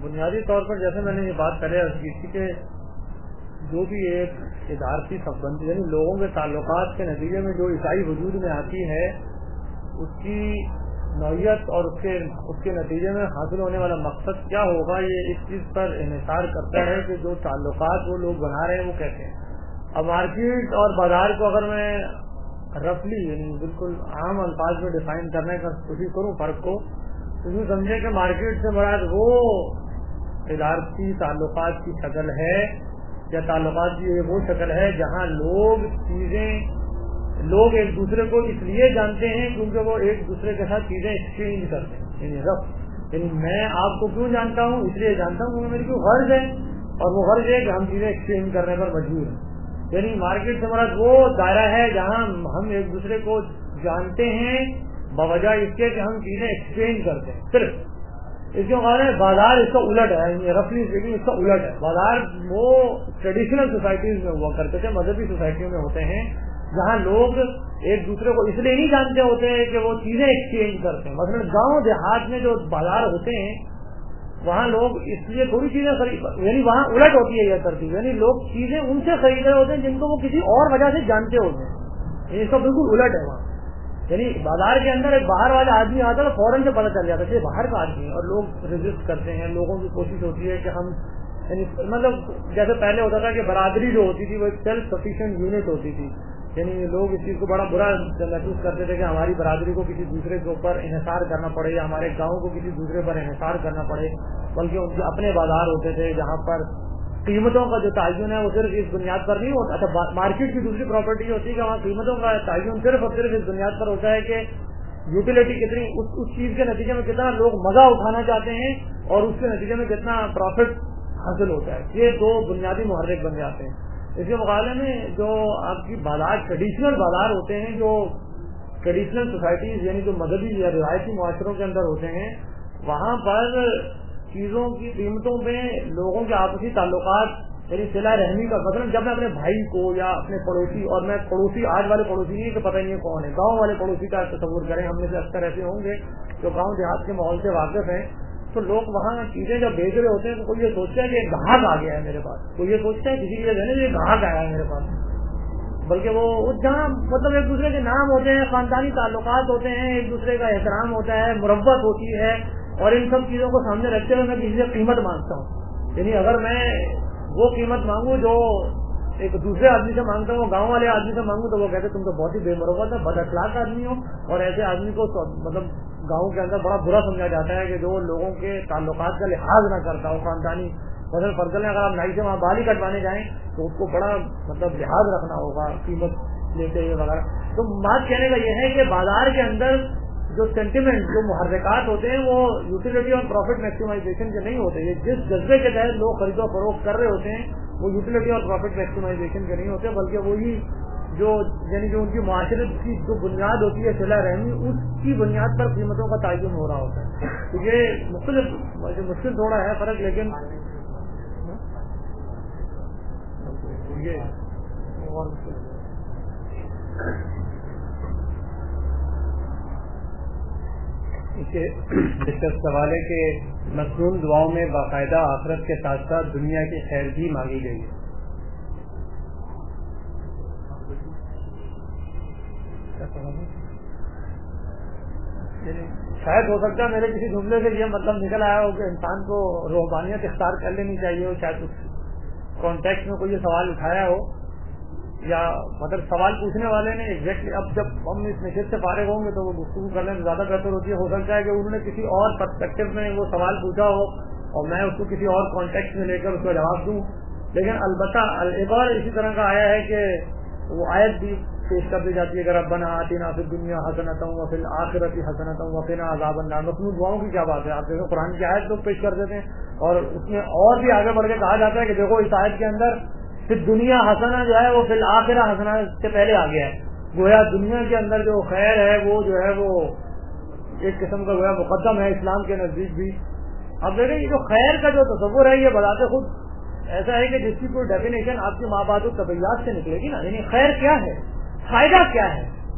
بنیادی طور پر جیسے میں نے یہ بات پہلے عرض کی تھی کہ جو بھی ایک ادارتی سبند یعنی لوگوں کے تعلقات کے نتیجے میں جو عیسائی وجود میں آتی ہے اس کی نوعیت اور اس کے اس کے نتیجے میں حاصل ہونے والا مقصد کیا ہوگا یہ اس چیز پر انحصار کرتا ہے کہ جو تعلقات وہ لوگ بنا رہے ہیں وہ کیسے ہیں. اب مارکیٹ اور بازار کو اگر میں رفلی یعنی بالکل عام الفاظ میں ڈیفائن کرنے کا کوشش کروں فرق کو تو یوں سمجھے کہ مارکیٹ سے مراد وہ ادارتی تعلقات کی شکل ہے یا تعلقات کی وہ شکل ہے جہاں لوگ چیزیں لوگ ایک دوسرے کو اس لیے جانتے ہیں کیونکہ وہ ایک دوسرے کے ساتھ چیزیں ایکسچینج کرتے ہیں. یعنی رف یعنی میں آپ کو کیوں جانتا ہوں اس لیے جانتا ہوں کیونکہ میری کوئی غرض ہے اور وہ غرض ہے کہ ہم چیزیں ایکسچینج کرنے پر مجبور ہیں. یعنی مارکیٹ سے مراد وہ دائرہ ہے جہاں ہم ایک دوسرے کو جانتے ہیں بوجہ اس کے کہ ہم چیزیں ایکسچینج کرتے ہیں. صرف اس کے مقابلے بازار اس کا الٹ ہے, رفلی اسپیکنگ اس کا الٹ ہے. بازار وہ ٹریڈیشنل سوسائٹیز میں ہوا کرتے تھے, مذہبی سوسائٹیوں میں ہوتے ہیں جہاں لوگ ایک دوسرے کو اس لیے نہیں جانتے ہوتے ہیں کہ وہ چیزیں ایکسچینج کرتے ہیں. مثلا گاؤں دیہات میں جو بازار ہوتے ہیں وہاں لوگ اس لیے تھوڑی چیزیں خرید یعنی وہاں الٹ ہوتی ہے یہ ترتیب, یعنی لوگ چیزیں ان سے خرید رہے ہوتے ہیں جن کو وہ کسی اور وجہ سے جانتے ہوتے ہیں. اس کا بالکل الٹ ہے وہاں. یعنی بازار کے اندر ایک باہر والا آدمی آتا ہے فوراً سے پتہ چل جاتا ہے کہ باہر کا آدمی ہے, اور لوگ رجسٹ کرتے ہیں. لوگوں کی کوشش ہوتی ہے کہ ہم یعنی مطلب جیسے پہلے ہوتا تھا کہ برادری جو ہوتی تھی وہ ایک سیلف سفیشینٹ یونٹ ہوتی تھی. یعنی لوگ اس چیز کو بڑا برا محسوس کرتے تھے کہ ہماری برادری کو کسی دوسرے کے اوپر انحصار کرنا پڑے یا ہمارے گاؤں کو کسی دوسرے پر انحصار کرنا پڑے, بلکہ ان کے اپنے بازار ہوتے تھے جہاں پر قیمتوں کا جو تعین ہے وہ صرف اس بنیاد پر نہیں ہوتا. اچھا مارکیٹ کی دوسری پراپرٹی ہوتی ہے کہ وہاں قیمتوں کا تعین صرف اور صرف اس بنیاد پر ہوتا ہے کہ یوٹیلیٹی کتنی اس, اس چیز کے نتیجے میں کتنا لوگ مزہ اٹھانا چاہتے ہیں اور اس کے نتیجے میں کتنا پروفٹ حاصل ہوتا ہے. یہ دو بنیادی محرک بن جاتے ہیں. اس کے مقابلے میں جو آپ کی بازار ٹریڈیشنل بازار ہوتے ہیں, جو ٹریڈیشنل سوسائٹیز یعنی جو مذہبی یا روایتی معاشروں کے اندر ہوتے ہیں, وہاں پر چیزوں کی قیمتوں پہ لوگوں کے آپسی تعلقات یعنی صلہ رحمی کا مثلا جب میں اپنے بھائی کو یا اپنے پڑوسی, اور میں پڑوسی آج والے پڑوسی نہیں کہ پتہ نہیں کون ہے, گاؤں والے پڑوسی کا تصور کریں, ہم میں سے اکثر ایسے ہوں گے جو گاؤں دیہات کے ماحول سے واقف ہیں, تو لوگ وہاں چیزیں جب بیچ رہے ہوتے ہیں تو کوئی یہ سوچتا ہے کہ ایک گاہک آ گیا ہے میرے پاس, کوئی یہ سوچتا ہے کسی کی وجہ سے یہ گاہک آیا ہے میرے پاس, بلکہ وہ جہاں مطلب ایک دوسرے کے نام ہوتے ہیں, خاندانی تعلقات ہوتے ہیں, ایک دوسرے کا احترام ہوتا ہے, مربت ہوتی ہے, اور ان سب چیزوں کو سامنے رکھتے ہوئے میں کسی سے قیمت مانگتا ہوں. یعنی اگر میں وہ قیمت مانگوں جو ایک دوسرے آدمی سے مانگتا ہوں, گاؤں والے آدمی سے مانگوں تو وہ کہتے تم تو بہت ہی بے مربت ہے, بد اخلاق آدمی ہو, اور ایسے آدمی کو مطلب گاؤں کے اندر بڑا برا سمجھا جاتا ہے کہ جو لوگوں کے تعلقات کا لحاظ نہ کرتا ہو, خاندانی مثلا فرض لیں اگر آپ نائی سے وہاں بال ہی کٹوانے جائیں تو اس کو بڑا مطلب لحاظ رکھنا ہوگا, قیمت لیتے ہوئے وغیرہ. تو بات کہنے کا یہ ہے کہ بازار کے اندر جو سینٹیمنٹ جو محرکات ہوتے ہیں وہ یوٹیلیٹی اور پروفٹ میکسیمائزیشن کے نہیں ہوتے. یہ جس جذبے کے تحت لوگ خرید و فروخت کر رہے ہوتے ہیں وہ یوٹیلیٹی اور پروفٹ میکسیمائزیشن کے نہیں ہوتے, بلکہ وہی جو یعنی جو ان کی معاشرت کی جو بنیاد ہوتی ہے صلہ رحمی, اس کی بنیاد پر قیمتوں کا تعین ہو رہا ہوتا ہے. تو یہ مختلف مشکل تھوڑا ہے فرق, لیکن یہ اور اس کا سوال ہے کہ مصنون دعاؤں میں باقاعدہ آخرت کے ساتھ ساتھ دنیا کی خیر بھی مانگی گئی ہے. شاید ہو سکتا ہے میرے کسی جملے سے یہ مطلب نکل آیا ہو کہ انسان کو روحانیت اختیار کر لینی چاہیے ہو, شاید اس کانٹیکٹ میں کوئی یہ سوال اٹھایا ہو, یا مطلب سوال پوچھنے والے نے ایگزیکٹلی اب جب ہم اس نشست سے فارغ ہوں گے تو وہ گفتگو کرنے میں زیادہ بہتر ہوتی ہے. ہو سکتا ہے کہ انہوں نے کسی اور پرسپیکٹو میں وہ سوال پوچھا ہو اور میں اس کو کسی اور کانٹیکٹ میں لے کر اس کا جواب دوں, لیکن البتہ ایک اور اسی طرح کا آیا ہے کہ وہ آیت بھی پیش کر دی جاتی ہے کہ ربنا آتنا فی الدنیا حسنۃ وفی الآخرۃ حسنۃ وقنا عذاب النار. مصنوع دعاؤں کی کیا بات ہے, آپ دیکھو قرآن کی آیت لوگ پیش کر دیتے ہیں اور اس میں اور بھی آگے بڑھ کے کہا جاتا ہے کہ دیکھو اس آیت کے اندر پھر دنیا حسنہ جو ہے وہ فی الآخرہ حسنہ سے پہلے آ گیا ہے, گویا دنیا کے اندر جو خیر ہے وہ جو ہے وہ ایک قسم کا گویا مقدم ہے اسلام کے نزدیک بھی. اب دیکھیں یہ جو خیر کا جو تصور ہے یہ بذات خود ایسا ہے کہ جس کی کوئی ڈیفینیشن آپ کی مابعد الطبیعیات سے نکلے گی نا, یعنی خیر کیا ہے, فائدہ کیا ہے,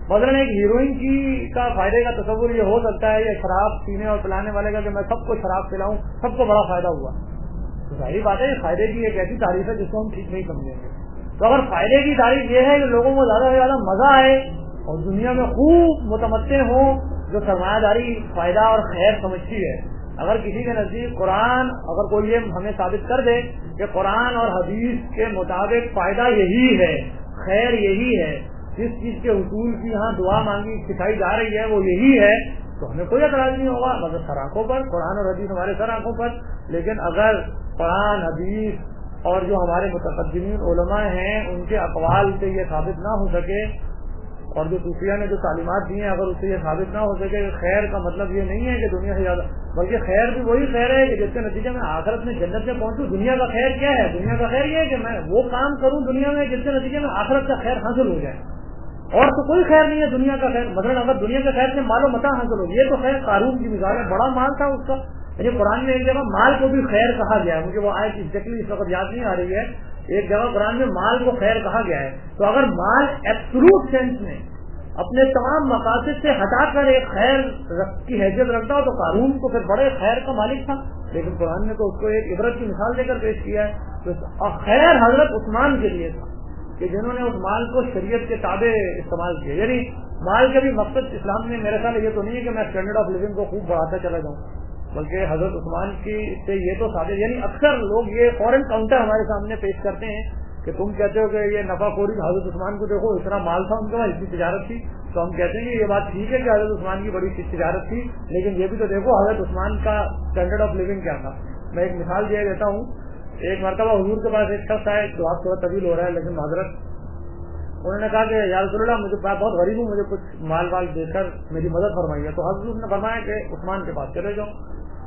مثلاً ایک ہیروئن کی کا فائدے کا تصور یہ ہو سکتا ہے، یہ شراب پینے اور پلانے والے کا کہ میں سب کو شراب پلاؤں، سب کو بڑا فائدہ ہوا. تو ظاہری بات ہے یہ فائدے کی ایک ایسی تعریف ہے جس کو ہم ٹھیک نہیں سمجھیں گے. تو اگر فائدے کی تعریف یہ ہے کہ لوگوں کو زیادہ سے زیادہ مزہ آئے اور دنیا میں خوب متمتع ہوں، جو سرمایہ داری فائدہ اور خیر سمجھتی ہے، اگر کسی کے نزدیک قرآن اگر کوئی یہ ہمیں ثابت کر دے کہ قرآن اور حدیث کے مطابق فائدہ یہی ہے، خیر یہی ہے، جس چیز کے حصول کی یہاں دعا مانگی سکھائی جا رہی ہے وہ یہی ہے، تو ہمیں کوئی اعتراض نہیں ہوگا، مگر سر آنکھوں پر قرآن اور حدیث ہمارے سر آنکھوں پر. لیکن اگر قرآن حدیث اور جو ہمارے متقدمین علماء ہیں ان کے اقوال سے یہ ثابت نہ ہو سکے، اور جو صوفیہ نے جو تعلیمات دی ہیں اگر اس سے یہ ثابت نہ ہو سکے کہ خیر کا مطلب یہ نہیں ہے کہ دنیا سے زیادہ، بلکہ خیر بھی وہی خیر ہے کہ جس کے نتیجے میں آخرت میں جنت میں پہنچوں. دنیا کا خیر کیا ہے؟ دنیا کا خیر یہ ہے کہ میں وہ کام کروں دنیا میں جس کے نتیجے میں آخرت کا خیر حاصل ہو جائے، اور تو کوئی خیر نہیں ہے دنیا کا خیر. مثلا اگر دنیا کے خیر سے مال و متاع حاصل ہو، یہ تو خیر قارون کی مثال ہے، بڑا مال تھا اس کا. یعنی قرآن میں ایک جگہ مال کو بھی خیر کہا گیا ہے، مجھے وہ آیت ایگزیکٹلی اس وقت یاد نہیں آ رہی ہے، ایک جگہ قرآن میں مال کو خیر کہا گیا ہے. تو اگر مال ایبسولوٹ سینس میں اپنے تمام مقاصد سے ہٹا کر ایک خیر کی حیثیت رکھتا ہو تو قارون کو پھر بڑے خیر کا مالک تھا، لیکن قرآن نے تو اس کو ایک عبرت کی مثال دے کر پیش کیا ہے. تو خیر حضرت عثمان کے لیے تھا کہ جنہوں نے اس مال کو شریعت کے تابع استعمال کیا. یعنی مال کا بھی مقصد اسلام میں میرے خیال یہ تو نہیں ہے کہ میں اسٹینڈرڈ آف لیونگ کو خوب بڑھاتا چلا جاؤں، بلکہ حضرت عثمان کی سے یہ تو ثابت، یعنی اکثر لوگ یہ فورن کاؤنٹر ہمارے سامنے پیش کرتے ہیں کہ تم کہتے ہو کہ یہ نفع خوری، حضرت عثمان کو دیکھو اتنا مال تھا ان کے پاس، اتنی تجارت تھی، تو ہم کہتے ہیں کہ یہ بات ٹھیک ہے کہ حضرت عثمان کی بڑی تجارت تھی، لیکن یہ بھی تو دیکھو حضرت عثمان کا اسٹینڈرڈ آف لیونگ کیا تھا. میں ایک مثال دے دیتا ہوں. ایک مرتبہ حضور کے پاس ایک شخص آئے، جو آپ تھوڑا طویل ہو رہا ہے لیکن حضرت، انہوں نے کہا کہ یا رسول اللہ مجھے بہت غریب ہوں، مجھے کچھ مال وال دے کر میری مدد فرمائیے. تو حضرت نے فرمایا کہ عثمان کے پاس چلے جاؤ.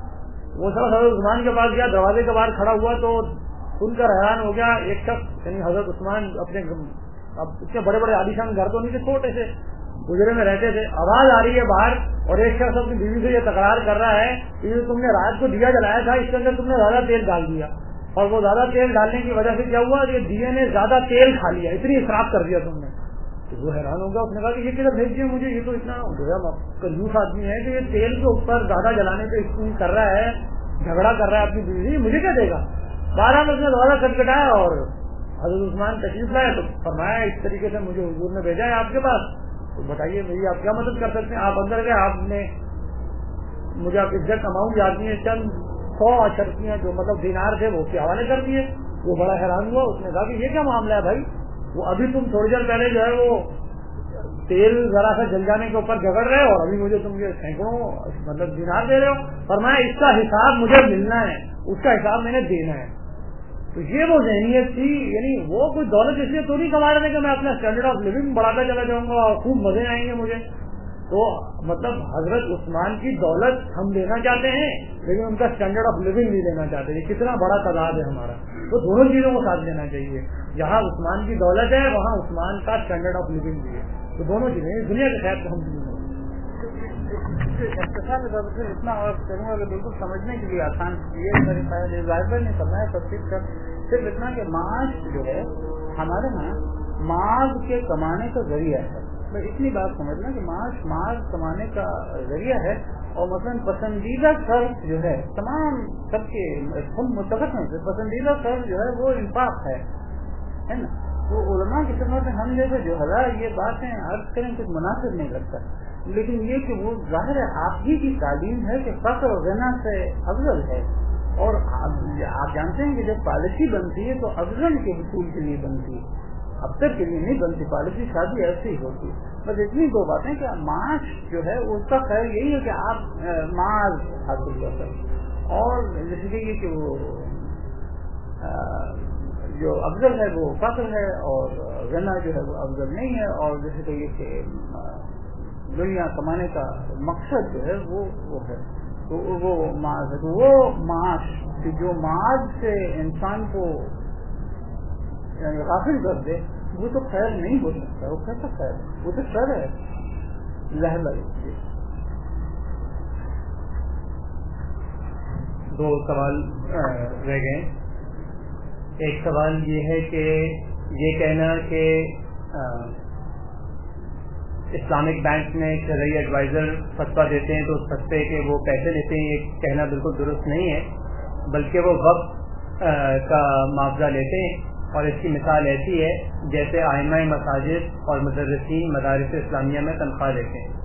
وہ شخص حضرت عثمان کے پاس گیا، دروازے کے باہر کھڑا ہوا تو سن کر حیران ہو گیا. ایک شخص یعنی حضرت عثمان اپنے اب اتنے بڑے بڑے عالیشان گھر تو نہیں تھے، چھوٹے سے گجرے میں رہتے تھے. آواز آ رہی ہے باہر اور ایک شخص اپنی بیوی سے یہ تکرار کر رہا ہے کہ تم نے رات کو دیا جلایا تھا اس کے اندر تم نے زیادہ تیل ڈال دیا، اور وہ زیادہ تیل ڈالنے کی وجہ سے کیا ہوا کہ دیے نے زیادہ تیل کھا لیا، اتنی اسراف کر دیا تم نے. تو وہ حیران ہوگا، اس نے کہا کہ یہ کدھر بھیج دیا مجھے، یہ تو اتنا کنجوس آدمی ہے کہ یہ تیل کے اوپر زیادہ جلانے پہ اسکول کر رہا ہے، جھگڑا کر رہا ہے اپنی بیوی، مجھے کیا دے گا. بارہ میں اس نے زیادہ کٹکھٹایا اور حضرت عثمان تشریف لائے تو فرمایا اس طریقے سے مجھے حضور نے بھیجا ہے آپ کے پاس، تو بتائیے میری آپ کیا مدد کر سکتے ہیں. آپ اندر گئے، آپ نے مجھے آپ ایگزیکٹ اماؤنٹ یاد نہیں ہے، چند سو اشرفیاں جو مطلب دینار تھے وہ اس کے حوالے کر دیے. وہ بڑا حیران ہوا، اس نے کہا کہ یہ کیا معاملہ ہے بھائی، وہ ابھی تم تھوڑی دیر پہلے جو ہے وہ تیل ذرا سا جل جانے کے اوپر جھگڑ رہے ہو اور ابھی مجھے تم یہ سینکڑوں مطلب دینار دے رہے ہو. فرمایا اس کا حساب مجھے ملنا ہے، اس کا حساب میں نے دینا ہے. تو یہ وہ ذہنیت تھی، یعنی وہ کوئی دولت اس لیے تو نہیں کما رہے تھے کہ میں اپنا اسٹینڈرڈ آف لیونگ بڑھاتا چلا جاؤں گا اور خوب مزے آئیں گے مجھے. تو مطلب حضرت عثمان کی دولت ہم لینا چاہتے ہیں لیکن ان کا اسٹینڈرڈ آف لیونگ نہیں لینا چاہتے. یہ کتنا بڑا تعداد ہے ہمارا. تو دونوں چیزوں کو ساتھ لینا چاہیے، جہاں عثمان کی دولت ہے وہاں عثمان کا اسٹینڈرڈ آف لیونگ بھی ہے. تو دونوں چیزیں دنیا کے خیر کو ہم اتنا اور کروں گا کہ بالکل سمجھنے کے لیے آسان یہ ظاہر نہیں کرنا ہے. تفصیل کر صرف اتنا کہ معاش جو ہے ہمارے یہاں معاذ کے کمانے کا ذریعہ ہے. میں اتنی بات سمجھنا کہ معاش معاذ کمانے کا ذریعہ ہے. اور مثلاً پسندیدہ قرض جو ہے تمام سب کے ہم متفق ہیں، پسندیدہ قرض جو ہے وہ انفاق ہے نا. تو علماء کی خدمت میں ہم جیسے جو ہزار یہ باتیں عرض کریں کچھ مناسب نہیں لگتا، لیکن یہ کہ وہ ظاہر ہے آپ ہی کی تعلیم ہے کہ فقر و غنا سے افضل ہے. اور آپ جانتے ہیں کہ جب پالیسی بنتی ہے تو افضل کے حصول کے لیے بنتی ہے، افسر کے لیے نہیں بنتی پالیسی. شادی ایسی ہی ہوتی ہے. بس اتنی دو باتیں کہ معاش جو ہے اس کا خیر یہی ہے کہ آپ معاذ حاصل کر سکیں، اور جیسے کہ یہ کہ وہ جو افضل ہے وہ فقر ہے اور غنا جو ہے وہ افضل نہیں ہے. اور جیسے کہ یہ کہ دنیا کمانے کا مقصد جو ہے وہ وہ ہے تو وہ معاش ہے. تو وہ معاش جو معاش سے انسان کو غافل کر دے وہ تو خیر نہیں ہو سکتا. وہ کیسا خیر ہے؟ وہ تو شر ہے. لہلا دو سوال رہ گئے. ایک سوال یہ ہے کہ یہ کہنا کہ اسلامک بینک میں شرعی ایڈوائزر فتویٰ دیتے ہیں تو اس فتوے کے وہ پیسے لیتے ہیں، یہ کہنا بالکل درست نہیں ہے، بلکہ وہ وقت کا معاوضہ لیتے ہیں. اور اس کی مثال ایسی ہے جیسے ائمہ مساجد اور مدرسین مدارس اسلامیہ میں تنخواہ لیتے ہیں.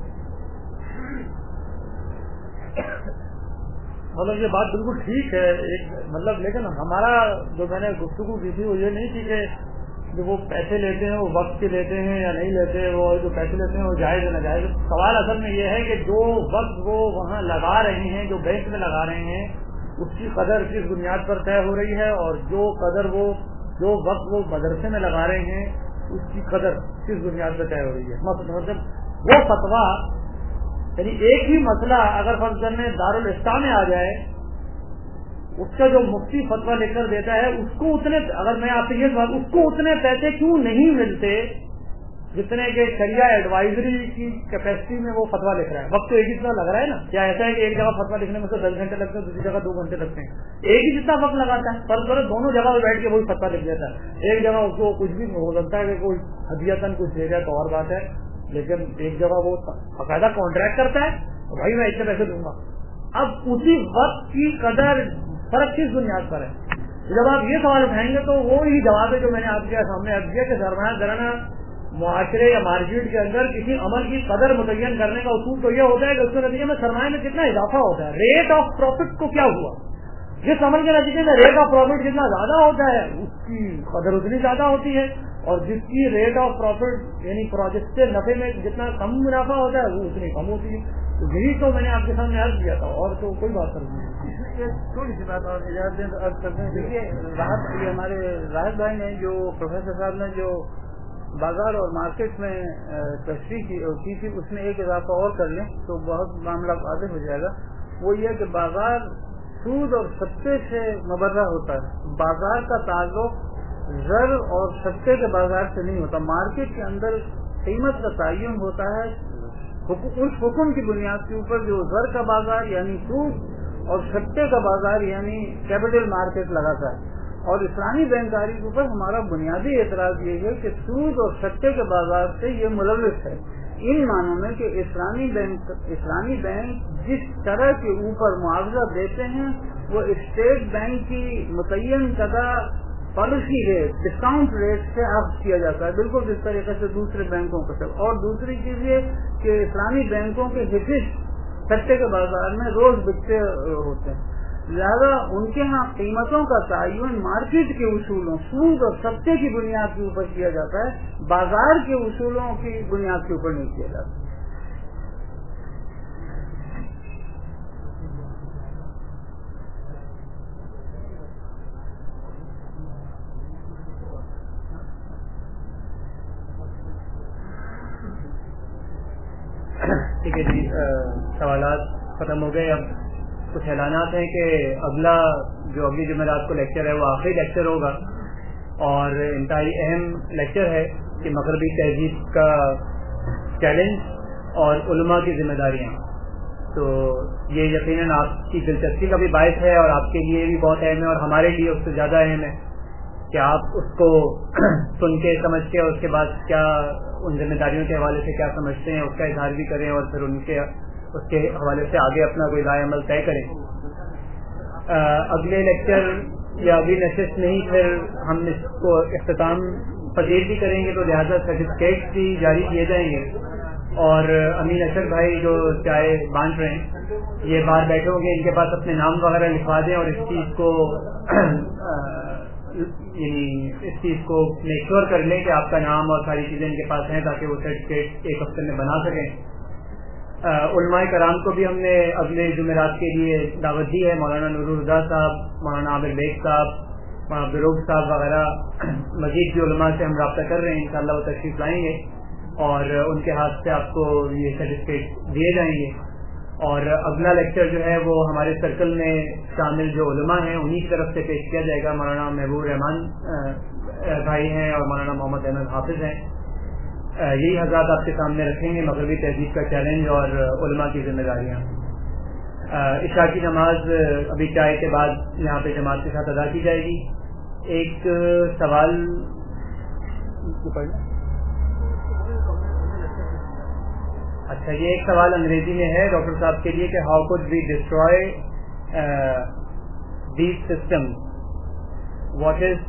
مطلب یہ بات بالکل ٹھیک ہے، ایک مطلب لیکن ہمارا جو میں نے گفتگو کی تھی وہ یہ نہیں تھی کہ جو وہ پیسے لیتے ہیں وہ وقت کے لیتے ہیں یا نہیں لیتے، وہ جو پیسے لیتے ہیں وہ جائز ہے ناجائز. سوال اصل میں یہ ہے کہ جو وقت وہ وہاں لگا رہے ہیں، جو بینک میں لگا رہے ہیں، اس کی قدر کس بنیاد پر طے ہو رہی ہے، اور جو قدر وہ جو وقت وہ مدرسے میں لگا رہے ہیں اس کی قدر کس بنیاد پر طے ہو رہی ہے. مطلب وہ فتویٰ یعنی ایک ہی مسئلہ اگر فرض کرنے دارالفتہ میں آ جائے، اس کا جو مفتی فتویٰ لے کر دیتا ہے اس کو اتنے، اگر میں آپ سے یہ سوال، اس کو اتنے پیسے کیوں نہیں ملتے جتنے کہ شریعہ ایڈوائزری کی کیپیسٹی میں وہ فتویٰ لکھ رہا ہے؟ وقت تو ایک ہی جتنا لگ رہا ہے نا. کیا ایسا ہے کہ ایک جگہ فتویٰ لکھنے میں سے دس گھنٹے لگتے ہیں، دوسری جگہ دو گھنٹے لگتے ہیں؟ ایک ہی جتنا وقت لگاتا ہے، پر پر دونوں جگہ پہ بیٹھ کے وہی فتویٰ لکھ دیتا ہے. ایک جگہ اس کو کچھ بھی ہو سکتا ہے کہ کوئی ہدیتاً کچھ دے جائے تو اور بات ہے، لیکن ایک جگہ وہ باقاعدہ کانٹریکٹ کرتا ہے بھائی میں اتنے پیسے دوں گا. اب اسی وقت کی قدر فرق کس بنیاد پر ہے؟ جب آپ یہ سوال اٹھائیں گے تو وہی جواب ہے جو میں نے آپ کے سامنے اب دیا کہ سرمایہ کرانا معاشرے یا مارکیٹ کے اندر کسی عمل کی قدر متعین کرنے کا اصول تو یہ ہوتا ہے کہ اس کے نتیجے میں سرمایہ میں کتنا اضافہ ہوتا ہے، ریٹ آف پروفٹ کو کیا ہوا، جس عمل کے نتیجے میں ریٹ آف پروفٹ جتنا زیادہ ہوتا ہے اس کی قدر اتنی زیادہ ہوتی ہے، اور جس کی ریٹ آف پروفٹ یعنی پروجیکٹ سے نفے میں جتنا کم منافع ہوتا ہے وہ اتنی کم ہوتی ہے. تو یہی تو میں نے آپ کے سامنے عرض کیا تھا، اور تو کوئی بات نہیں. تھوڑی سی بات اور اجازت دیں تو عرض کرتے ہیں. دیکھیے راحت یہ ہمارے راحت بھائی نے جو پروفیسر صاحب نے جو بازار اور مارکیٹ میں تشریح کی تھی اس میں ایک اضافہ اور کر لیں تو بہت معاملہ واضح ہو جائے گا. وہ یہ کہ بازار سود اور سستے سے مبرہ ہوتا ہے، بازار کا تعلق زر اور سستے کے بازار سے نہیں ہوتا. مارکیٹ کے اندر قیمت کا تعین ہوتا ہے اس حکم کی بنیاد کے اوپر جو زر کا بازار یعنی سود اور سستے کا بازار یعنی کیپٹل مارکیٹ لگاتا ہے. اور اسلامی بینکاری کے اوپر ہمارا بنیادی اعتراض یہ ہے کہ سود اور سٹے کے بازار سے یہ ملوث ہے، ان معنوں میں کہ اسلامی بینک اسلامی بینک جس طرح کے اوپر معاوضہ دیتے ہیں وہ اسٹیٹ بینک کی متعین کردہ پالیسی ریٹ ڈسکاؤنٹ ریٹ سے اخذ کیا جاتا ہے، بالکل جس طریقے سے دوسرے بینکوں کے ساتھ. اور دوسری چیز یہ کہ اسلامی بینکوں کے حصص سٹے کے بازار میں روز بکتے ہوتے ہیں، لہذا ان کے ہاں قیمتوں کا تعین مارکیٹ کے اصولوں سود اور سستے کی بنیاد کے اوپر کیا جاتا ہے، بازار کے اصولوں کی بنیاد کے اوپر نہیں کیا جاتا. ٹھیک ہے جی، سوالات ختم ہو گئے. اب کچھ اعلانات ہیں کہ اگلا جو اگلی جمعرات کو لیکچر ہے وہ آخری لیکچر ہوگا اور انتہائی اہم لیکچر ہے کہ مغربی تہذیب کا چیلنج اور علماء کی ذمہ داریاں. تو یہ یقیناً آپ کی دلچسپی کا بھی باعث ہے اور آپ کے لیے بھی بہت اہم ہے اور ہمارے لیے اس سے زیادہ اہم ہے کہ آپ اس کو سن کے سمجھ کے اور اس کے بعد کیا ان ذمہ داریوں کے حوالے سے کیا سمجھتے ہیں اس کا اظہار بھی کریں اور پھر ان کے اس کے حوالے سے آگے اپنا کوئی رائے عمل طے کریں. اگلے لیکچر یا اگلی نشست نہیں پھر ہم اس کو اختتام پذیر بھی کریں گے تو لہٰذا سرٹیفکیٹ بھی جاری کیے جائیں گے اور امین اشر بھائی جو چائے بانٹ رہے ہیں یہ باہر بیٹھے ہوں گے، ان کے پاس اپنے نام وغیرہ لکھوا دیں اور اس چیز کو یعنی اس چیز کو میک شیور کر لیں کہ آپ کا نام اور ساری چیزیں ان کے پاس ہیں تاکہ وہ سرٹیفکیٹ ایک ہفتے میں بنا سکیں. علماء کرام کو بھی ہم نے اگلے جمعرات کے لیے دعوت دی ہے، مولانا نور الہدا صاحب، مولانا عامر بیگ صاحب، مولانا بروگ صاحب وغیرہ. مزید بھی علماء سے ہم رابطہ کر رہے ہیں، انشاءاللہ وہ تشریف لائیں گے اور ان کے ہاتھ سے آپ کو یہ سرٹیفکیٹ دیے جائیں گے. اور اگلا لیکچر جو ہے وہ ہمارے سرکل میں شامل جو علماء ہیں انہی کی طرف سے پیش کیا جائے گا. مولانا محبوب رحمان بھائی ہیں اور مولانا محمد احمد حافظ ہیں. یہی حضرات آپ کے سامنے رکھیں گے مغربی تہذیب کا چیلنج اور علماء کی ذمہ داریاں. عشاء کی نماز ابھی چائے کے بعد یہاں پہ جماعت کے ساتھ ادا کی جائے گی. ایک سوال اچھا یہ ایک سوال انگریزی میں ہے ڈاکٹر صاحب کے لیے کہ how could we destroy these system what is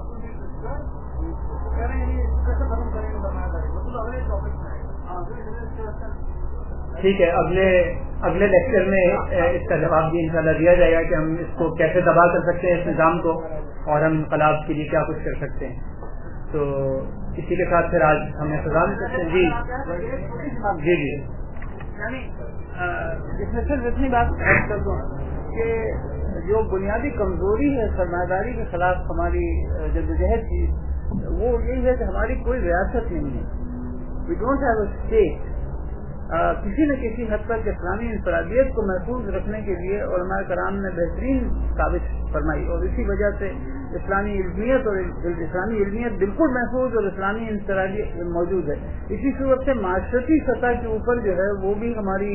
ٹھیک ہے اگلے اگلے لیکچر میں اس کا جواب بھی انشاءاللہ دیا جائے گا کہ ہم اس کو کیسے تباہ کر سکتے ہیں اس نظام کو اور ہم انقلاب کے لیے کیا کچھ کر سکتے ہیں. تو اسی کے ساتھ پھر آج ہم احتجاج کرتے ہیں. جی جی جی یعنی اس میں صرف اتنی بات کر دوں کہ جو بنیادی کمزوری ہے سرمایہ داری کے خلاف ہماری جدوجہد کی وہ یہی ہے کہ ہماری کوئی ریاست نہیں ہے. We don't have a state. کسی نہ کسی حد تک اسلامی انفرادیت کو محفوظ رکھنے کے لیے علماء کرام نے بہترین کاوش فرمائی اور اسی وجہ سے اسلامی علمیت اور اسلامی علمیت بالکل محفوظ اور اسلامی انفرادیت موجود ہے. اسی صورت سے معاشرتی سطح کے اوپر جو ہے وہ بھی ہماری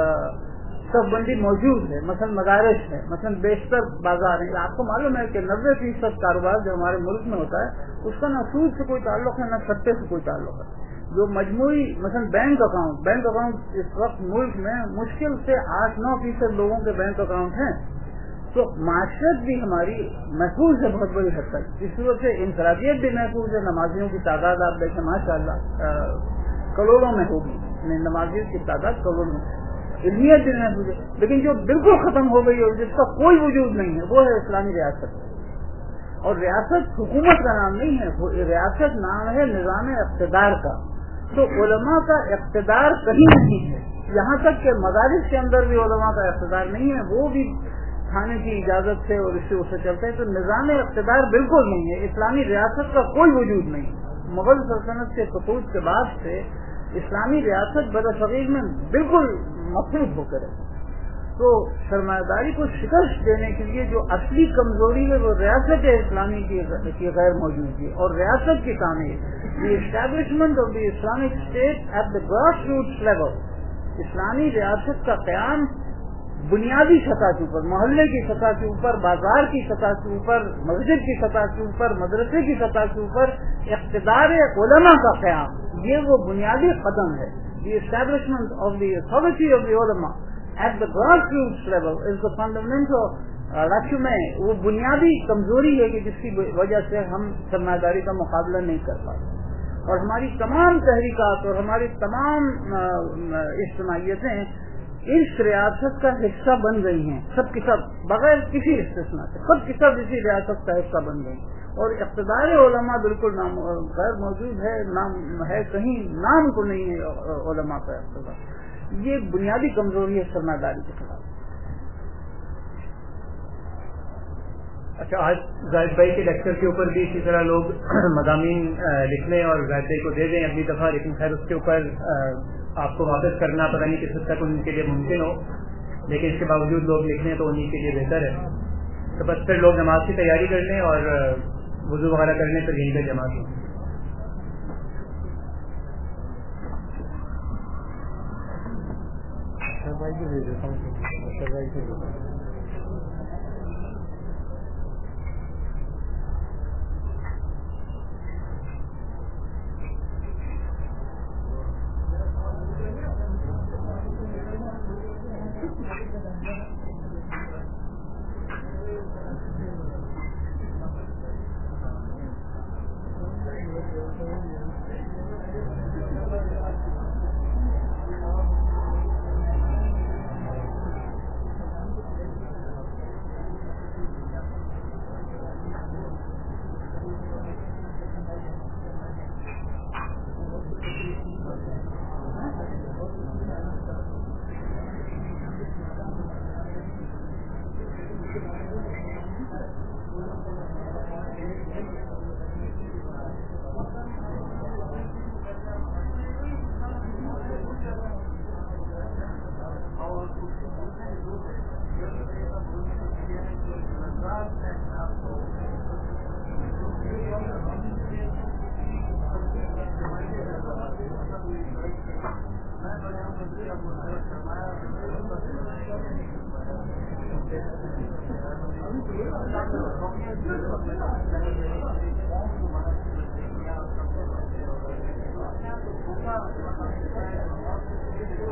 صف بندی موجود ہے. مثلا مدارس ہے, مثلا بیشتر بازار ہیں. آپ کو معلوم ہے کہ نبے فیصد کاروبار جو ہمارے ملک میں ہوتا ہے اس کا نہ سود سے کوئی تعلق ہے نہ سطح سے کوئی تعلق ہے. جو مجموعی مثلا بینک اکاؤنٹ بینک اکاؤنٹ اس وقت ملک میں مشکل سے آٹھ نو فیصد لوگوں کے بینک اکاؤنٹ ہیں. تو معاشرت بھی ہماری محفوظ ہے بہت بڑی حد تک. اس صورت سے انفرادیت بھی محفوظ ہے. نمازیوں کی تعداد آپ دیکھیں ماشاء اللہ کروڑوں میں ہوگی. نمازیوں کی تعداد کروڑوں میں. علمیت بھی محفوظ ہے. لیکن جو بالکل ختم ہو گئی اور جس کا کوئی وجود نہیں ہے وہ ہے اسلامی ریاست. اور ریاست حکومت کا نام نہیں ہے, ریاست نام ہے نظام اقتدار کا. تو علماء کا اقتدار کہیں نہیں ہے. یہاں تک کہ مدارس کے اندر بھی علماء کا اقتدار نہیں ہے. وہ بھی کھانے کی اجازت سے اور اس سے اسے چلتے ہیں. تو نظام اقتدار بالکل نہیں ہے. اسلامی ریاست کا کوئی وجود نہیں. مغل سلطنت کے خطوط کے بعد سے اسلامی ریاست برصغیر میں بالکل مفروض ہو کر ہے. تو سرمایہ داری کو شکست دینے کے لیے جو اصلی کمزوری ہے وہ ریاست اسلامی کی غیر موجودگی اور ریاست کی تعمیر. The establishment of the Islamic state at the grass roots level. اسلامی ریاست کا قیام بنیادی سطح کے اوپر, محلے کی سطح کے اوپر, بازار کی سطح کے اوپر, مسجد کی سطح کے اوپر, مدرسے کی سطح کے اوپر اقتدار علماء کا قیام, یہ وہ بنیادی قدم ہے. The establishment of the authority of the علماء at the grass roots level is the fundamental رقم میں وہ بنیادی کمزوری ہے کہ جس کی وجہ سے ہم سرمایہ داری کا مقابلہ نہیں کر پاتے. اور ہماری تمام تحریکات اور ہماری تمام اجتماعیتیں اس ریاست کا حصہ بن گئی ہیں. سب کی سب بغیر کسی استثناء سے سب کی سب اسی ریاست کا حصہ بن گئی. اور اقتدار علماء بالکل نام غیر موجود ہے, نام ہے کہیں نام کو نہیں ہے علماء کا اقتدار. یہ بنیادی کمزوری ہے سرمایہ داری کے خلاف. اچھا آج زاہد بھائی کے لیکچر کے اوپر بھی اسی طرح لوگ مضامین لکھ لیں اور زاہد بھائی کو دے دیں اگلی دفعہ, لیکن خیر اس کے اوپر آپ کو واپس کرنا پتہ نہیں کس حد تک ان کے لیے ممکن ہو, لیکن اس کے باوجود لوگ لکھ لیں تو انہیں کے لیے بہتر ہے. تو بس پھر لوگ نماز کی تیاری کر لیں اور وضو وغیرہ کر لیں پھر یہیں پہ جمع ہو. Thank you.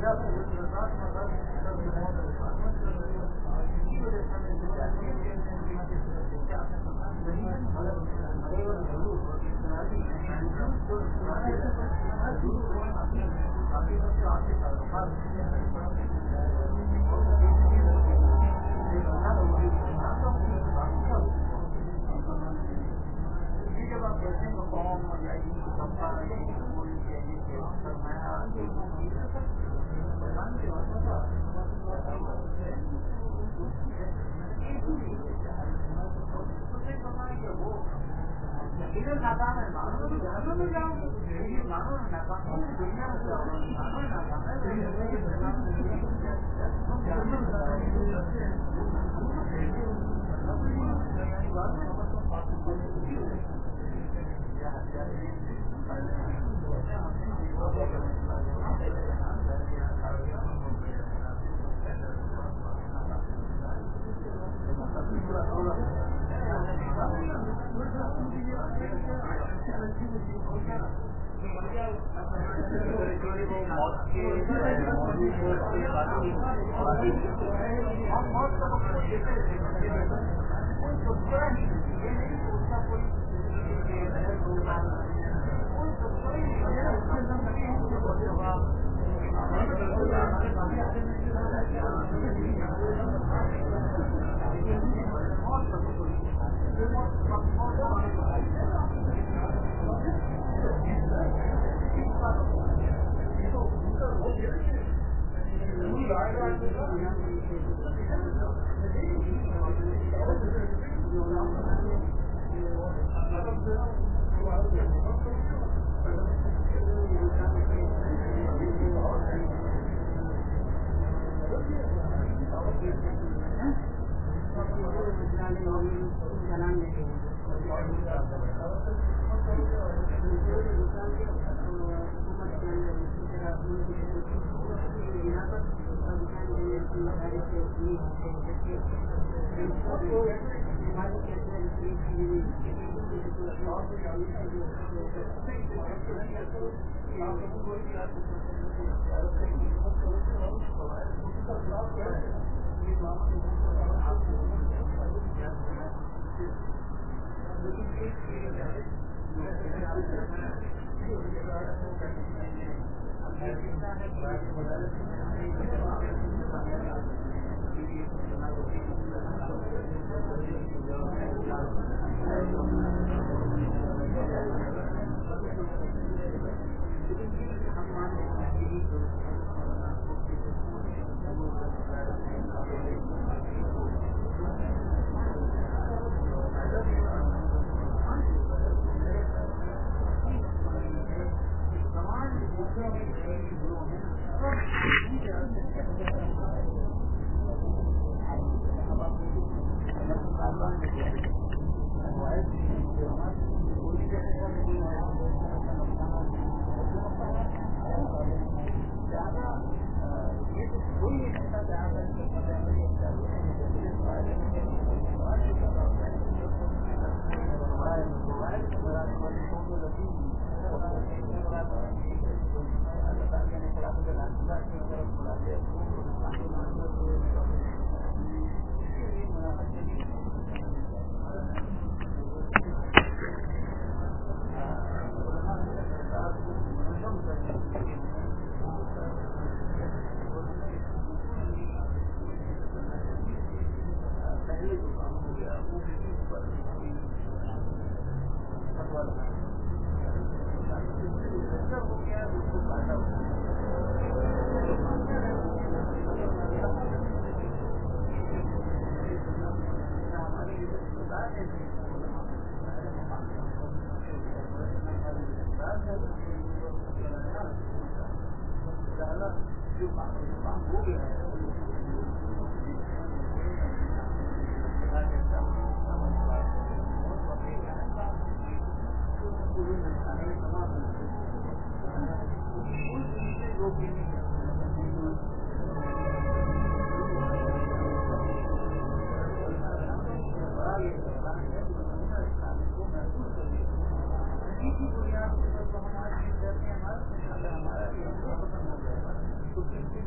تو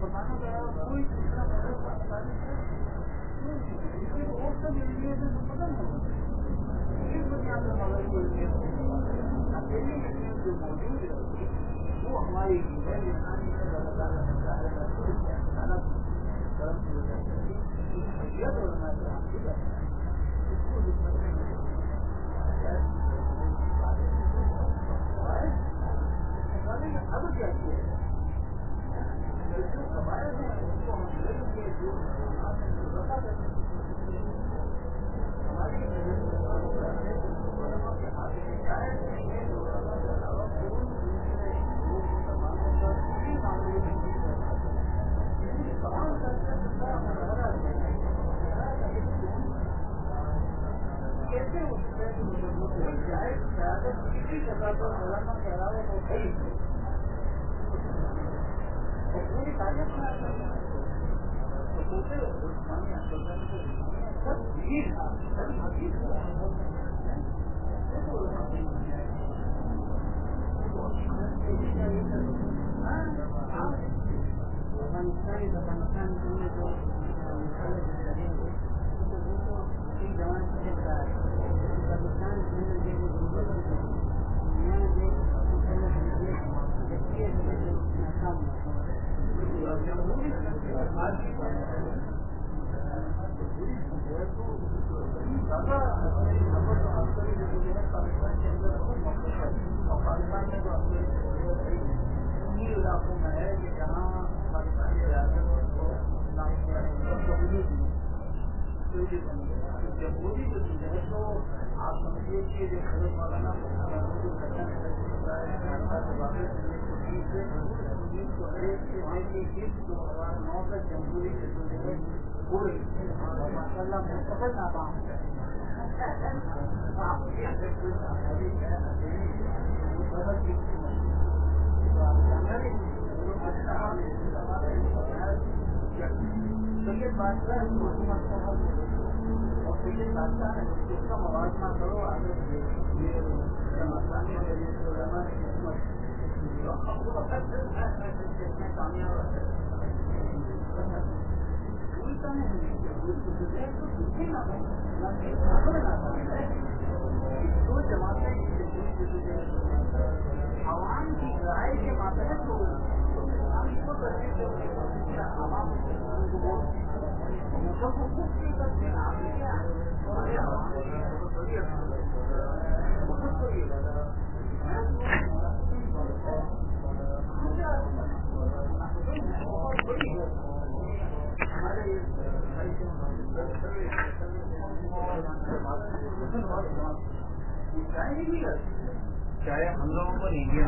مسلمانوں کا کوئی دوسرا مذہب اور سب انڈیا سے ختم ہو اس بنیاد پر مذہب کو اکیلی جو موجود ہے وہ ہماری اب کیا کیا جو قبائل ہیں ان کو ہم لیں گے جو ہماری کیسے کسی جگہ پر مولانا کہلاوے کو صحیح اور پوری تاریخ میں تو پوچھے سب بھیڑ تھا سب حقیق افغانستان افغانستان میں جو جوان چلتا ہے پاکستان علاقوں میں ہے کہ جہاں پاکستانی ریاست جمہوری جو چیز ہے تو آپ سمجھیے کہ جو خرید مولانا نو تک جمہوری ہو رہی ماشاء اللہ مستقل ناکام سید بادشاہ حکومت کا حل اور سید بادشاہ ہے اس کا موازنہ کرو آگے کامیاب دو جماعتیں عوام کی رائے کے ماتحت تو ہم کو کرنے سے عوام چاہے ہم لوگوں کو انڈیا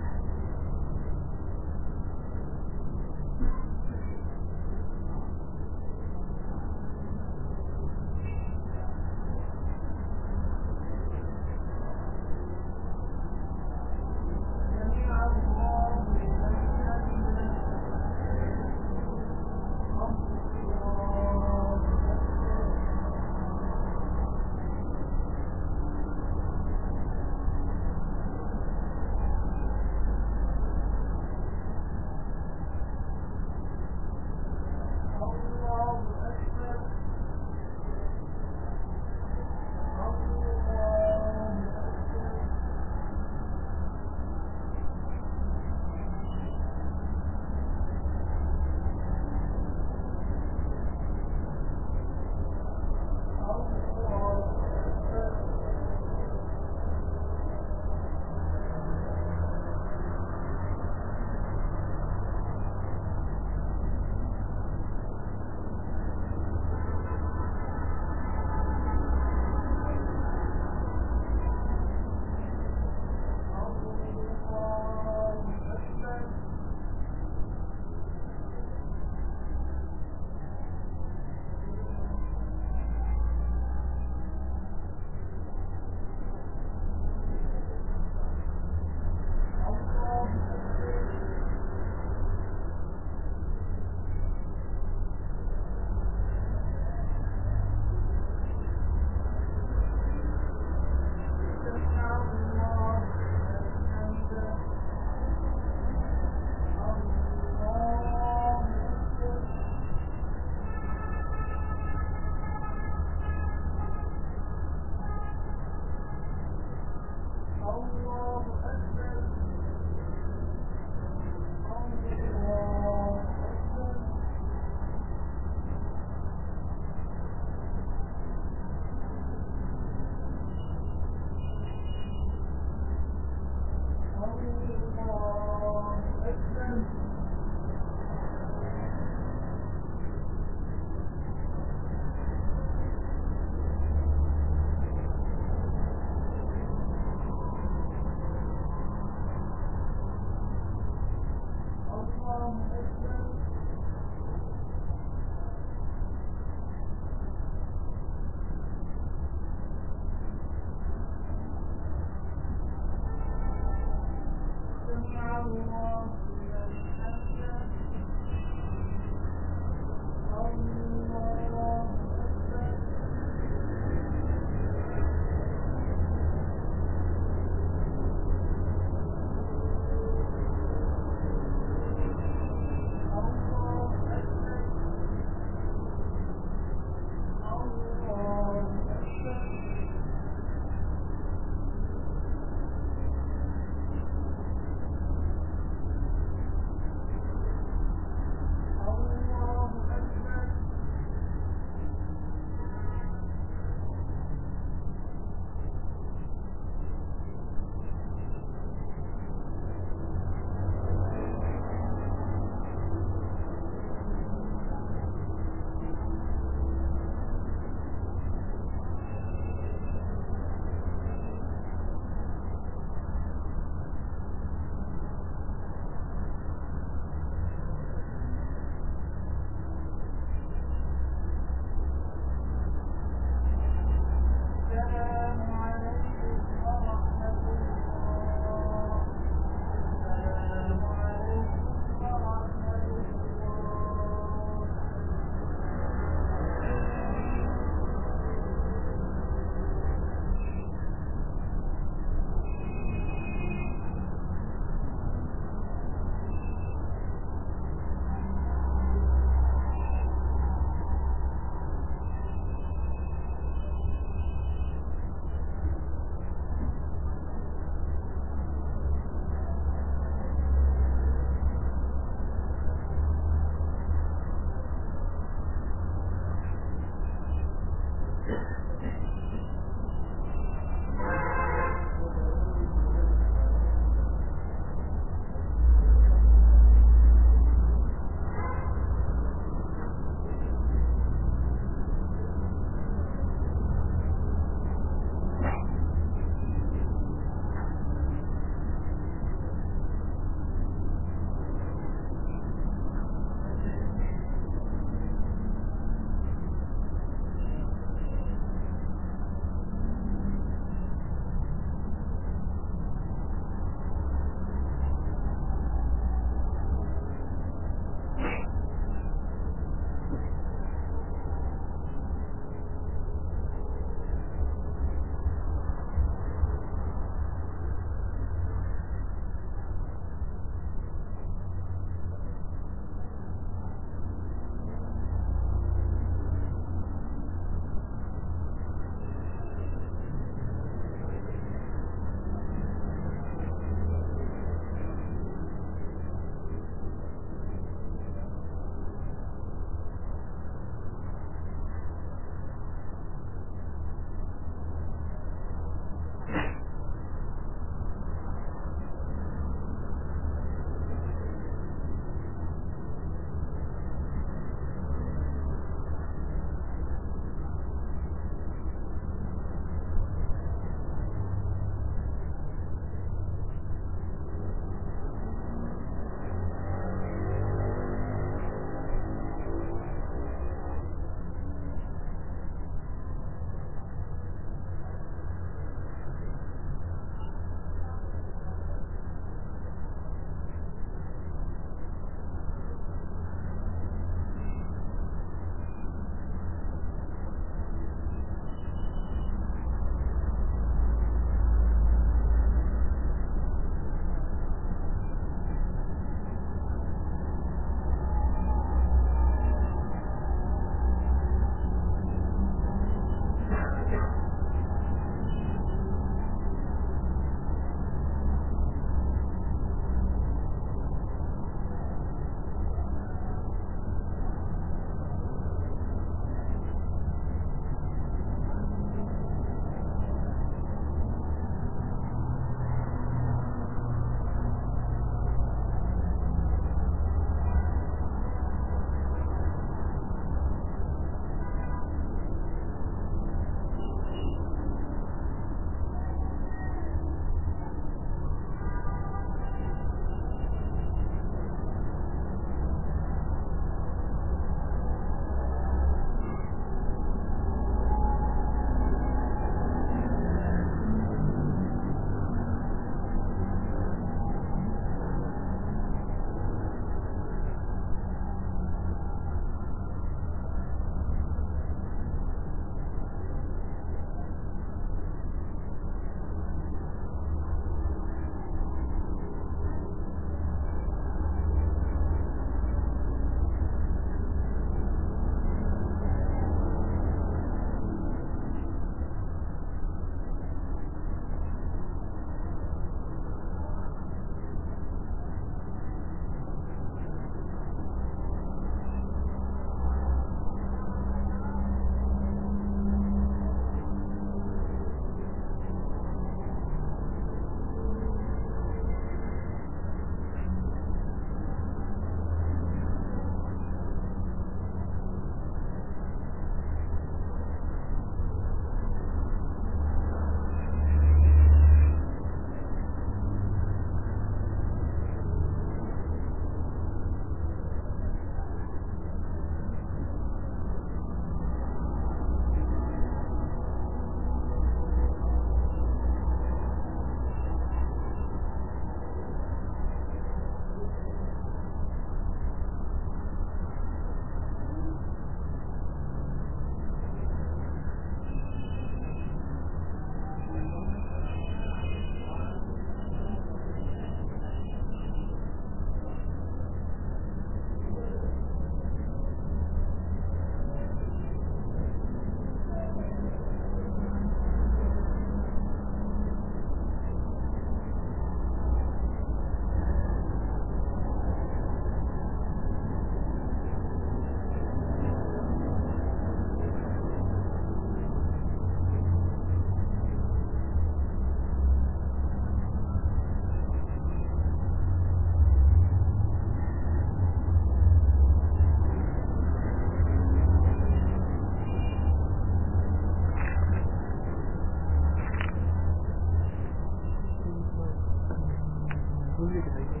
लिख देंगे।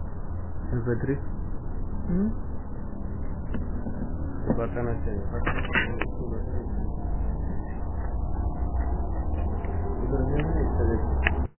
बद्री बताना चाहिए।